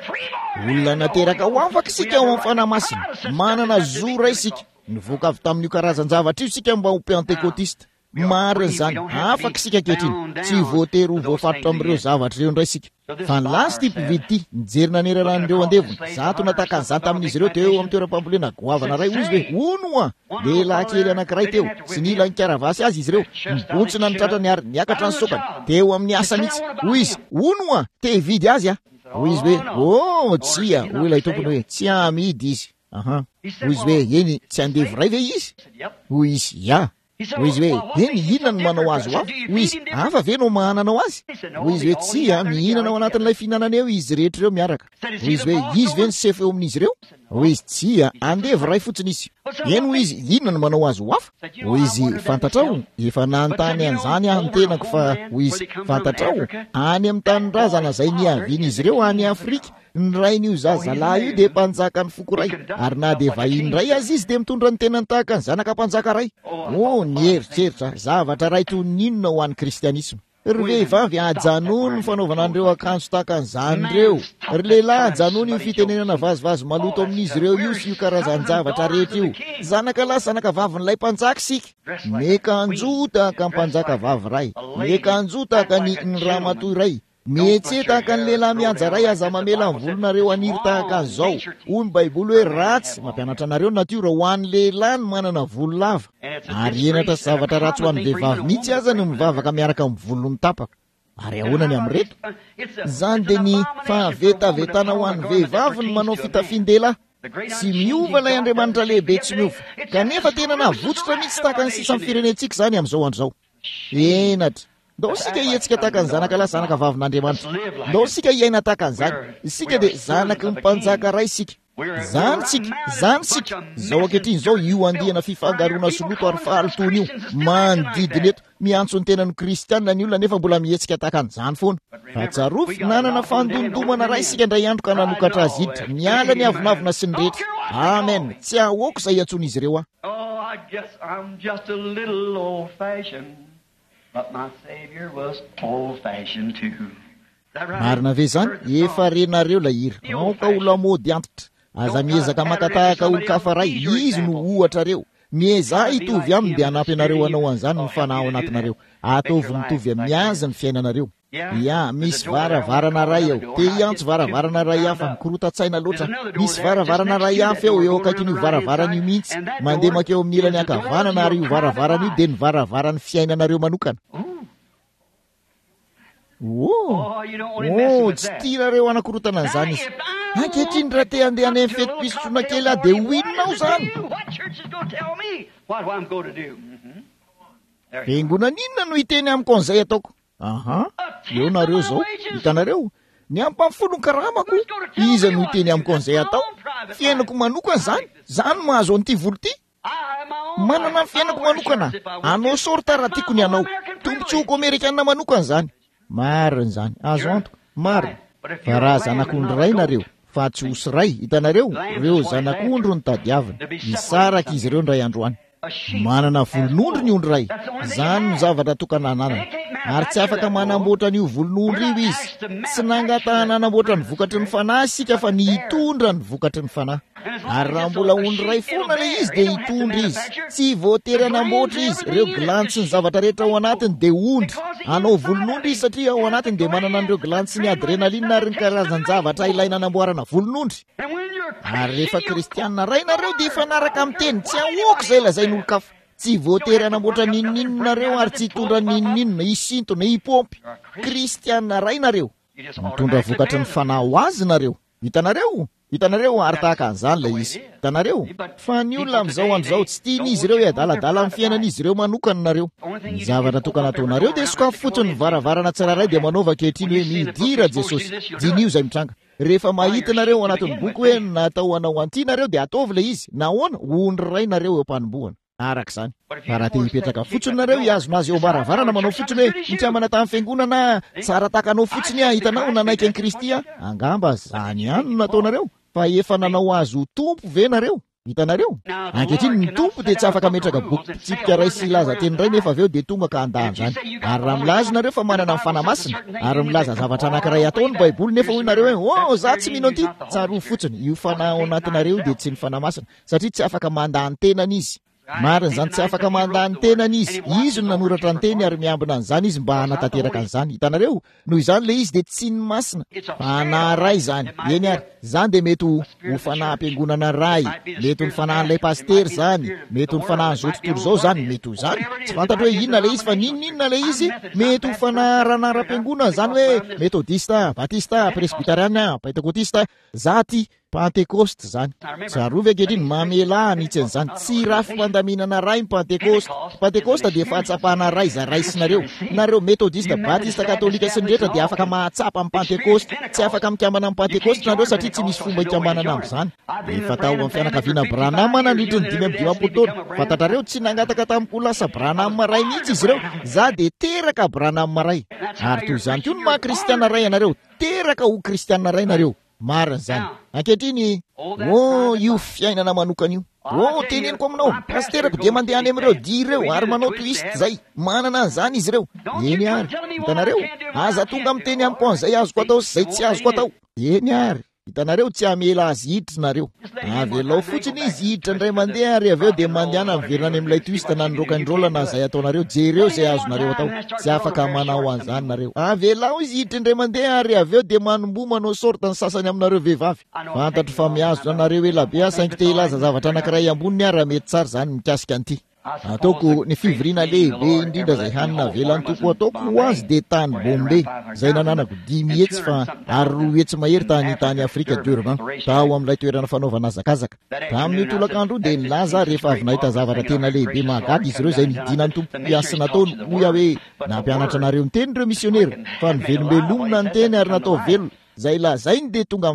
Olona nateraka ho afaka sika ao amin'ny fanahy masina. Manana zo ray sika. Nivoaka avy tamin'io karazan-javatra io sika mba ho pentekotista. Marina zany, afaka sika ankehitriny. Tsy voatery ho voafatotra amin'ireo zavatra ireo indray sika. Fa ny lasy ty mpividy ty, nijery nanerana an'ireo andevony. Zato nataka an'izany tamin'izy ireo teo amin'ny toeram-pambolena goavana ray izy hoe ono a. Lehilahy kely anankiray teo, sy nila ny karavasy azy izy ireo. Nibontsina ny tratrany ary niakatra ny sokany. Teo amin'ny asa mihitsy. Hoy izy, ono a, te hividy azy a. Hoy izy hoe, oh, tsy a. Hoy ilay tompony hoe, tsy amidy izy. Aha. Hoy izy hoe, eny tsy andevo ray ve izy? Hoy izy, ya. Hoy izy hoe, eny inona no manao azy ho afa? Hoy izy, hafa ve no mahananao azy? Hoy izy hoe, tsy a, mihinana ao anatin'ilay fihinanana eo izy rehetra ireo miaraka. Hoy izy hoe, izy ve ny sefo eo amin'izy ireo? Hoy izy, tsy a, andevo ray fotsiny izy. Eny hoy izy, inona no manao azy ho afa? Hoy izy, fantatrao, efa nanontany an'izany aho ny tenako fa hoy izy, fantatrao, any amin'ny tanin-drazana izay niavian'izy ireo any Afrika. Ny rain'io zazalahy io dia mpanjaka ny foko ray, ary na dia vahiny ray azy izy dia mitondra ny tenany tahaka ny zanaka mpanjaka ray. Oh, nieritreritra zavatra ray toy ny inona ho an'ny kristianisma. Ry vehivavy ajanony ny fanaovana an'ireo akanjo tahaka an'izany ireo. Ry lehilahy ajanony ny fitenenana vazivazy maloto amin'izy ireo io sy io karazany zavatra rehetra io. Zanaka lahy zanaka vavin'ilay mpanjaka sika. Miakanjo tahaka mpanjaka vavy ray, miakanjo tahaka ny ny ramatoy ray. Mihetsy tahaka ny lehilahy mianja ray aza mamela ny volonareo aniry tahaka an'izao. Hoy ny Baiboly hoe ratsy, mampianatra anareo natiora ho an'ny lehilahy ny manana volo lava. Ary enatra zavatra ratsy ho an'ny vehivavy mihitsy aza no mivavaka miaraka amin'ny volony tapaka. Ary ahoana ny amin'reto? Zany dia ny fahavetavetana ho an'ny vehivavy ny manao fitafin-dehilahy. Tsy miova ilay Andriamanitra lehibe tsy miova. Kanefa tena nahavotsitra mihitsy tahaka ny sisa amin'ny firenentsika izany amin'izao andro izao. Enatra. Ndao sika hietsika tahaka ny zanaka lahy zanaka vavin'Andriamanitra. Ndao sika hiaina tahaka an'izany. Isika dia zanaky ny mpanjaka ray sika. Zany sika, zany sika. Zao ankehitriny zao io andihana fifangaroana soloto ary fahalotony io manodidina eto. Miantso ny tenan'ny kristianina ny olona nefa mbola mietsika tahaka an'izany foana. Fa tsarofy nanana fandondomana ray sika indray andro ka nanokatra azy hiditra. Miala ny avinavina sy ny rehetra. Amen. Tsy ahoako izay antsony izy ireo a. Oh, I guess I'm just a little old-fashioned. But my Savior was old-fashioned too. marina ve zany efa renareo la hira ao ka olo mody antitra aza miezaka makatahaka olo kafaray izy no ohatra reo mieza hitovy aminy dia hanampy anareo anao an'izany ny fanahy anatinareo ataovy mitovy amiazy ny fiainanareo ya misy varavarana ray ao te hiantso varavarana ray hafa mikorotatsaina loatra misy varavarana ray hafa eo eo akaikin'io varavarana io mihitsy mandeha makeo amin'ny ilany ankavanana ary io varavarana io dia ny varavarany fiainanareo manokana. Oh, oh, tsy tianareo anakorotana an'izany izy. Ankehitriny raha te handeha any amin'ny fetim-pisotroana kely aho dia hoinonao zany. Fiangonana inona no hiteny amiko an'izay ataoko? Aha, eo nareo zao, hitanareo, ny ampamfolony karamako, iza no hiteny amiko an'izay atao? Fiainako manokana zany, zany mahazo an'ity volo ity. Manana ny fiainako manokana, anao sorta raha tiako ny anao, tombotsoko Amerikanina manokana zany. Marina zany, azo antoka, marina. Fa raha zanak'ondry ray nareo, fa tsy osy ray, hitanareo, reo zanak'ondry no tadiavina, nisaraka izy ireo ndray androany. Manana volon'ondry ny ondry ray, zany no zavatra tokana ananana. Ary tsy afaka manamboatra n'io volon'ondry io izy. Tsy nangatahana nanamboatra ny vokatry ny fanahy sika fa ny hitondra ny vokatry ny fanahy. Ary raha mbola ondry ray foana le izy dia hitondry izy. Tsy voatery hanamboatra izy, reo glandy sy ny zavatra rehetra ao anatiny dia ondry. Anao volon'ondry izy satria ao anatiny dia manana an'ireo glandy sy ny adrenaline ary ny karazan-javatra ilaina hanamboarana volon'ondry. Ary rehefa kristianina ray nareo dia ifanaraka amin'ny teny, tsy ahoaka izay lazain'olo kafa. Tsy voatery hanamboatra ninninina nareo ary tsy hitondra ninninina, hisinto na hipompy. Kristianina ray nareo, mitondra vokatry ny fanahy ho azy nareo. Hitanareo? Hitanareo ary tahaka an'izany la izy. Hitanareo? Fa ny olona amin'izao andro izao tsy tian'izy ireo hiadaladala amin'ny fiainan'izy ireo manokana nareo. Ny zavatra tokana ataonareo dia sokafo fotsiny ny varavarana tsiraray dia manaova ankehitriny hoe midira Jesosy. Jinio izay mitranga. Rehefa mahita nareo anatin'ny boky hoe natao anao anty nareo dia ataovy la izy. Nahoana? Ondry ray nareo eo am-panombohana. Araka izany. Fa raha te hipetraka fotsiny nareo hiazona azy eo varavarana manao fotsiny hoe nitramana tamin'ny fiangonana tsara takanao fotsiny a hitanao nanaiky an'i Kristy a. Angamba zany ihany no nataonareo. Fa efa nanao azy ho tompo ve nareo? Hitanareo? Ankehitriny ny tompo dia tsy afaka metraka boky pitsipika ray sy laza teny ray nefa aveo dia tonga ka andahan zany. Ary raha milaza nareo fa manana ny fanamasina ary milaza zavatra anankiray atao ny Baiboly nefa hoy nareo hoe oh za tsy mino an'ity, tsaro fotsiny io fanahy ao anatinareo dia tsy ny fanamasina satria tsy afaka mandany tenan'izy. Marina zany tsy afaka mandany tenany izy. Izy no nanoratra ny teny ary miambina an'izany izy mba hanatanteraka an'izany. Hitanareo? Noho izany le izy dia tsy ny masina. Fanahy ray zany. Eny ary, zany dia mety ho fanahy-mpiangonana ray, mety ho ny fanahin'ilay pastery zany, mety ho ny fanahin'izao tontolo izao zany, mety ho zany. Tsy fantatra hoe inona le izy fa ninninona le izy, mety ho fanahy ranara-mpiangonana zany hoe metodista, batista, presbyteriana, pentekotista, zaty Pentecoste zany. Tsarovy ankehitriny mamela nitsy an'izany. Tsy rafi-pandaminana ray ny Pentecoste. Pentecoste dia fahatsapahana ray za raisinareo. Nareo metodista, batista, katolika sy ny rehetra dia afaka mahatsapa amin'ny Pentecoste. Tsy afaka mikambana amin'ny Pentecoste nareo satria tsy misy fomba hikambanana amin'izany. Efa tao amin'ny fianakaviana Branham nandritra ny dimy amby dimampolo taona. Fantatrareo tsy nangataka tamiko lasa Branham ray mihitsy izy ireo. Za dia teraka Branham ray. Ary toy izany koa ny maha kristiana ray anareo. Teraka ho kristiana ray nareo. Marina zany. Ankehitriny, oh io fiainana manokana io. Oh teneniko aminao, pasterako dia mandeha any amin'ireo dia ireo ary manao twist zay. Manana an'izany izy ireo. Eny ary, hitanareo? Aza tonga amin'ny teny amiko an'izay azoko atao sy izay tsy azoko atao. Eny ary. Hitanareo tsy hamela azy hiditra nareo. Avelao fotsiny izy hiditra indray mandeha ary aveo dia mandehana miverina any amin'ilay twist na ny rock'n'roll na izay ataonareo. Jereo izay azonareo atao. Tsy afaka manao an'izany nareo. Avelao izy hiditra indray mandeha ary aveo dia manombo manao sorta ny sasany aminareo vehivavy. Fantatro fa miazona nareo elabe saingy te hilaza zavatra anankiray amboniny ary mety tsara zany mikasika an'ity. Ataoko ny fivoriana lehibe indrindra izay hanina velan'ny tompo ataoko ho azy dia tany Bombe izay nananako dimy hetsy fa ary roa hetsy mahery tany tany Afrika Durban tao amin'ilay toerana fanaovana hazakazaka. Tamin'ny tolakandro dia nilaza rehefa avy nahita zavatra tena lehibe mahagaga izy ireo izay nidina ny tompo mpiasa nataony hoy hoe nampianatra anareo ny teny ireo misionera fa ny velombelomona ny teny ary natao velona izay lazainy dia tonga amin'ny fiainana.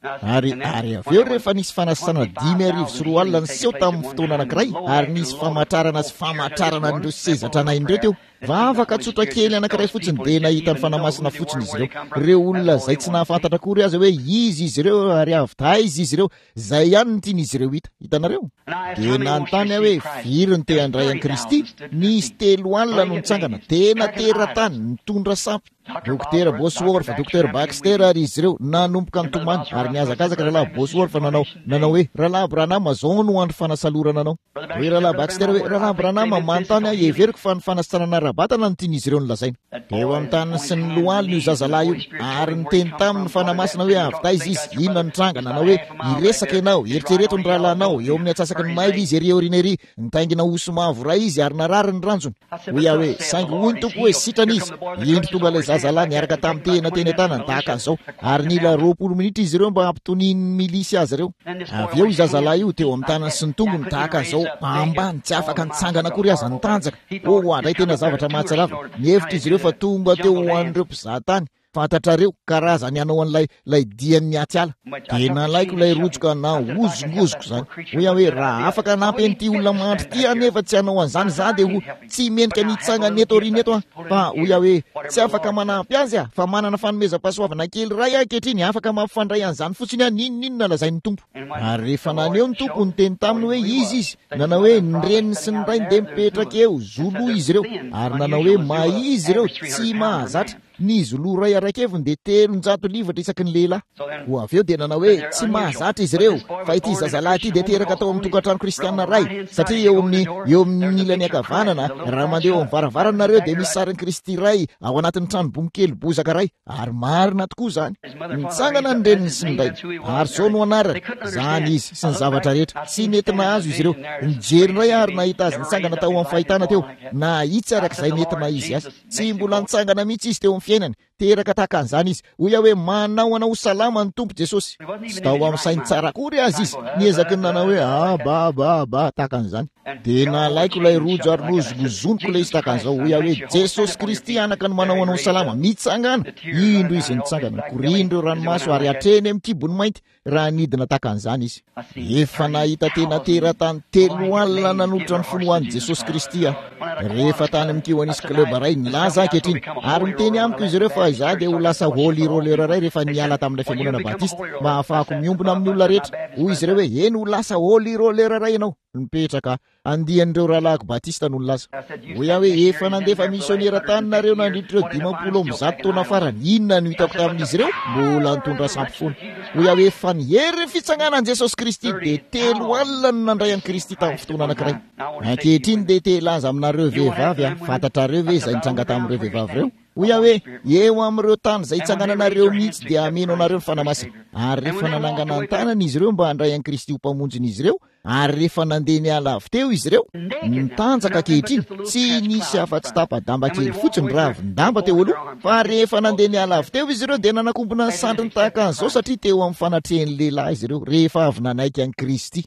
ary ary avy eo rehefa nisy fanasana dimy arivo sy roa alina ny seho tamin'ny fotoana anankiray ary nisy famatrarana sy famatrarana n'ireo sezatranahindreo teo vavaka tsotra kely anankiray fotsiny dia nahita ny fanamasina fotsiny izy ireo ireo olona zay tsy nahafantatra kory azy hoe izy izy ireo ary avy taizy izy ireo zay ihany ny tiany izy ireo hita hitanareo dia nanontany aho hoe firy ny te handray an'i Kristy nisy telo alina no nitsangana tena teratany nitondra sampy dokotera Bosworth dokotera Baxter ary izy ireo nanomboka nitomany ary niazakazaka rahalahy Bosworth nanao nanao hoe rahalahy Branham zao no andro fanasalorana anao hoe rahalahy Baxter hoe rahalahy Branham manontany aho everiko fa ny fanasitranana rabatana no tiany izy ireo nolazaina dia eo amin'ny taniny sy ny lohaliny io zazalahy io ary niteny taminy fanamasina hoe avy taizy izy inona nitranga nanao hoe iresaka ianao eritrereto ny rahalahinao eo amin'ny atsasaky ny maivy izy ery orinary nitaingina osomavo ray izy ary narary ny ranjony hoe aho hoe saingy hoy ny tompo hoe sitrana izy indro tonga ilay zazalahy niaraka tamin'ny tena teny an-tanany tahaka an'izao ary nila roapolo minitra izy ireo mba hampitoniany milisy azy ireo avy eo zazalahy io teo amin'ny tanany sy ny tongony tahaka an'izao ambany tsy afaka nitsangana kory aza nitanjaka o andray tena zavatra mahatsarava mihevitra izy ireo fa tonga teo ho an'ireo mpizahatany fantatrareo karazany anao an'ilay lay dian'ny atiala dia nalaiko ilay rojoka na ozongozoko zany hoe hoe raha afaka nampy an'ity olona mandry ty anefa tsy hanao an'izany za dia ho tsy menika nitsangana eto orina eto a fa hoy aho hoe tsy afaka manampy azy a fa manana fanomezam-pahasoavana kely ray ankehitriny afaka mampifandray an'izany fotsiny a ninonino nalazainy tompo ary rehefa naneo ny tompo niteny taminy hoe izy izy nanao hoe nyreniny sy ny rainy dia mipetraka eo zoloa izy ireo ary nanao hoe maizy ireo tsy mahazatra ny zoloa ray araikeviny dia telonjato livatra isaky ny lehilahy ho avy eo dia nanao hoe tsy mahazatra izy ireo fa ity zazalahy ity dia teraka tao amin'ny tokantrano kristianina ray satria eo amin'ny eo amin'ny ilany ankavanana raha mandeha eo amin'ny varavarana nareo dia misy sarin'ny Kristy ray ao anatin'ny tranobomikely bozaka ray ary marina tokoa zany nitsangana ny reniny sy ny ray ary zao no anarany zany izy sy ny zavatra rehetra tsy nentina azo izy ireo nijeryndray ary nahita azy nitsangana tao amin'ny fahitana teo na itsy arak'izay nentina izy azy tsy mbola nitsangana mihitsy izy teo fiainany teraka tahaka an'izany izy hoy aho hoe manao anao salama ny tompo Jesosy sy tao amin'ny sainy tsara kory azy izy niezaky ny nanao hoe ah ba ba ba tahaka an'izany dia nalaiko ilay rojo ary nozogozoniko ilay izy tahaka an'izao hoy aho hoe Jesosy Kristy anaka ny manao anao salama mitsangana indro izy nitsangana korindro ranomaso ary atreny amin'ny kibony mainty raha nidina tahaka an'izany izy efa nahita tena teratany telo alina nanotra ny foloan'i Jesosy Kristy aho rehefa tany amin'ny Kiwanis Club ray nilaza ankehitriny ary miteny amiko izy ireo fa izaho dia ho lasa holy roller ray rehefa niala tamin'ilay fiangonana batista mba ahafahako miombona amin'ny olona rehetra hoy izy ireo hoe eny ho lasa holy roller ray ianao mipetraka andian'ireo rahalahiko batista no laza hoy aho hoe efa nandefa misionera taninareo nandritr'ireo dimampolo amby zato taona farany inona no hitako tamin'izy ireo mbola nitondra sampy foana hoy aho hoe efa nihery ny fitsanganan'i Jesosy Kristy dia telo alina no nandray an'i Kristy tamin'ny fotoana anankiray ankehitriny dia telaza aminareo vehivavy a fantatrareo ve izay nitranga tamin'ireo vehivavy ireo hoy aho hoe eo amin'ireo tany izay itsangananareo mihitsy dia ameno anareo ny fanamasina ary rehefa nanangana ny tanany izy ireo mba handray an'i Kristy ho mpamonjiny izy ireo ary rehefa nandeha niala avy teo izy ireo nitanjaka ankehitriny tsy nisy afa-tsy tapa-damba kely fotsiny raha avy nidamba teo aloha fa rehefa nandeha niala avy teo izy ireo dia nanakombona ny sandriny tahaka an'izao satria teo amin'ny fanatrehan'ny lehilahy izy ireo rehefa avy nanaiky an'i Kristy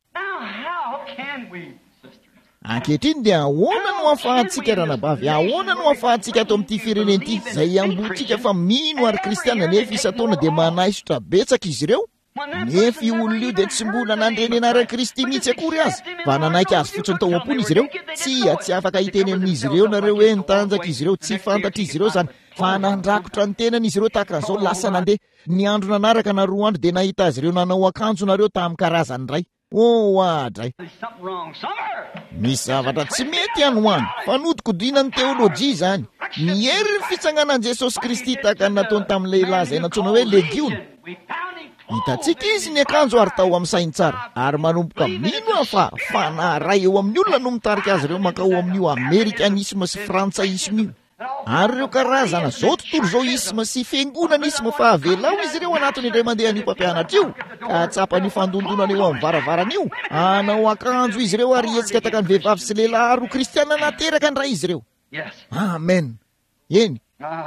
ankehitriny dia ahoana no ahafahantsika ranabavy ahoana no ahafahantsika ato amin'ity firenena ity izay ambotsika fa mino ary kristiana nefa isa-taona dia manaisotra betsaka izy ireo nefa io olona io dia tsy mbola nandrenenara Kristy mihitsy akory azy fa nanaiky azy fotsiny tao am-pony izy ireo tsy a tsy afaka hiteny amin'izy ireo nareo hoe nitanjaka izy ireo tsy fantatra izy ireo zany fa nandrakotra ny tenany izy ireo tahaka an'izao lasa nandeha ny andro nanaraka na roa andro dia nahita azy ireo nanao akanjo nareo tamin'ny karazany ray o adray misy zavatra tsy mety hanohany fa nodikodina ny teolojia zany nihery ny fitsanganan'i Jesosy Kristy tahaka ny nataony tamin'ny lehilahy izay nantsoina hoe legiona hitantsika izy ny akanjo ary tao amin'ny sainy tsara ary manomboka mino afa fa na ray eo amin'ny olona no mitarika azy ireo mankao amin'io amerikanisma sy frantsaisma io ary ireo karazana zao tontolo zao isma sy fiangonanisma fa avelao izy ireo anatiny indray mandeha an'io mpampianatra io ka tsapany fandondonana eo amin'ny varavarana io anao akanjo izy ireo ary hetsika taka ny vehivavy sy lehilahy aro kristiana nateraka ny ray izy ireo amen eny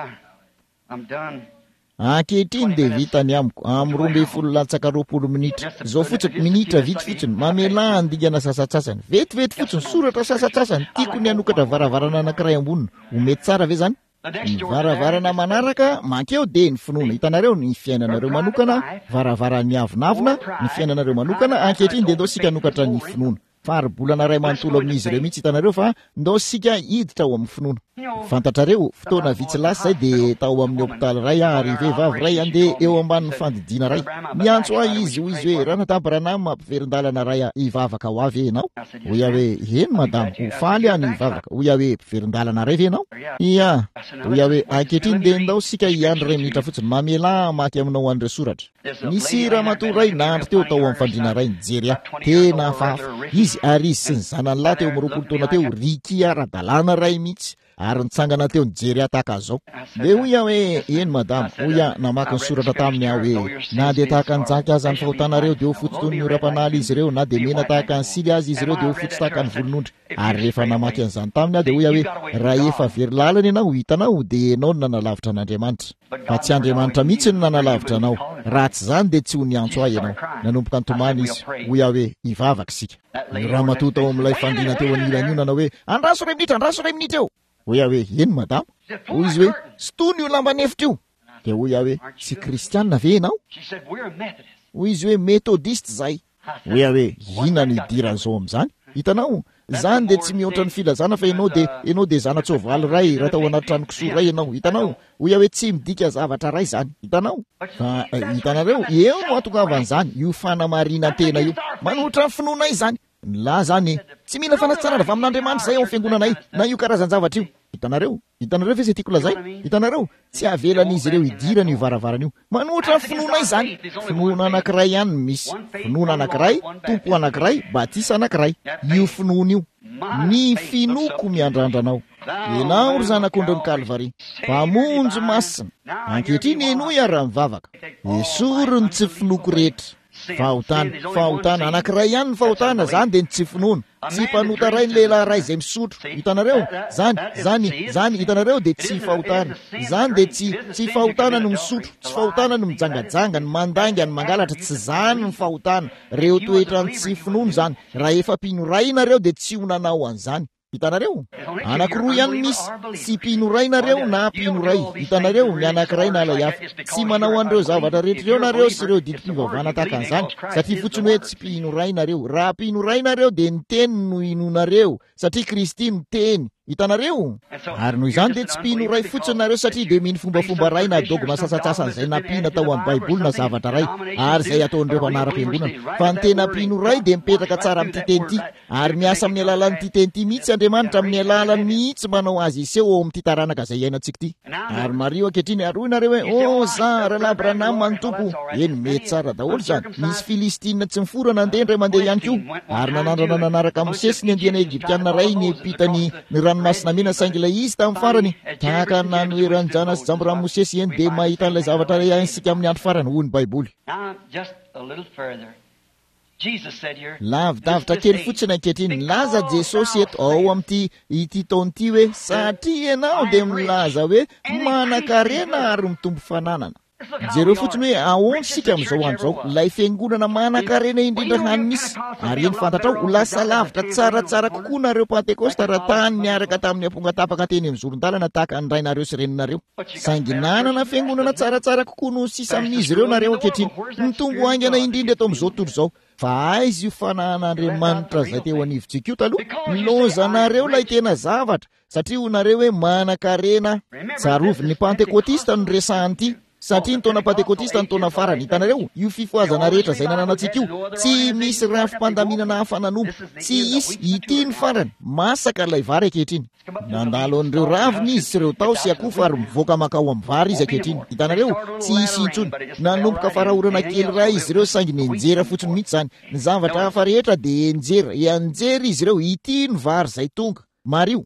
ankehitriny dia vitany amiko amin'ny roa ambin'ny folo latsaka roapolo minitra zao fotsiny minitra vity fotsiny mamela andingana sasatsasany vetivety fotsiny soratra sasatsasany tiako ny anokatra varavarana anankiray ambonina ho mety tsara ve zany ny varavarana manaraka mankeo de ny finoana. Hitanareo ny fiainanareo manokana varavaran'ny avinavina, ny fiainanareo manokana ankehitriny de ndao sika nokatra ny finoana. Faribolana ray manontolo amin'izy ireo mihitsy hitanareo fa ndao sika hiditra ao amin'ny finoana. Fantatrareo fotoana vitsy lasa zay de tao amin'ny hôpitaly ray ary vehivavy ray andeha eo ambanin'ny fandidiana ray. Miantso ahy izy hoy izy hoe raha natabarana mampiverindalana ray hivavaka ho avy enao. Hoy aho hoe eny madamo ho faly any hivavaka. Hoy aho hoe mpiverindalana ray ve enao? Ia. Hoy aho hoe ankehitriny de ndao sika hiandry ray minitra fotsiny mamela maky aminao an'ireo soratra. Nisy ramatoa ray nandry teo tao amin'ny fandriana ray nijery aho tena hafahafa. Izy ary izy sy ny zanany lahy teo miroapolo taona teo riky ara-dalàna ray mihitsy ary nitsangana teo nijery aho tahaka zao. De hoy aho hoe eny madamo, hoy aho namaky ny soratra taminy aho hoe na de tahaka njaky azy any fahotanareo de ho fotsy toy ny ora-panaly izy ireo, na de mena tahaka ny sily azy izy ireo de ho fotsy tahaka ny volon'ondry. Ary rehefa namaky an'izany taminy aho de hoy aho hoe raha efa very lalana ianao hitanao de enao no nanalavitra an'Andriamanitra. Fa tsy Andriamanitra mihitsy no nanalavitra anao. Raha tsy zany de tsy ho niantso ahy ianao. Nanomboka nitomany izy. Hoy aho hoe hivavaka sika. Ny ramatoa tao amin'ilay fandriana teo anilany io nanao hoe andraso ray minitra, andraso ray minitra eo. Hoy aho hoe eny madamo? Hoy izy hoe stony io lamba nefitra io. De hoy aho hoe tsy kristianina ve ianao? Hoy izy hoe metodiste zay. Hoy aho hoe ina ny idiran'izao amin'izany? Hitanao zany de tsy mihoatra ny filazana fa ianao de ianao de zana-tsoavaly ray raha tao anaty trano kisoa ray ianao. Hitanao hoy aho hoe tsy midika zavatra ray zany. Hitanao fa hitanareo eo no atongavan'izany io fanamarina tena io manohitra ny finoana izany. La zany tsy mila fanatsanana avy amin'Andriamanitra zay ao amin'ny fiangonanay na io karazan zavatra io. Hitanareo hitanareo ve zay tiako lazay? Hitanareo tsy avelan'izy ireo idirana io varavarana io manohitra ny finoana izany. Finoana anankiray ihany misy, finoana anankiray, tompo anankiray, batisa anankiray. Io finoana io ny finoko miandrandranao. Enao ry zanak'ondrin'ny Kalvari, mpamonjy masina, ankehitriny eno iara mivavaka. Esorony tsy finoko rehetra. Fahotana, fahotana anankiray ihany ny fahotana, zany de ny tsy finoana. Tsy mpanota ray ny lehilahy ray izay misotro. Hitanareo zany zany zany hitanareo de tsy fahotana. Zany de tsy tsy fahotana no misotro, tsy fahotana no mijangajanga, ny mandanga, ny mangalatra, tsy zany ny fahotana. Reo toetra ny tsy finoana zany. Raha efa pinoray nareo de tsy honanao an'izany. Hitanareo anankiroa ihany misy, tsy pinoray nareo na pinoray. Hitanareo ny anankiray na alay hafa. Tsy manao an'ireo zavatra rehetra ireo nareo sy ireo didim-pivavahana tahaka an'izany satria fotsiny hoe tsy pinoray nareo. Raha pinoray nareo de ny teny no inonareo satria Kristy no teny. Hitanareo ary noho izany de tsy pinoray fotsiny nareo satria de mino fombafomba ray na dogma sasatsasany zay nampina tao amin'ny Baiboly na zavatra ray ary zay ataon'ireo mpanara-piangonana. Fa ny tena pinoray de mipetraka tsara amin'ity teny ity ary miasa amin'ny alalan'ity teny ity mihitsy Andriamanitra amin'ny alalany mihitsy manao azy iseho ao amin'ity taranaka zay iainantsika ity. Ary Mario ankehitriny aroy nareo hoe oh za rahalahy Branham manontoko. Eny mety tsara daholo zany. Misy Filistina tsy miforana andendra mandeha ihany koa ary nanandrana nanaraka Mosesy ny andiana Egyptiana ray ny epitany ny ranomasina mena saingy ilay izy tamin'ny farany tahaka nanoeran'ny jana sy jambo raha Mosesy eny de mahita an'ilay zavatra iaintsika amin'ny andro farany hoy ny Baiboly. Lavidavitra kely fotsiny ankehitriny laza Jesosy eto ao amin'ity ity taon'ity hoe satria ianao de milaza hoe manan-karena ary mitombo fananana. Jereo fotsiny hoe ahoana sika amin'izao andro zao ilay fiangonana manan-karena indrindra hany misy ary eny fantatrao ho lasa lavitra tsaratsara kokoa nareo Pentekosta raha tany niaraka tamin'ny amponga tapaka teny amin'ny zoron-dalana tahaka ny rainareo sy reninareo. Saingy nanana fiangonana tsaratsara kokoa no sisa amin'izy ireo nareo ankehitriny. Mitombo haingana indrindra eto amin'izao tontolo izao. Fa aizy io fanahan'Andriamanitra zay teo anivontsika io taloha nilozanareo lay tena zavatra satria ho nareo hoe manan-karena. Tsaroviny Pentekotista no resahanyity satria ny taona Pentekotista ny taona farany. Hitanareo io fifoazana rehetra zay nananantsika io tsy misy rafi-pandaminana hafa nanombo, tsy isy ity ny farany masaka ilay vary ankehitriny. Nandalo an'ireo raviny izy sy ireo tao sy akofa ary mivoaka makao amin'ny vary izy ankehitriny. Hitanareo tsy isy intsony. Nanomboka farahorana kely ray izy ireo saingy ny enjera fotsiny mihitsy zany. Ny zavatra hafa rehetra de enjera, enjery izy ireo ity ny vary zay tonga. Mario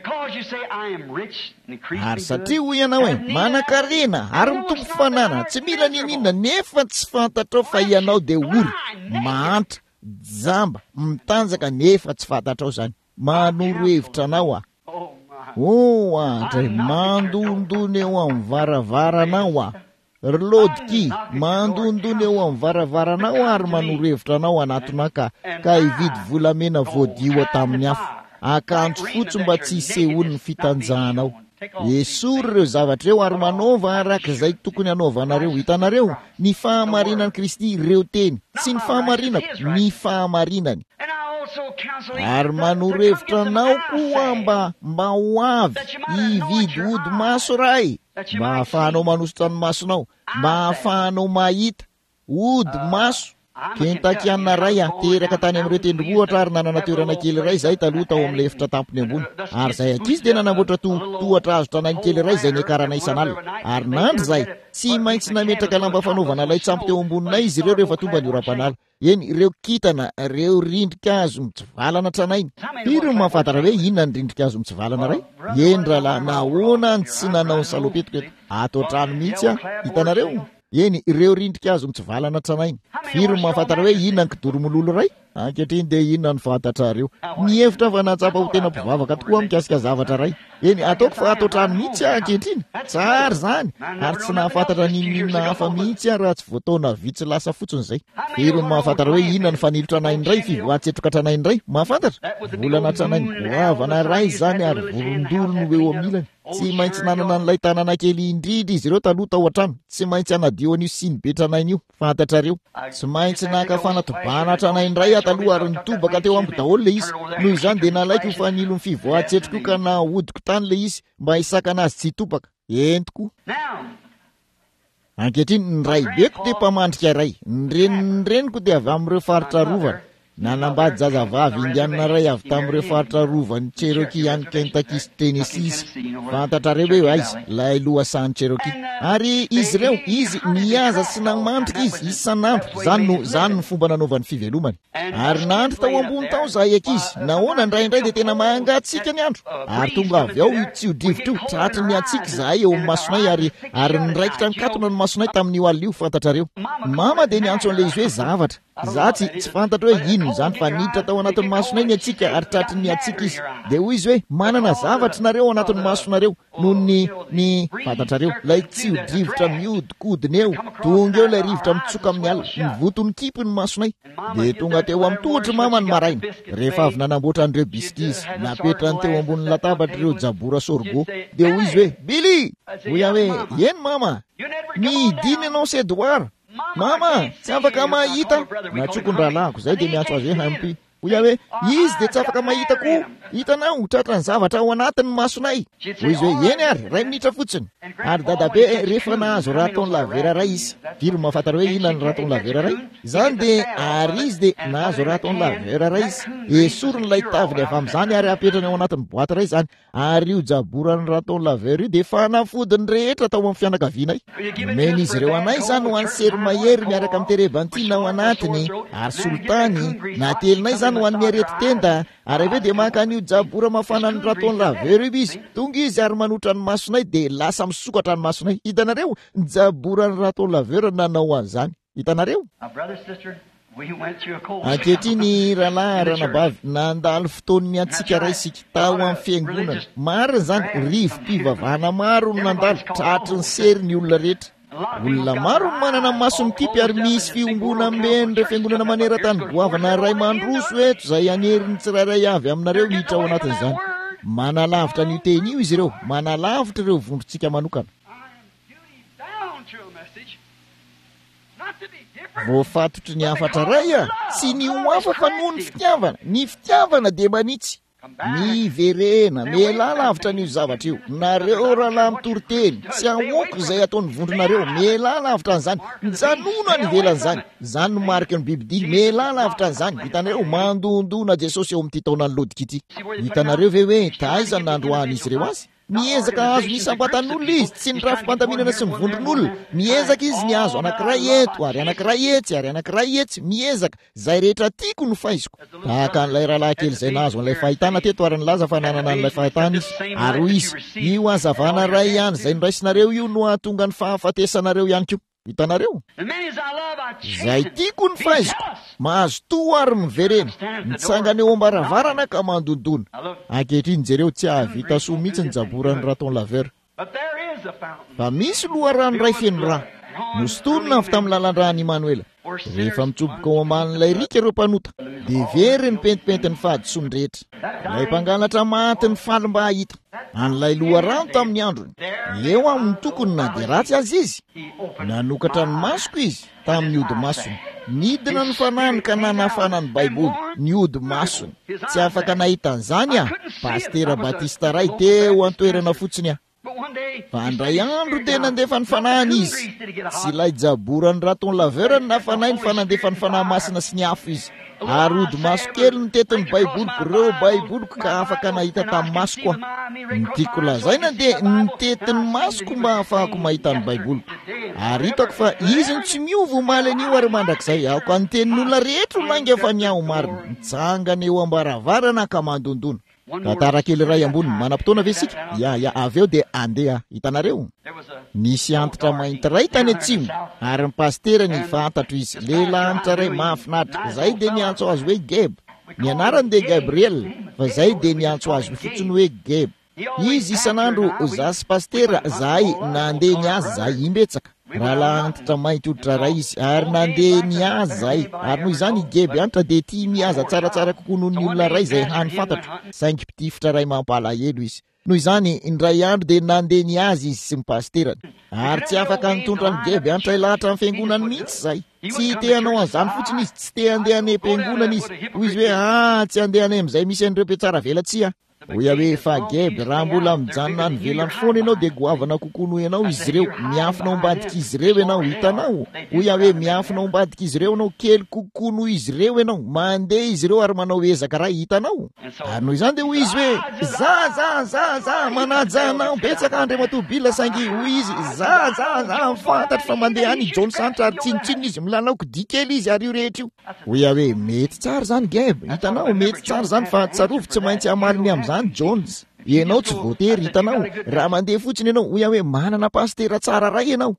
ary satria ho ianao hoe manan-karena ary mitombo fanana tsy mila ninina nefa tsy fantatrao fa ianao de ory mahantra jamba mitanjaka nefa tsy fantatrao zany. Manoro hevitra anao ah oh andray mandondony eo amin'ny varavaranao ah Lodiky mandondony eo amin'ny varavaranao ary manoro hevitra anao anatona ka ka hividy volamena voadio tamin'ny hafa akanjo fotsy mba tsy hisehoany ny fitanjahanao. esory ireo zavatra reo ary manaova arak'izay tokony hanaovanareo. Hitanareo ny fahamarinan'i Kristy ireo teny, tsy ny fahamarinako, ny fahamarinany. Ary manorevitra anao koa mba mba ho avy hividy ody maso ray, mba hahafahanao manosotra ny masonao, mba hahafahanao mahita ody maso. Kentakianina ray a teraka tany amin'ireo tendrombohitra ary nanana toerana kely iray zay taloha tao amin'ilay efitra tampony ambony. Ary zay ankizy dia nanamboatra to tohatra azo tranainy kely iray zay niakarana isan'alina. Ary nandro zay tsy maintsy nametraka lamba fanaovana lay tsampy teo amboninay izy ireo rehefa tonga ny ora-panala. Eny ireo kitana, ireo rindrika azo mitsivalana tranainy. Firy ny mahafantatra hoe inona ny rindrika azo mitsivalana ray? Eny rahala nahoana ny tsy nanao ny salopetiko eto. Ato trano mihitsy a, hitanareo. Eny ireo rindrika azo mitsivalana tranainy. Firy ny mahafantatra hoe inona ny kidoromololo ray? Ankehitriny dia inona ny fantatrareo. Ny hevitra fa natsapa ho tena mpivavaka tokoa mikasika zavatra ray. Eny ataoko fa ato trano mihitsy ankehitriny. Tsara zany. Ary tsy nahafantatra ninona hafa mihitsy raha tsy voataona vitsy lasa fotsiny zay. Firy ny mahafantatra hoe inona ny fanilo tranainy ray, fivoatsetroka tranainy ray? Mahafantatra? Volana tranainy goavana ray zany ary vorondolo no eo amilany. Tsy maintsy nanana n'ilay tanana kely indrindra izy ireo taloha tao an-trano. Tsy maintsy anadio an'io siny be tranainy io, fantatrareo. Tsy maintsy naka fanatobana tranainy ray taloha ary nitobaka teo amby daholo le izy. Noho izany dia nalaiko fanilo ny fivoatsetroko ka nahodiko tany le izy mba hisaka anazy tsy hitobaka. Entiko. Ankehitriny ny ray beko dia mpamandrika ray. Ny reniny reniko dia avy amin'ireo faritra rovana. Nanambady zazavavy indianina ray avy tamin'ireo faritra rovany Cherokee any Kentucky sy Tennessee. Fantatrareo hoe aiza lay lohasahan'ny Cherokee. Ary izy ireo izy mihaza sy namandrika izy isan'andro. Zany no zany ny fomba nanaovan'ny fivelomany. Ary nandro tao ambony tao zahay ankizy. Nahoana indraindray dia tena mangatsika ny andro. Ary tonga avy ao tsy hodrivotra io tratry ny atsika zahay eo amin'ny masonay ary ary niraikitra ny katona ny masonay tamin'io alina io fantatrareo. Mama dia niantso an'ilay izy hoe zavatra. Za tsy tsy fantatra hoe ino zany fa niditra tao anatin'ny masonay ny atsika ary tratry ny atsika izy. Dia hoy izy hoe manana zavatra nareo anatin'ny masonareo noho ny ny fantatrareo lay tsy hodrivotra miodikodina eo. Tonga eo lay rivotra mitsoka amin'ny alina, nivotony kipy ny masonay. Dia tonga teo amin'ny tohatra mama ny maraina. Rehefa avy nanamboatra an'ireo bisiky izy, napetrany teo ambonin'ny latabatra ireo jabora sorgo. Dia hoy izy hoe Billy, hoy aho hoe eny mama, midiny ianao sy Edouard. Mama, tsy afaka mahita. Natsokony rahalahako zay dia miantso azy hoe hampy. Hoy aho hoe izy dia tsy afaka mahita koa. Hitanao tratra ny zavatra ao anatin'ny masonay. Hoy izy hoe eny ary ray minitra fotsiny. Ary dadabe rehefa nahazo raton lavera ray izy. Firy mahafantatra hoe inona ny raton lavera ray? Zany dia ary izy dia nahazo raton lavera ray izy. Esoriny ilay taviny avy amin'izany ary apetrany ao anatin'ny boaty ray zany. Ary io jaborany raton lavera io dia fanafodiny rehetra tao amin'ny fianakavianay. Meny izy ireo anay zany ho an'ny sery mahery miaraka amin'ny terebantina ao anatiny ary soltany. Na telinay zany ho an'ny miarety tenda. Ary avy eo dia maka an'io jabora mafana ny raton lavera io izy. Tonga izy ary manotra ny masonay dia lasa misokatra ny masonay. Hitanareo ny jabora ny raton lavera nanao an'izany. Hitanareo? Ankehitriny rahalahy ranabavy nandalo fotoany atsika ray sika tao amin'ny fiangonana. Marina zany rivo-pivavahana maro no nandalo tratry ny sery ny olona rehetra. Olona maro no manana masony tipy ary misy fiombona meny re fiangonana maneran-tany goavana ray mandroso eto zay anerin'ny tsirairay avy aminareo hiditra ao anatin'izany. Manalavitra ny teny io izy ireo, manalavitra ireo vondrontsika manokana. Voafatotry ny afatra ray a, sy ny ho hafa fa noho ny fitiavana. Ny fitiavana dia manitsy. Miverena, mialalavitra n'io zavatra io. Nareo rahalahy mitory-teny, tsy ahoako izay ataon'ny vondronareo, mialalavitra an'izany. Mijanona any ivelan'izany. Zany no mariky ny bibidi, mialalavitra an'izany. Hitanareo mandondona Jesosy eo amin'ity taonany lodika ity. Hitanareo ve hoe taiza nandroan'izy ireo azy? Miezaka azo nisambatan'olona izy, tsy ny rafim-pandaminana sy ny vondron'olona. Miezaka izy ny azo anankiray eto, ary anankiray etsy, ary anankiray etsy. Miezaka, zay rehetra tiako no faiziko. Tahaka an'ilay rahalahy kely izay nahazo an'ilay fahitana teto ary nilaza fa nanana an'ilay fahitana izy. Ary hoy izy, io hazavana ray ihany izay noraisinareo io no ahatonga ny fahafatesanareo ihany koa. Hitanareo? Zay tiako ny faiziko. Mahazo to ary miverena. Mitsangana eo ambaravarana ka mandondona. Ankehitriny jereo tsy ahavita soa mihitsy ny jaborany raton lavera. Fa misy loharano ray feno rà. nostonona avy tamin'ny lalan-drany Emmanuel. Rehefa mitsoboka ao amanin'ilay rika ireo mpanota, dia very ny pentipenti ny fahadisoany rehetra. Ilay mpangalatra maty ny faly mba hahita an'ilay loharano tamin'ny androny. Eo amin'ny tokony na dia ratsy azy izy, nanokatra ny masoko izy tamin'ny ody masony. Nidina ny fanany ka nanafana ny Baiboly, ny ody masony. Tsy afaka nahitan'izany aho, Pastera Batista Ray teo an-toerana fotsiny aho. Fa andray andro tena nandefa ny fanahiny izy. Tsy ilay jaborany raton laverany na fanahy ny fanandefa ny fanahy masina sy ny afo izy. Ary ody maso kely ny tetin'ny Baiboliko, ireo Baiboliko ka afaka nahita tamin'ny masoko aho. Ny tiako lazaina dia ny tetin'ny masoko mba ahafahako mahita ny Baiboliko. Ary hitako fa izy ny tsy miova omaly an'io ary mandrakizay. Aoko antenin'olona rehetra ho langa efa niaho marina, mitsangana eo ambaravarana ka mandondona. Tantara kely ray ambony, manam-potoana ve sika? Ya, ya, avy eo dia andeha. Hitanareo, nisy antitra mainty ray tany atsimo, ary ny pastera ny fantatro izy. Lehilahy antitra ray mahafinaritra, zay dia niantso azy hoe Geb. Ny anarany dia Gabriel, fa zay dia niantso azy fotsiny hoe Geb. Izy isan'andro zasy pastera zahay nandeha ny azy zahay imbetsaka. Rahala antitra mainty hoditra ray izy, ary nandeha ny azy zahay. Ary noho izany Geby antitra dia tia mihaza tsaratsara kokoa noho ny olona ray zay hany fantatro, saingy pitifitra ray mampalahelo izy. Noho izany indray andro dia nandeha ny azy izy sy mipasterany. Ary tsy afaka nitondra ny Geby antitra ilahatra amin'ny fiangonany mihitsy zahay. Tsy te hanao an'izany fotsiny izy, tsy te handeha any am-piangonana izy. Hoy izy hoe ah, tsy handeha any amin'izay misy an'ireo mpiatsara velatsia. Hoy hoe fa Geby, raha mbola mijanona ny velany foana ianao dia goavana kokoa noho ianao izy ireo. Miafina ao ambadika izy ireo ianao, hitanao. Hoy hoe miafina ao ambadika izy ireo ianao, kely kokoa noho izy ireo ianao. Mandeha izy ireo ary manao ezaka raha, hitanao. Ary noho izany dia hoy izy hoe za za za za manaja anao betsaka andre matobila, saingy hoy izy za za za mifantatra fa mandeha any John Santra ary tsinotsinona izy milanaoko dikely izy ary io rehetra io. Hoy hoe mety tsara zany Geby, hitanao, mety tsara zany fa tsarovy tsy maintsy hamariny amin'izany Jones. Ianao tsy voatery, hitanao, raha mandeha fotsiny ianao. Hoy hoe manana pastera tsara ray ianao.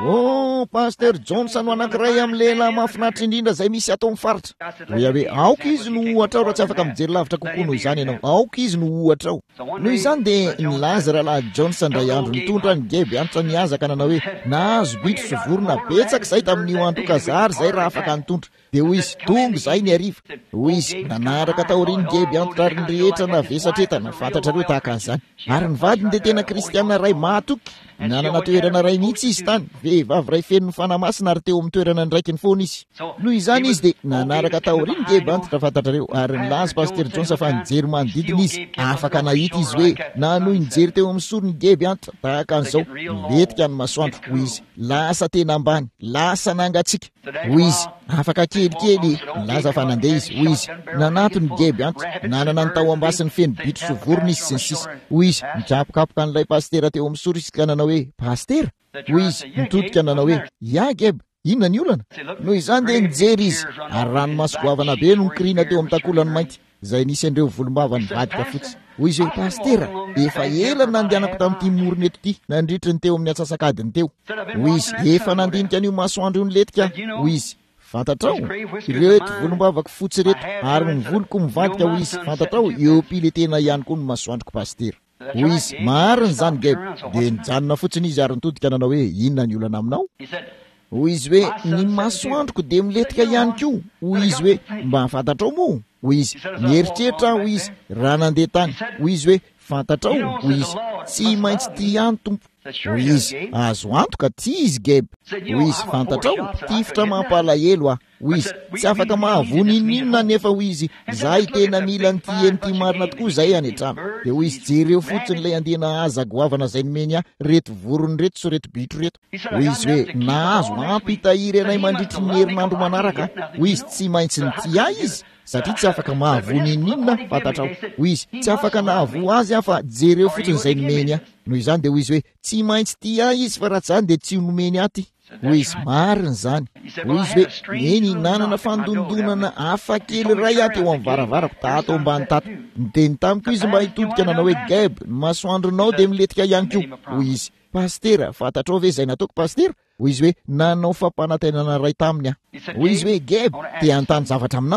Oh, Pasteur Johnson anankiray amin'ny lehilahy mahafinaritra indrindra zay misy atao mifaritra. Hoy hoe aoka izy no ohatra ao raha tsy afaka mijery lavitra kokoa noho izany ianao. Aoka izy no ohatra ao. Noho izany dia nilaza rahalahy Johnson ray andro nitondra ny Geby antitra niazaka nanao hoe nahazo bitro sy vorona betsaka zay tamin'io andro kazary zay raha afaka nitondra. Dia hoy izy tonga zay ny ariva. Hoy izy nanaraka taoriany Geby antitra ary ny rehetra navesatra eta nafantatra reo tahaka an'izany. Ary ny vadiny dia tena kristianina ray matoky. Nanana toerana ray mihitsy izy tany, vehivavy ray feno ny fanamasina ary teo amin'ny toerana ndraiky ny foana izy. Noho izany izy dia nanaraka taoriany Geby antitra fantatrareo. Ary nilaza Pasteur Johnson fa nijery manodidina izy, afaka nahita izy hoe na noho nijery teo amin'ny sorony Geby antitra tahaka an'izao, letika ny masoandro. Hoy izy lasa tena ambany, lasa nangatsika. Hoy izy afaka kelikely nilaza fa nandeha izy. Hoy izy nanatony Geby antitra, nanana ny tao ambasiny feno bitro sy vorona izy sy ny sisa. Hoy izy nikapokapoka an'ilay pastera teo amin'ny soro izy ka nanao hoe pastera. Hoy izy nitodika nanao hoe ya Geby, inona ny olana? Noho izany dia nijery izy, ary ranomaso goavana be no nikirina teo amin'ny takolany mainty zay nisy andreo volombava nivadika fotsy. Hoy izy hoe pastera, efa ela nandehanako tamin'ity morona eto ity, nandritry ny teo amin'ny atsasakadiny teo. Hoy izy efa nandinika an'io masoandro io niletika. Hoy izy fantatrao, ireto volombavako fotsy reto ary ny voloko mivadika. Hoy izy fantatrao, eo piletena ihany koa ny masoandroko pastera. Hoy izy mariny zany Geby, dia nijanona fotsiny izy ary nitodika nanao hoe inona ny olana aminao? Hoy izy hoe ny masoandroko dia miletika ihany koa. Hoy izy hoe mba fantatrao moa? Hoy izy mieritreritra. Hoy izy raha nandeha tany. Hoy izy hoe fantatrao. Hoy izy tsy maintsy tia any tompo. Hoy izy azo antoka tia izy Geby. Hoy izy fantatrao, tifitra mampalahelo ah. Hoy izy tsy afaka mahavony inona nefa hoy izy zahay tena mila ny tieny ty marina tokoa zay any an-trano. Dia hoy izy jereo fotsiny ilay andena aza goavana zay nimeny ah, reto vorony reto sy reto bitro reto. Hoy izy hoe nahazo ampitahiry anay mandritry ny herinandro manaraka. Hoy izy tsy maintsy ny tia izy satria tsy afaka mahavony inona, fantatrao. Hoy izy tsy afaka nahavo azy afa jereo fotsiny zay nimeny ah. Noho izany dia hoy izy hoe tsy maintsy tia izy fa raha tsy zany dia tsy nomeny aty. Hoy izy mariny zany. Hoy izy hoe eny nanana fandondonana hafa kely ray aty eo amin'ny varavarako tato ambany tato. Niteny tamiko izy mba hitodika nanao hoe Geby, ny masoandronao dia miletika ihany koa. Hoy izy pastera, fantatrao ve zay nataoko pastera? Hoy izy hoe nanao fampanantenana ray taminy ah. Hoy izy hoe Geby, te hanontany zavatra aminao ah.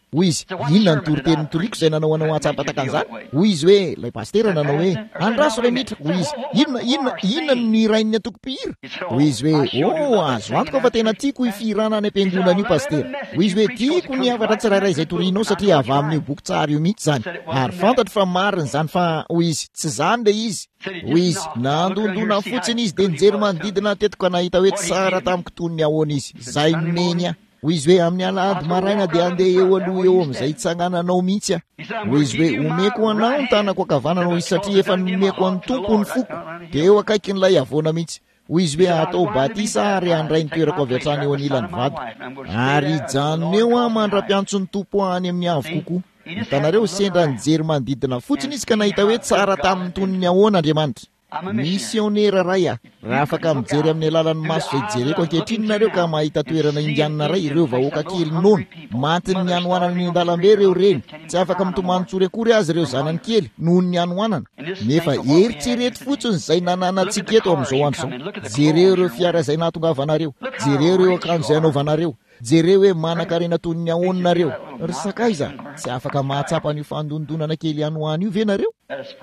hoy izy inona ny toriteny toriko izay nanao anao atsapa takan'izany hoy izy hoe lay pastera nanao hoe andraso ray mitra hoy izy inona inona inona ny rain'ny atoko-pihira hoy izy hoe o azo antoka fa tena tiako ifirana any am-piangonana io pastera hoy izy hoe tiako ny havatra tsirairay izay torianao satria avy amin'io boky tsara io mihitsy zany ary fantatro fa mariny zany fa hoy izy tsy zany le izy hoy izy nandondona fotsiny izy de nijery manodidina tetiko nahita hoe tsara tamiko toy ny ahoana izy zay nomeny a hoy izy hoe amin'ny alahady maraina de andeha eo aloha eo amin'izay tsangananao mihitsy a hoy izy hoe omeko anao ny tanako akavananao izy satria efa nomeko an'ny tompo ny foko de eo akaiky n'ilay avoana mihitsy hoy izy hoe atao batisa ary andray ny toerako avy hatrany eo anilany vady ary janona eo a mandra-piantso ny tompo any amin'ny avo kokoa hitanareo sendra nijery manodidina fotsiny izy ka nahita hoe tsara tamin'ny toniny ahoana Andriamanitra misionera ray a raha afaka mijery amin'ny alalan'ny maso izay jereko ankehitriny nareo ka mahita toerana indianina ray ireo vahoaka kely nono matiny ny anoanana ny an-dalambe reo reny tsy afaka mitomany-tsory akory azy ireo zanany kely noho ny anoanana nefa eritserety fotsiny izay nananantsika eto amin'izao andro izao jereo ireo fiara izay nahatongavanareo jereo ireo akanjo izay anaovanareo jereo hoe manan-karena toy ny ahoninareo ry sakaiza tsy afaka mahatsapa n'io fandondonana kely anoany io ve nareo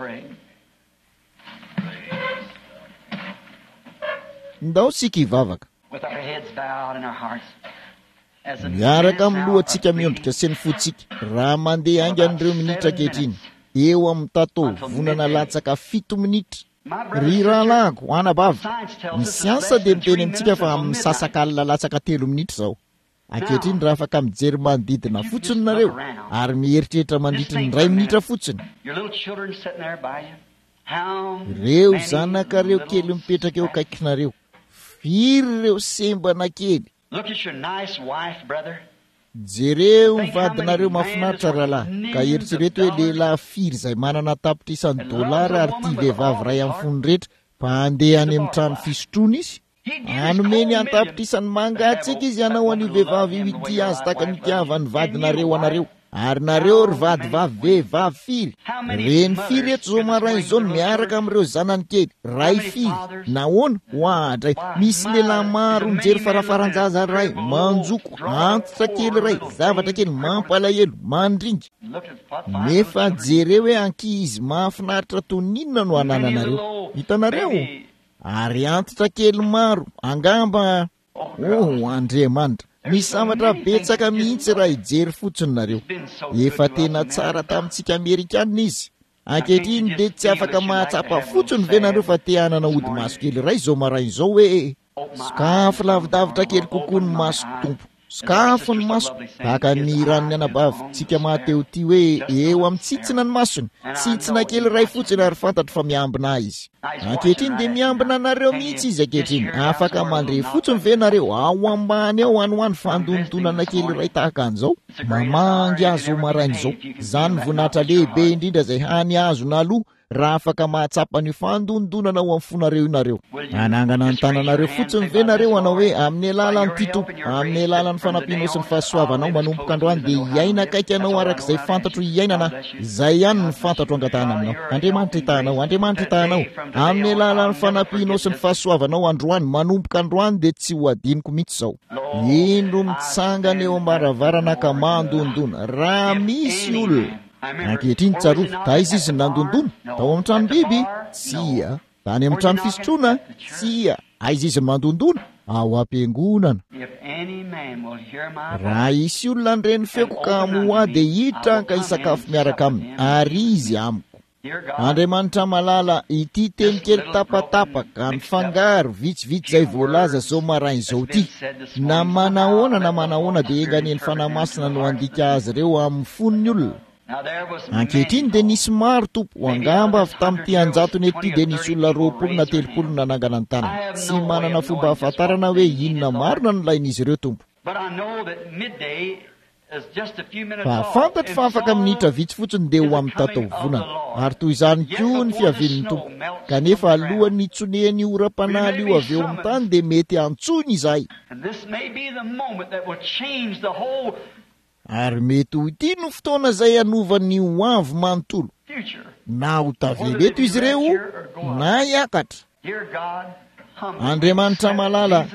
ndao sika hivavaka miaraka amin'ny lohantsika miondrika sy ny fotsika raha mandeha ainga an'ireo minitra ankehitriny eo amin'ny tato vonana latsaka fito minitra ry rahalahako anabavy ny siansa de miteny amintsika fa amin'ny sasakalina latsaka telo minitra zao ankehitriny raha afaka mijery manodidina fotsiny nareo ary mieritreritra mandritra ny ray minitra fotsiny ireo zanakareo kely mipetraka eo akaikinareo firy ireo sembana kely jereo mivadinareo mahafinaritra rahalahy ka eritrereto hoe lehilahy firy izay manana tapitra isan'ny dolara ary tia vehivavy ray amin'ny fony rehetra mba handeha any amin'ny trano fisotroana izy anomeny antapitra isan'ny mangatsika izy anao an'io vehivavy io ity azy taka nitiavany vadinareo anareo ary nareo ry vadivavy vehivavy firy reny firy eto zao marainy zao no miaraka amin'ireo zanany kely ray firy nahoana hoadray misy lehilahy maro mijery farafaranjaza ray manjoko antitra kely ray zavatra kely mampalahelo mandringy nefa jereo hoe ankizy mahafinaritra toninona no anananareo hitanareo ary antitra kely maro angamba oh Andriamanitra misy zavatra betsaka mihitsy raha ijery fotsiny nareo efa tena tsara tamintsika Amerikanina izy ankehitriny de tsy afaka mahatsapa fotsiny ve nareo fa te hanana ody maso kely ray zao marainy zao hoe sakafo lavidavitra kely kokoa ny maso tompo sakafo ny maso tahaka ny ranony anabavy tsika mahateo ty hoe eo amin'ny tsitsina ny masony tsitsina kely ray fotsiny ary fantatro fa miambina izy ankehitriny de miambina anareo mihitsy izy ankehitriny afaka mandre fotsiny ve nareo ao ambany ao anoany fandondonana kely ray tahaka an'izao mamangy azo marainy zao zany voninahitra lehibe indrindra izay hany azo naloha raha afaka mahatsapa ny fandondonana ao amin'ny fonareo inareo anangana ny tananareo fotsiny ve nareo anao hoe amin'ny alalan'ny titopo amin'ny alalan'ny fanampianao sy ny fahasoavanao manompoka androany de hiaina akaiky anao arak'izay fantatro hiainana zay ihany ny fantatro angatahana aminao Andriamanitra itahanao Andriamanitra itahanao amin'ny alalan'ny fanampianao sy ny fahasoavanao androany manompoka androany de tsy ho adiniko mihitsy zao indro mitsangana eo ambaravarana ka mandondona raha misy olona ankehitriny tsarovy taiza izy ny nandondona tao amin'ny trano biby tsia tany amin'ny trano fisotroana tsia aiza izy ny mandondona ao am-piangonana raha isy olona nireny feoko ka amoa de hiditra ka hisakafo miaraka aminy ary izy amiko Andriamanitra malala ity teny kely tapatapaka ny fangaro vitsivitsy zay voalaza zao marainy zao ty na manahoana na manahoana de enganeny fanamasina no andika azy ireo amin'ny foniny olona ankehitriny de nisy maro tompo angamba avy tamin'ity anjatony ety de nisy olona roapolo na telopolo nanangana ny tanana tsy manana fomba hafantarana hoe inona marina no lain'izy ireo tompo fa fantatro fa afaka minitra vitsy fotsiny de ho amin'ny tatao vonana ary toy izany koa ny fiavin'ny tompo kanefa alohan'ny itsonehany oram-panaly io avy eo amin'ny tany de mety antsony izahay ary mety ho ity no fotoana izay anovan'ny ho avy manontolo na ho taveleto izy ireo na hiakatra Andriamanitra malala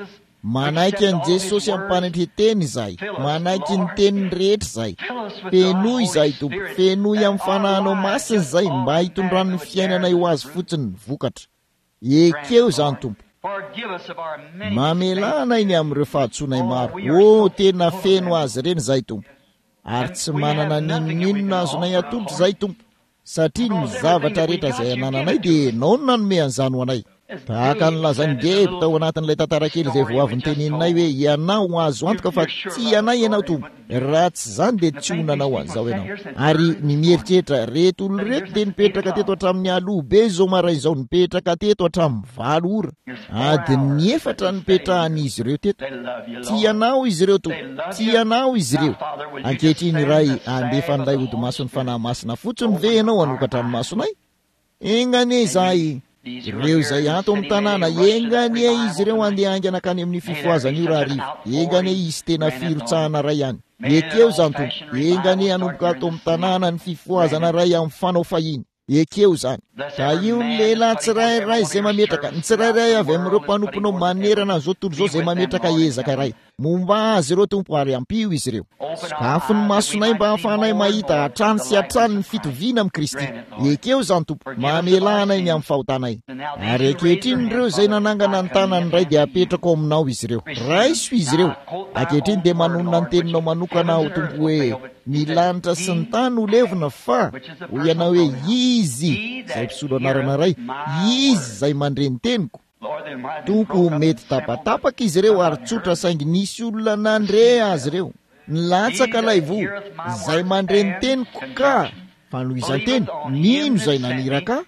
manaiky an' jesosy ampanitry teny izahay, manaiky ny teniny rehetra izay, fenoy izahay tompo, fenoy amin'ny fanahanao masiny izay mba hitondran'ny fiainanay ho azy fotsiny ny vokatra. Ekeo zany tompo, mamelanay ny amin'ireo fahatsonay maro. O tena feno azy reny izay tompo, ary tsy manana ninoninona azonay atolotra izay tompo, satria ny zavatra rehetra izay anananay dia ianao no nanome an'izany ho anay. Tahaka ny lazany Deby tao anatin'ilay tantara kely izay vao avy nyteneninay hoe ianao azo antoka fa tsy ianay ianao tompo, raha tsy izany dia tsy honanao an'izao ianao. Ary ny mieritreritra reto olo reto dia nipetraka teto hatramin'ny aloha be zao maraina izao, nipetraka teto hatramin'ny valo ora, adiny efatra nipetrahan'izy ireo teto. Tsy ianao izy ireo tompo, tsy ianao izy ireo. Ankehitriny iray andefa n'ilay ody maso ny fanahy masina fotsiny ve ianao hanokatra ny masonay? Engane izahay ireo izay ato amin'ny tanàna, engane izy ireo andeha haingana kany amin'ny fifoazana io raha rivo, engane izy tena firotsahana ray ihany. Ekeo zany tompo, engane hanomboka ato amin'ny tanàna ny fifoazana ray amin'ny fanao fahiny. Ekeo zany. Ka io ny lehilahy tsirairay izay mametraka, ny tsirairay avy amin'ireo mpanomponao manerana an'izao tontolo izao izay mametraka ezaka iray, momba azy ireo tompo ary ampio izy ireo. Sokafo ny masonay mba hahafahanay mahita hatrany sy hatrany ny fitoviana amin'ny Kristy. Ekeo zany tompo, mamelanay ny amin'ny fahotanay. Ary ankehitriny ireo izay nanangana ny tanany iray dia apetraka aminao izy ireo, raiso izy ireo. Ankehitriny dia manonona ny teninao manokana ho tompo hoe milanitra sy ny tany ho levona, fa ho ianao hoe izy izay mpisolo anarana iray, izy izay mandreny teniko. Tompo mety tapatapaka izy ireo ary tsotra, saingy nisy olona nandre azy ireo, nilatsaka laivo izay mandreny teniko ka fa noho izan-teny nino izay naniraka?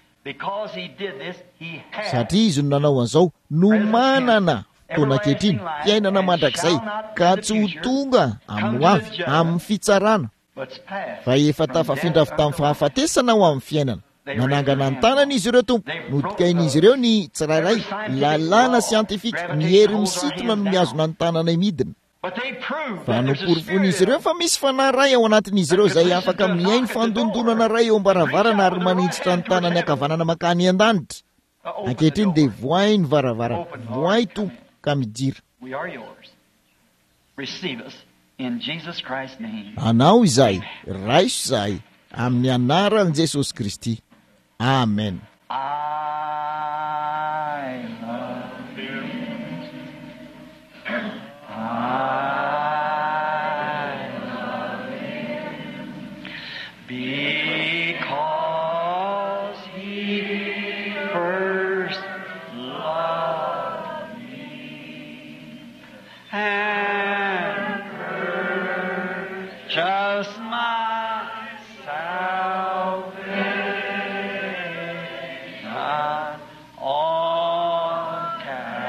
Satria izy no nanao an'izao no manana fotoana ankehitriny fiainana mandrakizay, ka tsy ho tonga amin'ny ho avy amin'ny fitsarana, fa efa tafafindra tamin'ny fahafatesana ho amin'ny fiainana. Nanangana ny tanana izy ireo tompo, nodikain'izy ireo ny tsirairay, lalàna siantifika, ny hery misitona no miazona ny tananay midina. Fa noporofony ireo fa misy fanahy ray ao anatin'izy ireo izay afaka miainy fandondonana ray eo am-baravarana ary manitsitra ny tanany ankavanana makany an-danitra. Ankehitriny dia voay ny varavarana, voay tompo ka midira. Anao izahay, raiso izahay, amin'ny anaran'i Jesosy Kristy. Amen. I love you. I love him because he first loved me and purchased my salvation on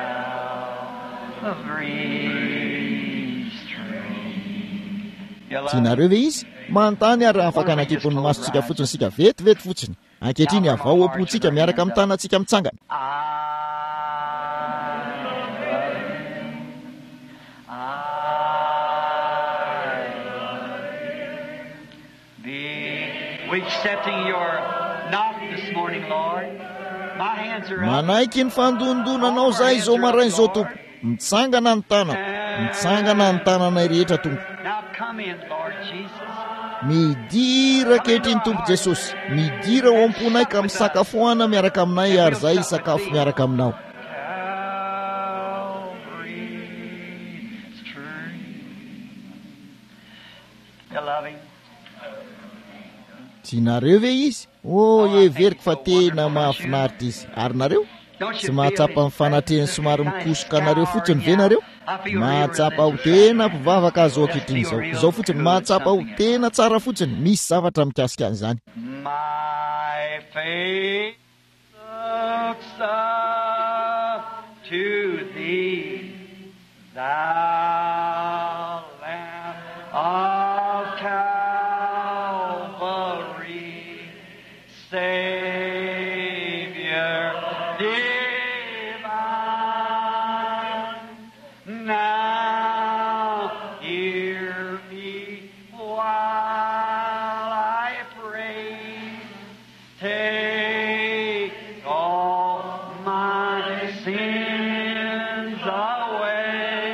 Calvary's tree. Tianareo ve izy? Manontany ary afaka anakipony masontsika fotsiny sika vetivety fotsiny. Ankehitriny avao apontsika miaraka amin'ny tanantsika mitsangana. Accepting your knock this morning, Lord. My hands are up. Manaiky ny fandondonanao zay zao maraina zao tompo, mitsangana ny tanana, mitsangana ny tananay rehetra tompo. Now come in, Lord Jesus. Midira kehitriny tompo Jesosy, midira ao am-ponay ka misakafoana miaraka aminay ary zay sakafo miaraka aminao. Calvary's tree. You love him? Tianareo ve izy? O everiko fa tena mahafinaritra izy. Ary nareo tsy mahatsapa amin'ny fanatreny somary mikosoka anareo fotsiny ve nareo? Mahatsapa ho tena mpivavaka azo ankehitriny izao. Izao fotsiny mahatsapa ho tena tsara fotsiny, misy zavatra mikasika an'izany. My faith looks up to thee, thou Lamb of Calvary, Savior divine. Now hear me while I pray. Take all my sins away.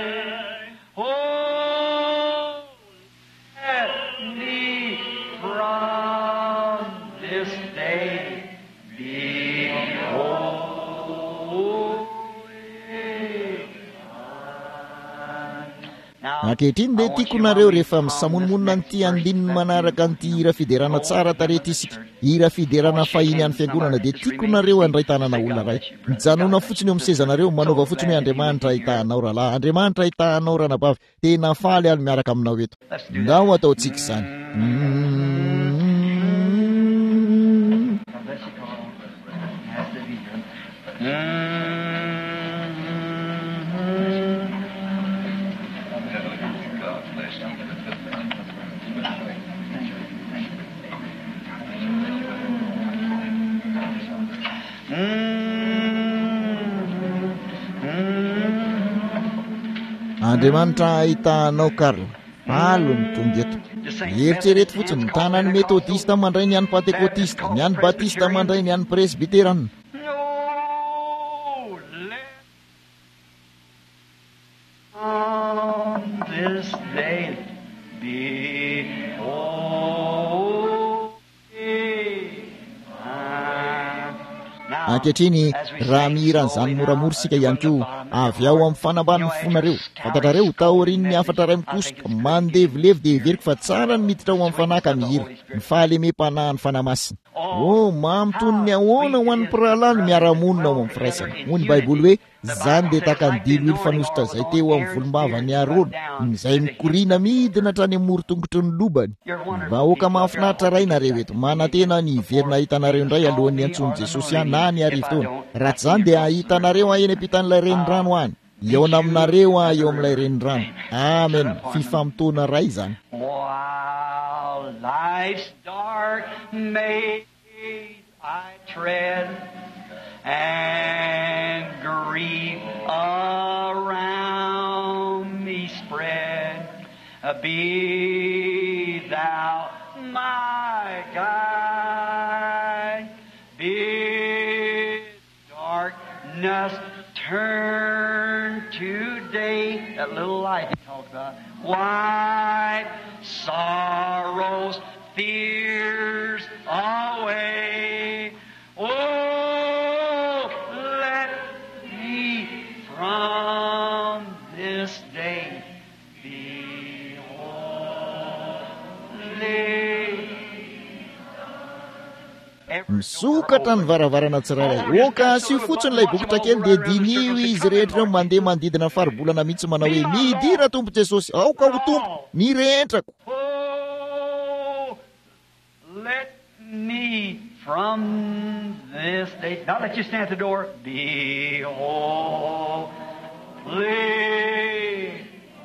ankehitriny dia tiako nareo rehefa misamonomonina nyity andininy manaraka nyity hira fiderana tsara tarety isika, hira fiderana fahiny any fiangonana, dia tiako nareo andray tanana olona ray mijanona fotsiny eo misezanareo manaova fotsiny hoe Andriamanitra ahitahanao rahalahy, Andriamanitra ahitahanao ranabavy, tena faly any miaraka aminao eto. Ndao ataontsika izany. Andriamanitra ahitahanao Karla, alo ny tonga eto. Eritrereto fotsiny, ny tanany metodista mandray ny any pentekotista, ny any batista mandray ny any presbiterana. Ankehitriny raha mihiran'izany moramora sika ihany koa, avy ao amin'ny fanamban'ny fonareo. Fantatrareo taorian'ny afatra ray mikosoka mandevilevy dia everiko fa tsara ny miditra ao amin'ny fanaka mihira, ny fahalemem-panahy ny fanamasina. Oh, mamtony ny ahoana ho an'ny mpirahalahy ny miara-monina ao amin'ny firaisana. Moa ny Baiboly hoe zany dia taka ny dilo ilo fanosotra izay teo amin'ny volombava ny Arona, izay mikoriana midina hatrany amin'ny morotongotry ny lobany. Vahoaka mahafinaritra ray nareo eto, manantena ny iverina hitanareo indray alohan'ny antsony Jesosy ihany na ny arivo taona. Raha tsy izany dia hitanareo eny ampitan'ilay renirano any, eo aminareo a eo amin'ilay renirano. Amen. Fifampitona ray izany. Life's dark maze I tread, and grief around me spread. Be thou my guide. Bid darkness turn to day. That little light he talks about. Wipe sorrows, fears away. Oh, let me from this day be holy. Misokatra ny varavarana tsirairay. Oka asio fotsiny ilay bokotra kely dia dinio izy rehetra mandeha manodidina faribolana mihitsy manao hoe midira Tompo Jesosy, aoka ho Tompo, mirehetrako. Oh, let me from this day. Now let you stand at the door. Be holy.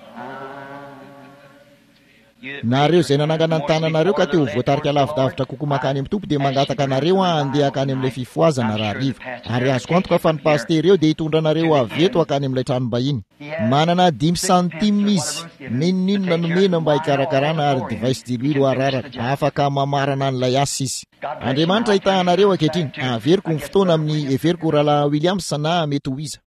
Nareo izay nanangana ny tananareo ka teo voatarika lavidavitra kokoa makany amin'ny Tompo dia mangataka anareo handeha akany amin'ilay fifoazana raha riva. Ary azoko antoka fa ny pastery eo dia hitondra anareo avy eto akany amin'ilay tranom-bahiny. Manana dimy santime izy, ninonino nomena mba hikarakarana ary device dililo araraka, afaka mamarana an'ilay asa izy. Andriamanitra ahitahanareo ankehitriny. Averiko ny fotoana amin'ny everiko rahalahy Williams na mety ho iza.